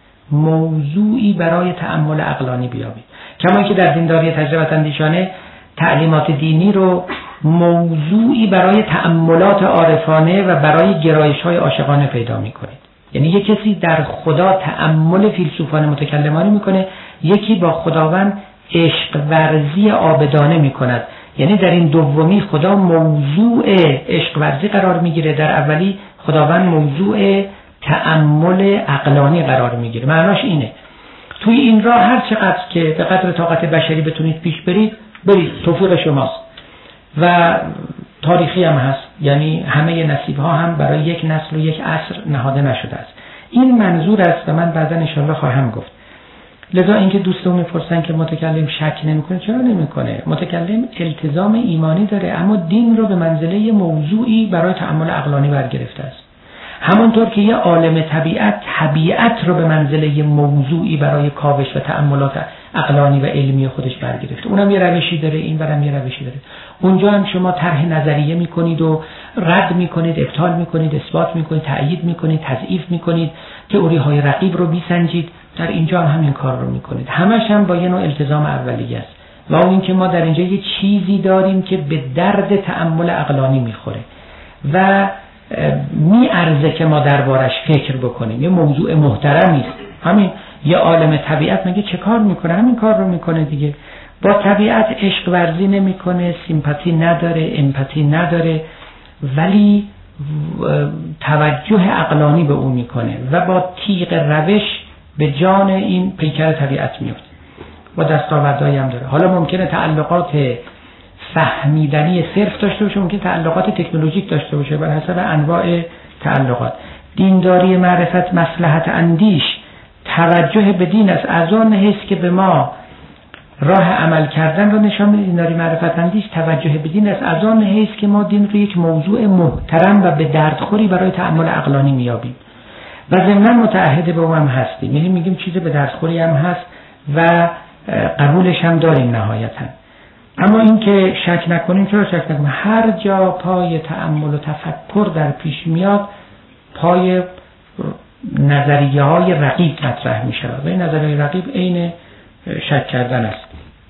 موضوعی برای تأمل عقلانی بیابید. کما که در دینداری تجربه اندیشانه تعلیمات دینی رو موضوعی برای تأملات عارفانه و برای گرایش‌های عاشقانه پیدا می‌کنید. یعنی یک کسی در خدا تأمل فیلسوفانه متکلمانه می‌کنه، یکی با خداوند عشق ورزی عابدانه می‌کند. یعنی در این دومی خدا موضوع عشق ورزی قرار می‌گیره، در اولی خداوند موضوع تأمل عقلانی قرار می‌گیره. معناش اینه توی این راه هر چقدر که به قدر طاقت بشری بتونید پیش برید توفیق شماست. و تاریخی هم هست، یعنی همه نصیب‌ها هم برای یک نسل و یک عصر نهاده نشده است. این منظور است و من بعدا انشالله خواهم گفت. لذا اینکه دوستان میپرسن که متکلم شک نمیکنه، چرا نمیکنه؟ متکلم التزام ایمانی داره، اما دین رو به منزله موضوعی برای تأمل عقلانی برگرفته است. همونطور که یه عالم طبیعت رو به منزله موضوعی برای کاوش و تأملات عقلانی و علمی خودش برگرفته. اونم یه روشی داره، این برم یه روشی داره. اونجا هم شما طرح نظریه میکنید و رد میکنید، ابطال میکنید، اثبات میکنید، تأیید میکنید، تضعیف میکنید، تئوری های رقیب رو میسنجید. در اینجا هم همین کار رو میکنید. همش هم با یه نوع التزام اولیه است و اون اینکه ما در اینجا یه چیزی داریم که به درد تأمل عقلانی میخوره و میارزه که ما دربارش فکر بکنیم. یه موضوع محترمی است. همین یه عالم طبیعت مگه چه کار میکنه؟ همین کار رو میکنه دیگه. با طبیعت عشق ورزی نمیکنه، سیمپاتی نداره، امپاتی نداره، ولی توجه عقلانی به اون میکنه و با تیغ روش به جان این پیکر طبیعت میفته و دستاوردهایی هم داره. حالا ممکنه تعلقات فهمیدنی صرف داشته باشه، ممکنه تعلقات تکنولوژیک داشته باشه، بر حسب انواع تعلقات. دینداری معرفت مصلحت اندیش توجه به دین است، از آن حیث که به ما راه عمل کردن رو نشان میده. دینداری معرفت اندیش توجه به دین است، از آن حیث که ما دین رو یک موضوع محترم و به دردخوری برای تأمل عقلانی میابیم و ضمن متعهد به اون هم هستیم. یعنی میگیم چیز به دردخوری هم هست و قبولش هم داریم نهایتا. اما این که شک نکنیم، چرا شک نکنیم؟ هر جا پای تأمل و تفکر در پیش میاد، پای نظریه های رقیب مطرح می شود و این نظریه رقیب عین شک کردن است.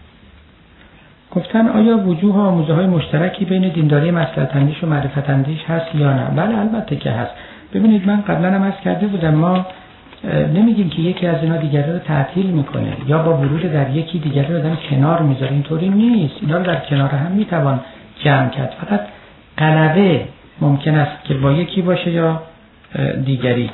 گفتن آیا وجوه آموزه های مشترکی بین دینداری مصلحت اندیش و معرفت اندیش هست یا نه؟ بله البته که هست. ببینید من قبلا هم عرض کرده بودم، ما نمیگیم که یکی از اینا دیگری رو تعطیل میکنه یا با ورود در یکی دیگری رو آدم کنار میذاره. اینطوری نیست. اینا رو در کنار هم میتوان جمع کرد، فقط غلبه ممکن است که با یکی باشه یا دیگری.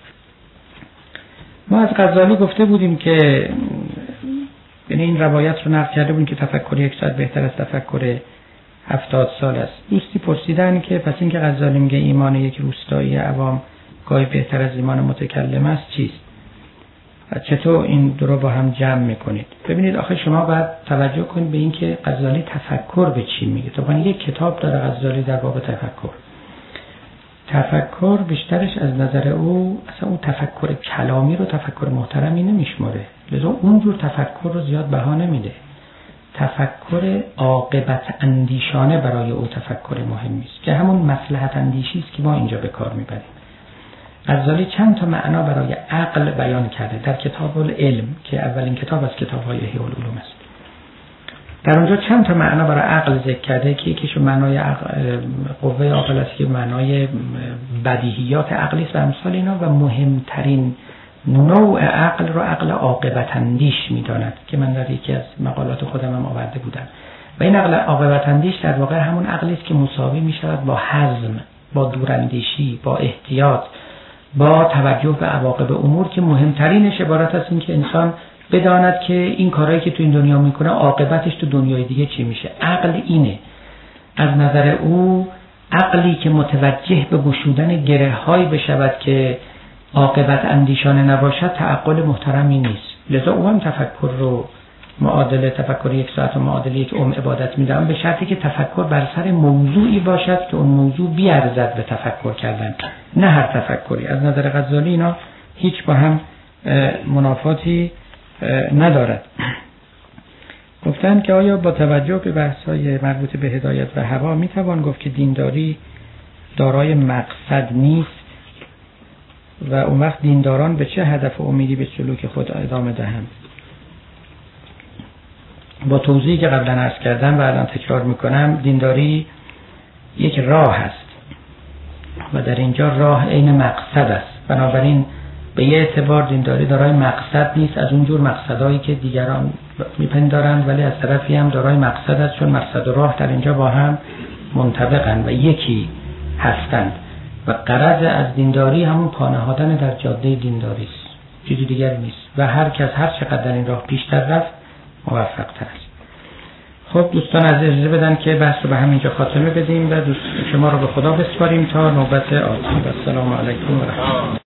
ما از غزالی گفته بودیم که یعنی این روایت رو نقل کرده بودیم که تفکر 100 بهتر از تفکر 70 سال است. دوستی پرسیدن که پس این که غزالی میگه ایمان یک روستایی عوام گاهی بهتر از ایمان متکلم است چیست و چطور این دو رو با هم جمع میکنید؟ ببینید آخه شما باید توجه کنید به این که غزالی تفکر به چی میگه. طبعا یک کتاب داره غزالی در باب تفکر بیشترش از نظر او اصلا اون تفکر کلامی رو تفکر محترمی نمیشماره، لذا اونجور تفکر رو زیاد بها نمیده. تفکر عاقبت اندیشانه برای او تفکر مهمی است که همون مصلحت اندیشی است که ما اینجا به کار میبریم. غزالی چند تا معنا برای عقل بیان کرده در کتاب العلم که اولین کتاب از کتاب‌های احیاء العلوم است. در اونجا چند تا معنا برای عقل ذکر کرده که یکیش معنای قوه عاقل است که معنای بدیهیات عقلی است و امثال اینا، و مهمترین نوع عقل رو عقل عاقبت اندیش میداند که من در یکی از مقالات خودم هم آورده بودم. و این عقل عاقبت اندیش در واقع همون عقلی است که مساوی میشود با حزم، با دوراندیشی، با احتیاط، با توجه به عواقب امور، که مهمترینش عبارت است این که انسان بداند که این کارهایی که تو این دنیا میکنه عاقبتش تو دنیای دیگه چی میشه. عقل اینه. از نظر او عقلی که متوجه به گشودن گره‌هایی بشود که عاقبت اندیشانه نباشد تعقل محترمی نیست. لذا او هم تفکر رو معادل تفکر 1 ساعت و معادل 1 عبادت میدم، به شرطی که تفکر بر سر موضوعی باشد که اون موضوع بیارزد به تفکر کردن، نه هر تفکری. از نظر غزالی اینا هیچ با هم منافاتی ندارد. گفتن که آیا با توجه به بحث‌های مربوط به هدایت و هوا میتوان گفت که دینداری دارای مقصد نیست و اون وقت دینداران به چه هدف و امیدی به سلوک خود ادامه دهند؟ با توضیحی که قبلا عرض کردم و الان تکرار میکنم، دینداری یک راه است و در اینجا راه عین مقصد است. بنابراین به یه اعتبار دینداری دارای مقصد نیست از اونجور مقصدهایی که دیگران میپندارند، ولی از طرفی هم دارای مقصد است چون مقصد و راه در اینجا با هم منطبقند و یکی هستند و غرض از دینداری همون پا نهادن در جاده دینداری است، چیزی دیگر نیست و هر کس هر چقدر در این راه پیشتر رفت موفق تر است. خب دوستان از اجازه بدن که بحث رو به همینجا خاتمه بدیم و شما رو به خدا بسپاریم تا نوبت آتی. و السلام علیکم و رحمت الله.